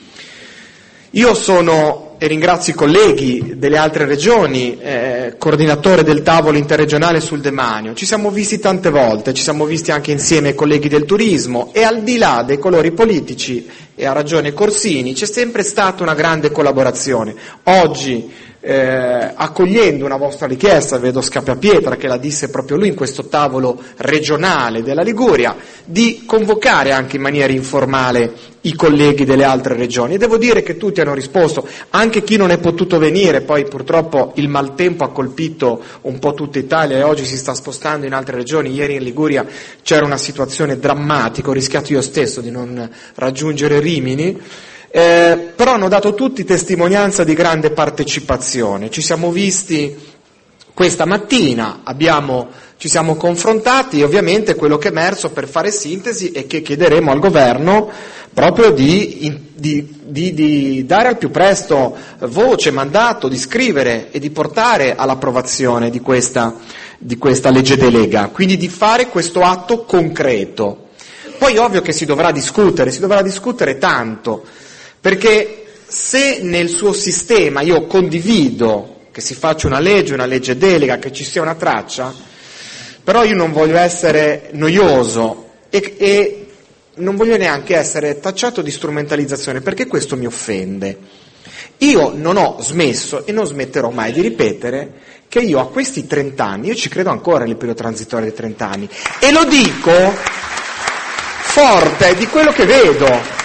Io sono, e ringrazio i colleghi delle altre regioni, eh, coordinatore del tavolo interregionale sul demanio, ci siamo visti tante volte, ci siamo visti anche insieme ai colleghi del turismo, e al di là dei colori politici, e ha ragione Corsini, c'è sempre stata una grande collaborazione. Oggi, Eh, accogliendo una vostra richiesta, vedo Scappapietra che la disse proprio lui in questo tavolo regionale della Liguria, di convocare anche in maniera informale i colleghi delle altre regioni, e devo dire che tutti hanno risposto, anche chi non è potuto venire, poi purtroppo il maltempo ha colpito un po' tutta Italia e oggi si sta spostando in altre regioni. Ieri in Liguria c'era una situazione drammatica, ho rischiato io stesso di non raggiungere Rimini. Eh, però hanno dato tutti testimonianza di grande partecipazione. Ci siamo visti questa mattina, abbiamo, ci siamo confrontati, e ovviamente quello che è emerso, per fare sintesi, è che chiederemo al governo proprio di, di, di, di dare al più presto voce, mandato, di scrivere e di portare all'approvazione di questa, di questa legge delega, quindi di fare questo atto concreto. Poi è ovvio che si dovrà discutere, si dovrà discutere tanto, perché se nel suo sistema io condivido che si faccia una legge, una legge delega, che ci sia una traccia, però io non voglio essere noioso e, e non voglio neanche essere tacciato di strumentalizzazione, perché questo mi offende. Io non ho smesso e non smetterò mai di ripetere che io a questi trent'anni, io ci credo ancora nel periodo transitorio dei trent'anni, e lo dico forte di quello che vedo.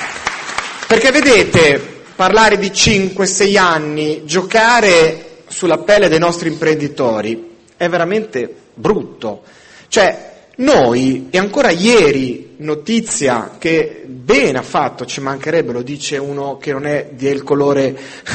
Perché vedete, parlare di cinque sei anni, giocare sulla pelle dei nostri imprenditori è veramente brutto. Cioè, noi, e ancora ieri, notizia che bene ha fatto, ci mancherebbe, lo dice uno che non è del colore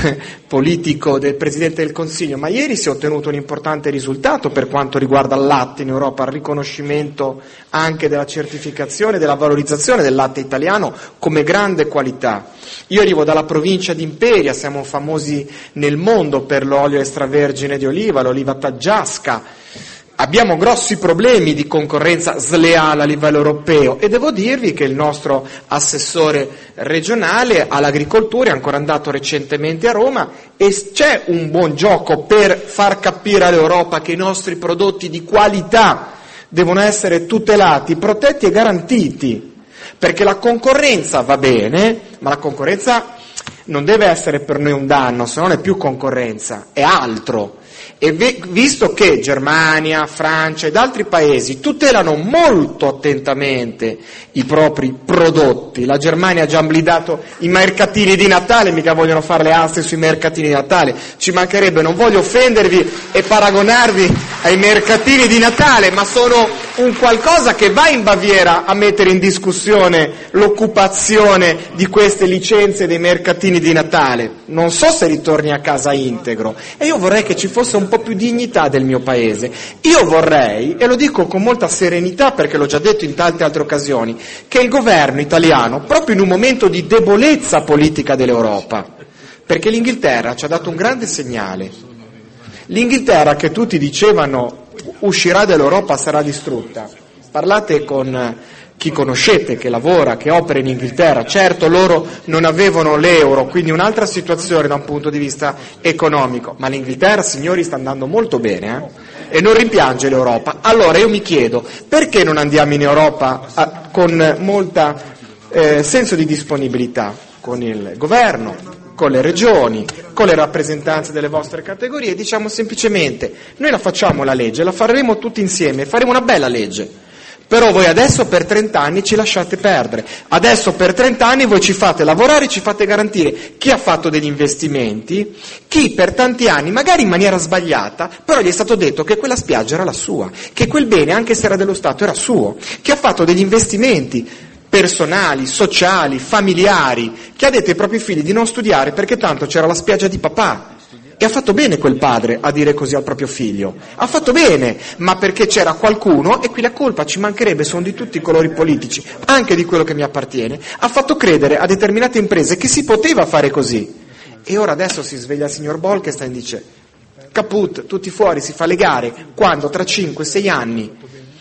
politico del Presidente del Consiglio, ma ieri si è ottenuto un importante risultato per quanto riguarda il latte in Europa, il riconoscimento anche della certificazione, della valorizzazione del latte italiano come grande qualità. Io arrivo dalla provincia di Imperia, siamo famosi nel mondo per l'olio extravergine di oliva, l'oliva taggiasca. Abbiamo grossi problemi di concorrenza sleale a livello europeo e devo dirvi che il nostro assessore regionale all'agricoltura è ancora andato recentemente a Roma e c'è un buon gioco per far capire all'Europa che i nostri prodotti di qualità devono essere tutelati, protetti e garantiti, perché la concorrenza va bene, ma la concorrenza non deve essere per noi un danno, se non è più concorrenza, è altro. E visto che Germania, Francia ed altri paesi tutelano molto attentamente i propri prodotti, la Germania ha già blindato i mercatini di Natale, mica vogliono fare le aste sui mercatini di Natale, ci mancherebbe, non voglio offendervi e paragonarvi ai mercatini di Natale, ma sono un qualcosa che va in Baviera a mettere in discussione l'occupazione di queste licenze dei mercatini di Natale. Non so se ritorni a casa integro e io vorrei che ci fosse un po' più dignità del mio paese. Io vorrei, e lo dico con molta serenità perché l'ho già detto in tante altre occasioni, che il governo italiano, proprio in un momento di debolezza politica dell'Europa, perché l'Inghilterra ci ha dato un grande segnale, l'Inghilterra che tutti dicevano uscirà dall'Europa, sarà distrutta, parlate con chi conoscete, che lavora, che opera in Inghilterra, certo loro non avevano l'euro, quindi un'altra situazione da un punto di vista economico, ma l'Inghilterra, signori, sta andando molto bene, eh? E non rimpiange l'Europa. Allora io mi chiedo, perché non andiamo in Europa a, con molta eh, senso di disponibilità, con il governo, con le regioni, con le rappresentanze delle vostre categorie, diciamo semplicemente, noi la facciamo la legge, la faremo tutti insieme, faremo una bella legge. Però voi adesso per trenta anni ci lasciate perdere, adesso per trenta anni voi ci fate lavorare, ci fate garantire chi ha fatto degli investimenti, chi per tanti anni, magari in maniera sbagliata, però gli è stato detto che quella spiaggia era la sua, che quel bene, anche se era dello Stato, era suo, chi ha fatto degli investimenti personali, sociali, familiari, che ha detto ai propri figli di non studiare perché tanto c'era la spiaggia di papà. E ha fatto bene quel padre a dire così al proprio figlio, ha fatto bene, ma perché c'era qualcuno, e qui la colpa ci mancherebbe, sono di tutti i colori politici, anche di quello che mi appartiene, ha fatto credere a determinate imprese che si poteva fare così. E ora adesso si sveglia il signor Bolkestein e dice, caput, tutti fuori, si fa le gare, quando tra cinque sei anni...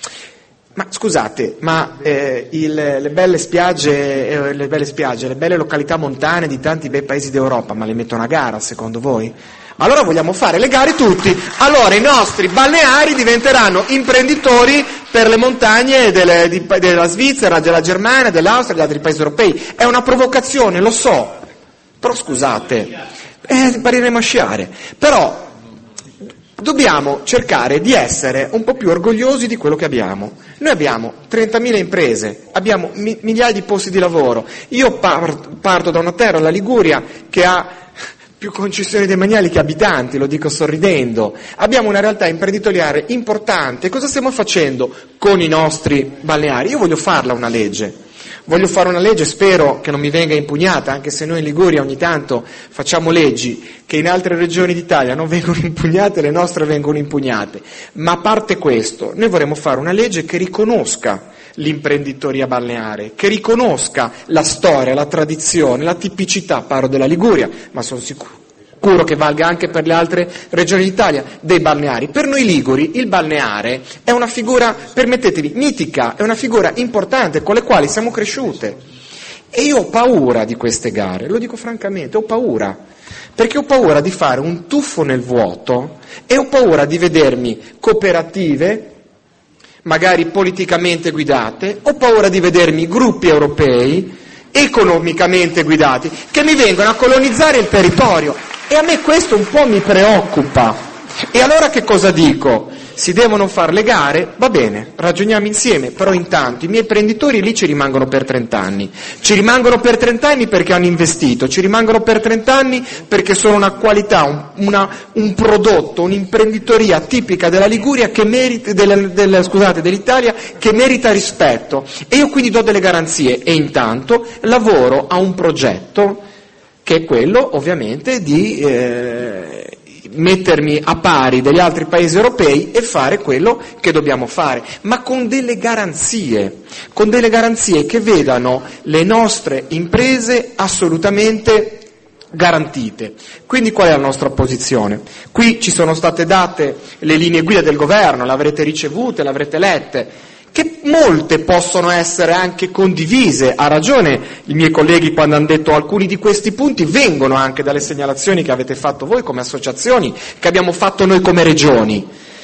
Ma scusate, ma eh, il, le belle spiagge, eh, le belle spiagge, le belle località montane di tanti bei paesi d'Europa, ma le mettono a gara secondo voi? Allora vogliamo fare le gare tutti, allora i nostri balneari diventeranno imprenditori per le montagne delle, di, della Svizzera, della Germania, dell'Austria, degli altri paesi europei. È una provocazione, lo so, però scusate, eh, pariremo a sciare, però dobbiamo cercare di essere un po' più orgogliosi di quello che abbiamo. Noi abbiamo trentamila imprese, abbiamo mi- migliaia di posti di lavoro. Io par- parto da una terra, la Liguria, che ha più concessioni demaniali che abitanti, lo dico sorridendo. Abbiamo una realtà imprenditoriale importante. Cosa stiamo facendo con i nostri balneari? Io voglio farla una legge. Voglio fare una legge, spero che non mi venga impugnata, anche se noi in Liguria ogni tanto facciamo leggi che in altre regioni d'Italia non vengono impugnate, le nostre vengono impugnate. Ma a parte questo, noi vorremmo fare una legge che riconosca l'imprenditoria balneare, che riconosca la storia, la tradizione, la tipicità, parlo della Liguria, ma sono sicuro Sicuro che valga anche per le altre regioni d'Italia, dei balneari. Per noi liguri il balneare è una figura, permettetemi, mitica, è una figura importante con le quali siamo cresciute. E io ho paura di queste gare, lo dico francamente, ho paura, perché ho paura di fare un tuffo nel vuoto e ho paura di vedermi cooperative, magari politicamente guidate, ho paura di vedermi gruppi europei, economicamente guidati, che mi vengono a colonizzare il territorio. E a me questo un po' mi preoccupa. E allora che cosa dico? si devono fare le gare, va bene, ragioniamo insieme, però intanto i miei imprenditori lì ci rimangono per trenta anni, ci rimangono per trenta anni perché hanno investito, ci rimangono per trenta anni perché sono una qualità, un, una, un prodotto, un'imprenditoria tipica della Liguria che merita, del, del, scusate, dell'Italia che merita rispetto, e io quindi do delle garanzie e intanto lavoro a un progetto che è quello ovviamente di eh, mettermi a pari degli altri paesi europei e fare quello che dobbiamo fare, ma con delle garanzie, con delle garanzie che vedano le nostre imprese assolutamente garantite. Quindi qual è la nostra posizione? Qui ci sono state date le linee guida del governo, le avrete ricevute, le avrete lette, che molte possono essere anche condivise. Ha ragione i miei colleghi quando hanno detto alcuni di questi punti vengono anche dalle segnalazioni che avete fatto voi come associazioni, che abbiamo fatto noi come regioni.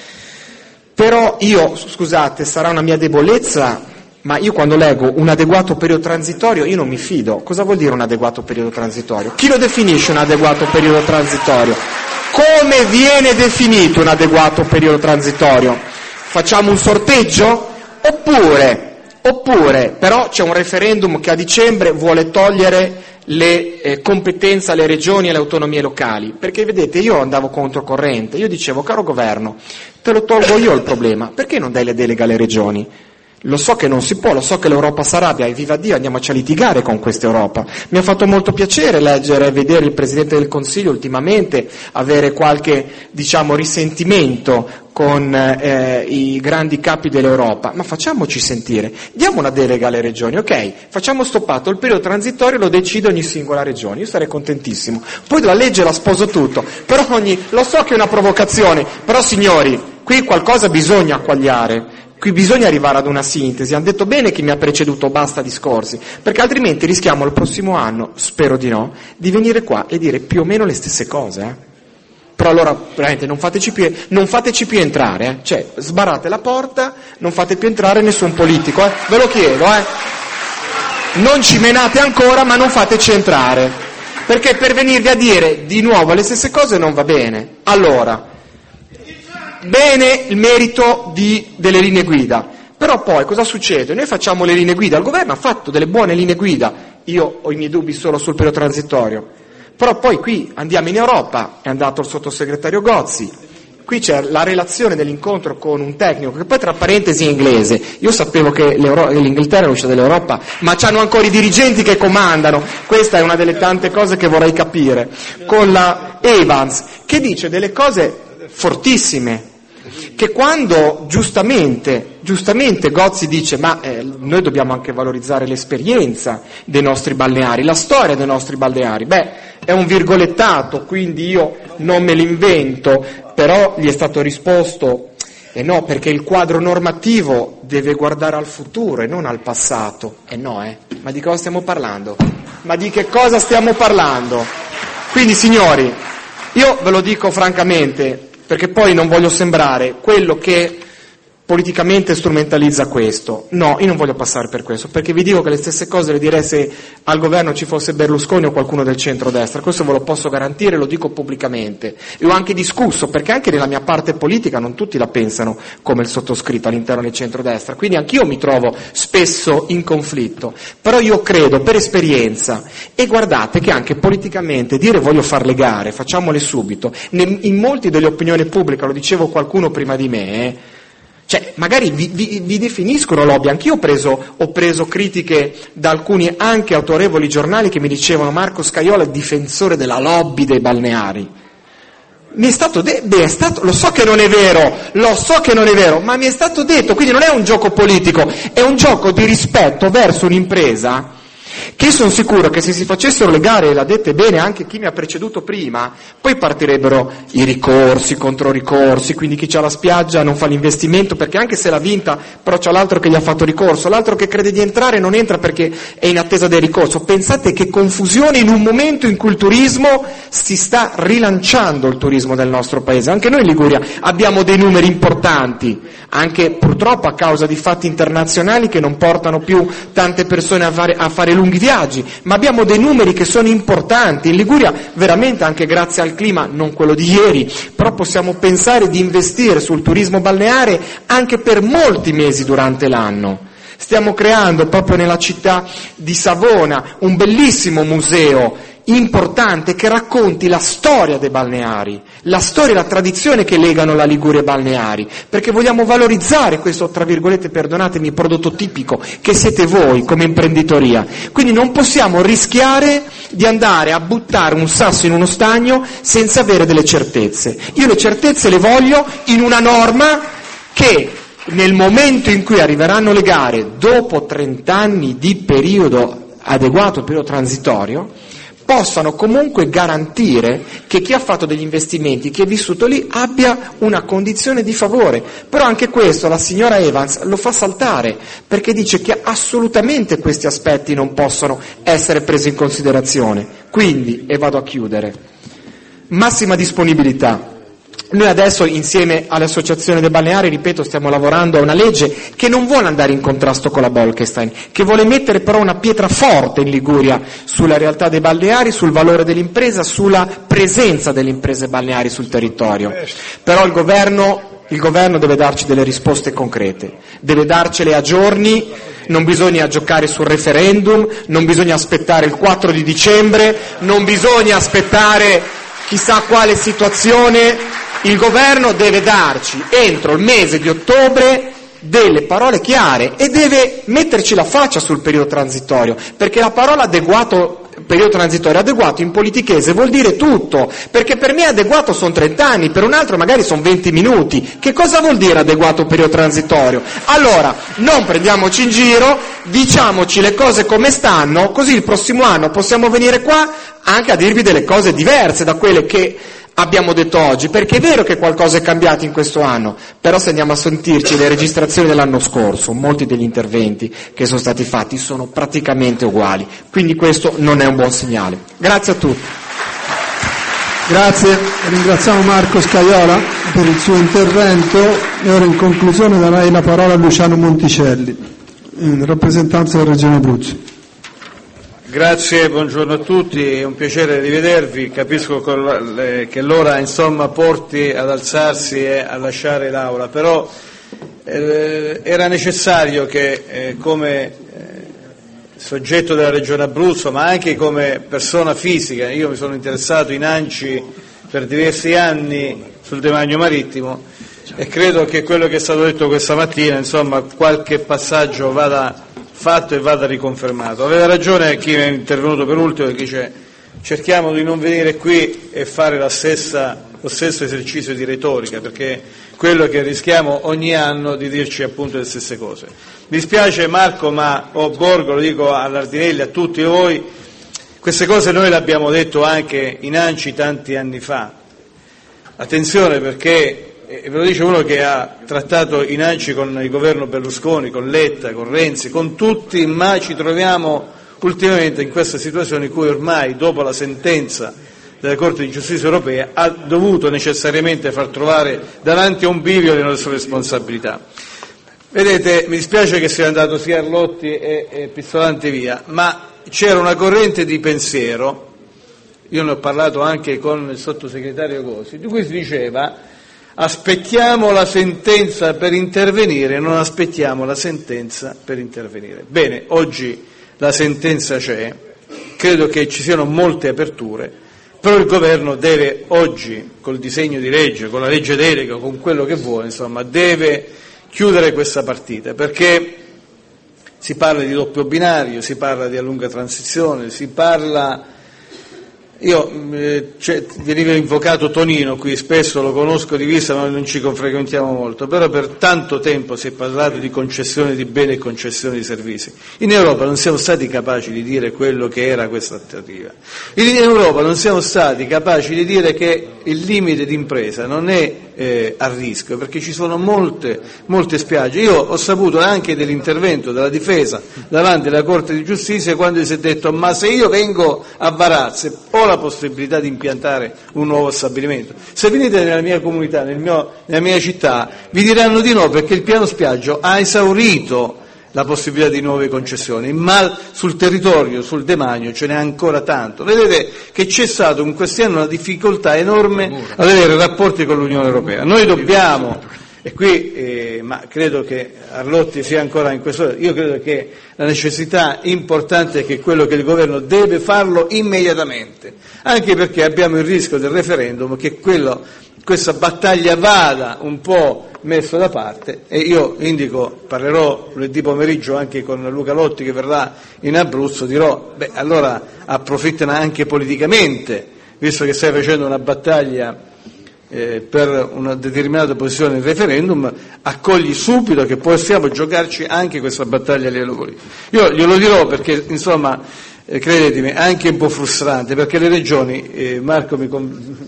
Però io, scusate, sarà una mia debolezza, ma io quando leggo un adeguato periodo transitorio io non mi fido. Cosa vuol dire un adeguato periodo transitorio? Chi lo definisce un adeguato periodo transitorio? Come viene definito un adeguato periodo transitorio? Facciamo un sorteggio? Oppure, oppure, però c'è un referendum che a dicembre vuole togliere le eh, competenze alle regioni e alle autonomie locali, perché vedete io andavo controcorrente, io dicevo caro governo, te lo tolgo io il problema, perché non dai le deleghe alle regioni? Lo so che non si può, lo so che l'Europa s'arrabbia e viva Dio andiamoci a litigare con questa Europa. Mi ha fatto molto piacere leggere e vedere il Presidente del Consiglio ultimamente avere qualche, diciamo, risentimento con eh, i grandi capi dell'Europa, ma facciamoci sentire, diamo una delega alle regioni, ok, facciamo stoppato, il periodo transitorio lo decide ogni singola regione, io sarei contentissimo, poi la legge la sposo tutto, però ogni, lo so che è una provocazione, però signori, qui qualcosa bisogna quagliare. Qui bisogna arrivare ad una sintesi, hanno detto bene chi mi ha preceduto, basta discorsi, perché altrimenti rischiamo il prossimo anno, spero di no, di venire qua e dire più o meno le stesse cose. Eh? Però allora veramente non fateci più, non fateci più entrare, eh? Cioè sbarrate la porta, non fate più entrare nessun politico, eh? Ve lo chiedo, eh? Non ci menate ancora ma non fateci entrare, perché per venirvi a dire di nuovo le stesse cose non va bene. Allora, bene il merito di, delle linee guida, però poi cosa succede? Noi facciamo le linee guida, il governo ha fatto delle buone linee guida, io ho i miei dubbi solo sul periodo transitorio, però poi qui andiamo in Europa, è andato il sottosegretario Gozzi, qui c'è la relazione dell'incontro con un tecnico che poi tra parentesi è inglese, io sapevo che l'Inghilterra è uscita dall'Europa, ma c'hanno ancora i dirigenti che comandano, questa è una delle tante cose che vorrei capire, con la Evans, che dice delle cose fortissime, che quando giustamente, giustamente Gozzi dice ma eh, noi dobbiamo anche valorizzare l'esperienza dei nostri balneari, la storia dei nostri balneari, beh è un virgolettato, quindi io non me l'invento, però gli è stato risposto e eh no, perché il quadro normativo deve guardare al futuro e non al passato, e eh no eh, ma di cosa stiamo parlando? Ma di che cosa stiamo parlando? Quindi signori, io ve lo dico francamente, perché poi non voglio sembrare quello che politicamente strumentalizza questo. No, io non voglio passare per questo, perché vi dico che le stesse cose le direi se al governo ci fosse Berlusconi o qualcuno del centrodestra, questo ve lo posso garantire, lo dico pubblicamente. E ho anche discusso, perché anche nella mia parte politica non tutti la pensano come il sottoscritto all'interno del centrodestra, quindi anch'io mi trovo spesso in conflitto, però io credo per esperienza, e guardate che anche politicamente dire voglio fare le gare, facciamole subito, in molti delle opinioni pubbliche, lo dicevo qualcuno prima di me, eh, cioè magari vi, vi, vi definiscono lobby, anch'io ho preso, ho preso critiche da alcuni anche autorevoli giornali che mi dicevano Marco Scajola è difensore della lobby dei balneari. Mi è stato detto, è stato, lo so che non è vero, lo so che non è vero, ma mi è stato detto, quindi non è un gioco politico, è un gioco di rispetto verso un'impresa che sono sicuro che se si facessero le gare, l'ha dette bene anche chi mi ha preceduto prima, poi partirebbero i ricorsi, i controricorsi, quindi chi c'ha la spiaggia non fa l'investimento perché anche se l'ha vinta, però c'ha l'altro che gli ha fatto ricorso, l'altro che crede di entrare non entra perché è in attesa del ricorso. Pensate che confusione in un momento in cui il turismo si sta rilanciando, il turismo del nostro paese. Anche noi in Liguria abbiamo dei numeri importanti, anche purtroppo a causa di fatti internazionali che non portano più tante persone a fare, a fare lunghi viaggi, ma abbiamo dei numeri che sono importanti. In Liguria veramente, anche grazie al clima, non quello di ieri, però possiamo pensare di investire sul turismo balneare anche per molti mesi durante l'anno. Stiamo creando proprio nella città di Savona un bellissimo museo importante che racconti la storia dei balneari, la storia e la tradizione che legano la Liguria ai balneari, perché vogliamo valorizzare questo, tra virgolette, perdonatemi, prodotto tipico che siete voi come imprenditoria. Quindi non possiamo rischiare di andare a buttare un sasso in uno stagno senza avere delle certezze. Io le certezze le voglio in una norma che nel momento in cui arriveranno le gare, dopo trent'anni di periodo adeguato, periodo transitorio, possano comunque garantire che chi ha fatto degli investimenti, chi è vissuto lì, abbia una condizione di favore. Però anche questo la signora Evans lo fa saltare, perché dice che assolutamente questi aspetti non possono essere presi in considerazione. Quindi, e vado a chiudere, massima disponibilità. Noi adesso, insieme all'Associazione dei Balneari, ripeto, stiamo lavorando a una legge che non vuole andare in contrasto con la Bolkestein, che vuole mettere però una pietra forte in Liguria sulla realtà dei balneari, sul valore dell'impresa, sulla presenza delle imprese balneari sul territorio. Però il governo, il governo deve darci delle risposte concrete, deve darcele a giorni. Non bisogna giocare sul referendum, non bisogna aspettare il quattro di dicembre, non bisogna aspettare chissà quale situazione. Il governo deve darci entro il mese di ottobre delle parole chiare e deve metterci la faccia sul periodo transitorio, perché la parola adeguato, periodo transitorio adeguato in politichese vuol dire tutto, perché per me adeguato sono trenta anni, per un altro magari sono venti minuti. Che cosa vuol dire adeguato periodo transitorio? Allora, non prendiamoci in giro, diciamoci le cose come stanno, così il prossimo anno possiamo venire qua anche a dirvi delle cose diverse da quelle che abbiamo detto oggi, perché è vero che qualcosa è cambiato in questo anno, però se andiamo a sentirci le registrazioni dell'anno scorso, molti degli interventi che sono stati fatti sono praticamente uguali, quindi questo non è un buon segnale. Grazie a tutti. Grazie, ringraziamo Marco Scaiola per il suo intervento e ora in conclusione darei la parola a Luciano Monticelli, in rappresentanza della Regione Abruzzo. Grazie, buongiorno a tutti, è un piacere rivedervi, capisco che l'ora insomma porti ad alzarsi e a lasciare l'aula, però eh, era necessario che eh, come eh, soggetto della Regione Abruzzo, ma anche come persona fisica, io mi sono interessato in ANCI per diversi anni sul demanio marittimo e credo che quello che è stato detto questa mattina, insomma, qualche passaggio vada fatto e vada riconfermato. Aveva ragione chi è intervenuto per ultimo, che dice cerchiamo di non venire qui e fare la stessa, lo stesso esercizio di retorica, perché quello che rischiamo ogni anno di dirci appunto le stesse cose. Mi dispiace Marco, ma o Borgo, lo dico all'Ardinelli, a tutti voi, queste cose noi le abbiamo detto anche in ANCI tanti anni fa. Attenzione, perché e ve lo dice uno che ha trattato in ANCI con il governo Berlusconi, con Letta, con Renzi, con tutti, ma ci troviamo ultimamente in questa situazione in cui ormai, dopo la sentenza della Corte di Giustizia Europea, ha dovuto necessariamente far trovare davanti a un bivio le nostre responsabilità. Vedete, mi dispiace che sia andato sia Arlotti e, e Pizzolante via, ma c'era una corrente di pensiero, io ne ho parlato anche con il sottosegretario Gosi, di cui si diceva aspettiamo la sentenza per intervenire, non aspettiamo la sentenza per intervenire. Bene, oggi la sentenza c'è, credo che ci siano molte aperture, però il governo deve oggi, col disegno di legge, con la legge delega, con quello che vuole, insomma, deve chiudere questa partita, perché si parla di doppio binario, si parla di a lunga transizione, si parla... Io, eh, cioè, veniva invocato Tonino qui, spesso lo conosco di vista ma non ci frequentiamo molto, però per tanto tempo si è parlato di concessione di beni e concessione di servizi. In Europa non siamo stati capaci di dire quello che era questa trattativa. In Europa non siamo stati capaci di dire che il limite d'impresa non è eh, a rischio, perché ci sono molte, molte spiagge. Io ho saputo anche dell'intervento della difesa davanti alla Corte di Giustizia quando si è detto ma se io vengo a Varazze ho la possibilità di impiantare un nuovo stabilimento. Se venite nella mia comunità, nel mio, nella mia città, vi diranno di no perché il piano spiaggio ha esaurito la possibilità di nuove concessioni, ma sul territorio, sul demanio ce n'è ancora tanto. Vedete che c'è stato in questi anni una difficoltà enorme ad avere rapporti con l'Unione Europea. Noi dobbiamo, e qui, eh, ma credo che Arlotti sia ancora in questo, io credo che la necessità importante è che quello che il governo deve farlo immediatamente, anche perché abbiamo il rischio del referendum che quello, questa battaglia vada un po' messo da parte, e io indico, parlerò lunedì pomeriggio anche con Luca Lotti che verrà in Abruzzo, dirò, beh allora approfittano anche politicamente, visto che stai facendo una battaglia eh, per una determinata posizione nel referendum, accogli subito che possiamo giocarci anche questa battaglia a livello politico. Io glielo dirò perché, insomma, eh, credetemi, è anche un po' frustrante, perché le regioni, eh, Marco mi,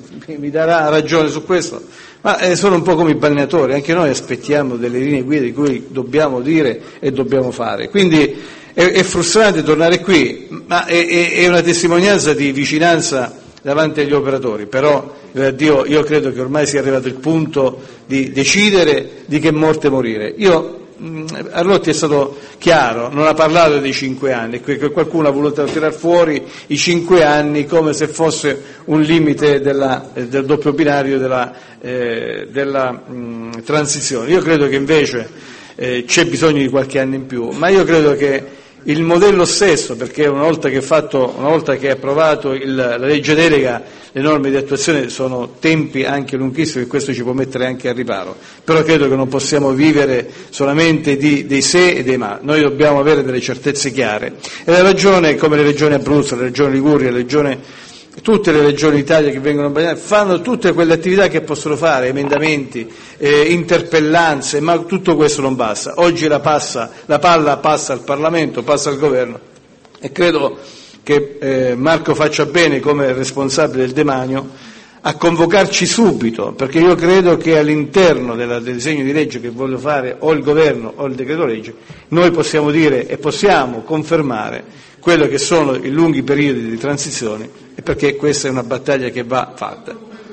mi darà ragione su questo, ma eh, sono un po' come i balneatori, anche noi aspettiamo delle linee guida di cui dobbiamo dire e dobbiamo fare, quindi è, è frustrante tornare qui, ma è, è, è una testimonianza di vicinanza davanti agli operatori, però Dio, io credo che ormai sia arrivato il punto di decidere di che morte morire. Io Arlotti è stato chiaro, non ha parlato dei cinque anni, qualcuno ha voluto tirar fuori i cinque anni come se fosse un limite della, del doppio binario della, eh, della mh, transizione. Io credo che invece eh, c'è bisogno di qualche anno in più, ma io credo che il modello stesso, perché una volta che è fatto, una volta che è approvato il, la legge delega, le norme di attuazione sono tempi anche lunghissimi e questo ci può mettere anche al riparo, però credo che non possiamo vivere solamente di, dei se e dei ma, noi dobbiamo avere delle certezze chiare e la ragione, come le regioni Abruzzo, la regione Liguria, la regione tutte le regioni d'Italia che vengono bagnate fanno tutte quelle attività che possono fare, emendamenti, eh, interpellanze, ma tutto questo non basta. Oggi la, passa, la palla passa al Parlamento, passa al Governo e credo che eh, Marco faccia bene come responsabile del demanio a convocarci subito, perché io credo che all'interno della, del disegno di legge che voglio fare o il Governo o il decreto legge noi possiamo dire e possiamo confermare quello che sono i lunghi periodi di transizione e perché questa è una battaglia che va fatta.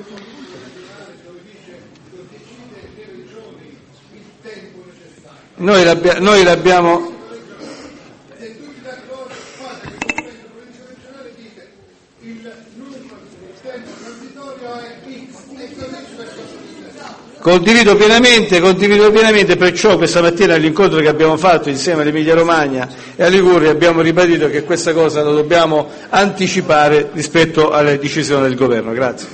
Noi, l'abbia, noi l'abbiamo Condivido pienamente, condivido pienamente, perciò questa mattina all'incontro che abbiamo fatto insieme all'Emilia Romagna e a Liguria abbiamo ribadito che questa cosa la dobbiamo anticipare rispetto alle decisioni del Governo. Grazie.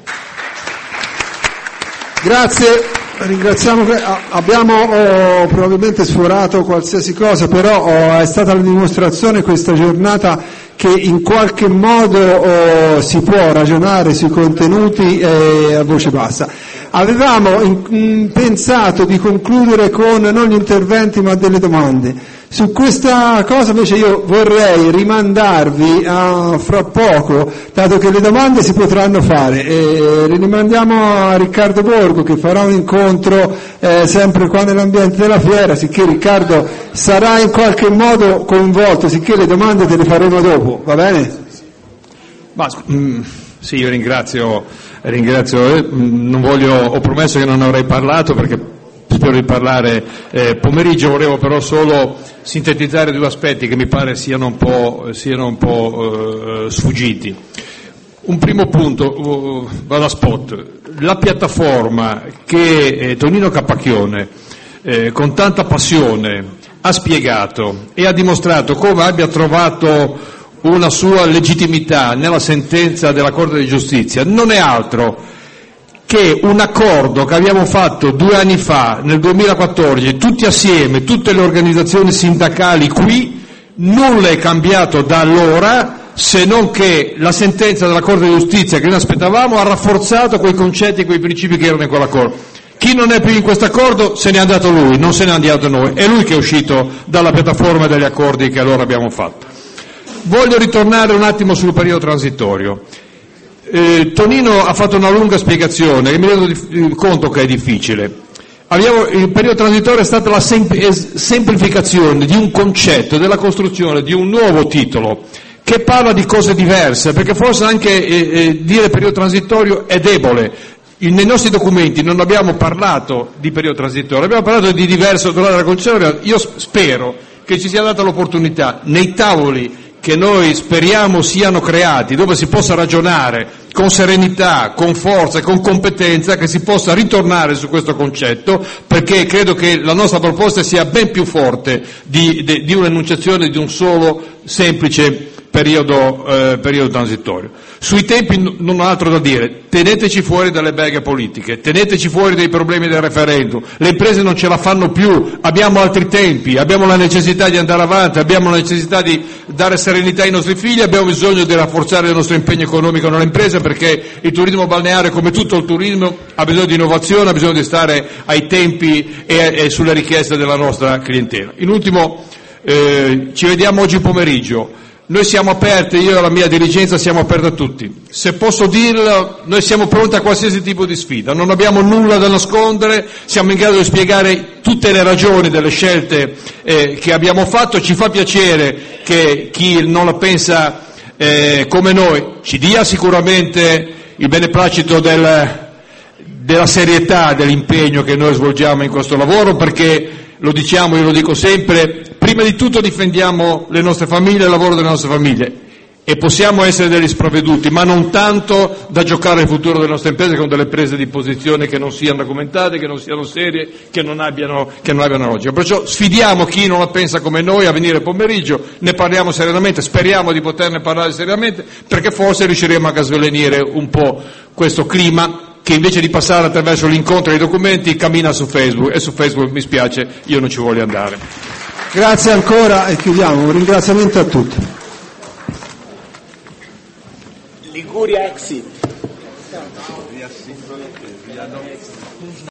Grazie, ringraziamo, abbiamo oh, probabilmente sforato qualsiasi cosa, però oh, è stata la dimostrazione questa giornata che in qualche modo oh, si può ragionare sui contenuti eh, a voce bassa. Avevamo in, in, pensato di concludere con non gli interventi ma delle domande. Su questa cosa invece io vorrei rimandarvi a fra poco, dato che le domande si potranno fare, e le rimandiamo a Riccardo Borgo che farà un incontro eh, sempre qua nell'ambiente della fiera, sicché Riccardo sarà in qualche modo coinvolto, sicché le domande te le faremo dopo, va bene? Ma, mm, sì, io ringrazio, ringrazio eh, non voglio, ho promesso che non avrei parlato perché spero di parlare eh, pomeriggio, volevo però solo sintetizzare due aspetti che mi pare siano un po', siano un po' eh, sfuggiti. Un primo punto, uh, vado a spot, la piattaforma che eh, Tonino Capacchione eh, con tanta passione ha spiegato e ha dimostrato come abbia trovato una sua legittimità nella sentenza della Corte di Giustizia non è altro che un accordo che abbiamo fatto due anni fa, nel duemilaquattordici, tutti assieme, tutte le organizzazioni sindacali qui, nulla è cambiato da allora, se non che la sentenza della Corte di Giustizia che noi aspettavamo ha rafforzato quei concetti e quei principi che erano in quell'accordo. Chi non è più in questo accordo se n'è andato lui, non se n'è andato noi, è lui che è uscito dalla piattaforma degli accordi che allora abbiamo fatto. Voglio ritornare un attimo sul periodo transitorio. Eh, Tonino ha fatto una lunga spiegazione che mi rendo di, conto che è difficile. Abbiamo, il periodo transitorio è stata la sempl- semplificazione di un concetto, della costruzione di un nuovo titolo che parla di cose diverse, perché forse anche eh, eh, dire periodo transitorio è debole. In, nei nostri documenti non abbiamo parlato di periodo transitorio, abbiamo parlato di diverso durata della concessione. Io spero che ci sia data l'opportunità nei tavoli che noi speriamo siano creati, dove si possa ragionare con serenità, con forza e con competenza, che si possa ritornare su questo concetto, perché credo che la nostra proposta sia ben più forte di, di, di un'enunciazione di un solo semplice periodo, eh, periodo transitorio. Sui tempi non ho altro da dire, teneteci fuori dalle beghe politiche, teneteci fuori dai problemi del referendum, le imprese non ce la fanno più, abbiamo altri tempi, abbiamo la necessità di andare avanti, abbiamo la necessità di dare serenità ai nostri figli, abbiamo bisogno di rafforzare il nostro impegno economico nelle imprese, perché il turismo balneare, come tutto il turismo, ha bisogno di innovazione, ha bisogno di stare ai tempi e, e sulle richieste della nostra clientela. In ultimo, eh, ci vediamo oggi pomeriggio. Noi siamo aperti, io e la mia dirigenza siamo aperti a tutti. Se posso dirlo, noi siamo pronti a qualsiasi tipo di sfida, non abbiamo nulla da nascondere, siamo in grado di spiegare tutte le ragioni delle scelte eh, che abbiamo fatto. Ci fa piacere che chi non la pensa eh, come noi ci dia sicuramente il beneplacito del, della serietà dell'impegno che noi svolgiamo in questo lavoro, perché lo diciamo, io lo dico sempre, prima di tutto difendiamo le nostre famiglie, il lavoro delle nostre famiglie, e possiamo essere degli sprovveduti, ma non tanto da giocare il futuro delle nostre imprese con delle prese di posizione che non siano documentate, che non siano serie, che non abbiano, che non abbiano logica. Perciò sfidiamo chi non la pensa come noi a venire pomeriggio, ne parliamo seriamente, speriamo di poterne parlare seriamente, perché forse riusciremo a gasvelenire un po' questo clima che invece di passare attraverso l'incontro dei documenti cammina su Facebook, e su Facebook, mi spiace, io non ci voglio andare. Grazie ancora e chiudiamo, un ringraziamento a tutti. Liguria Exit.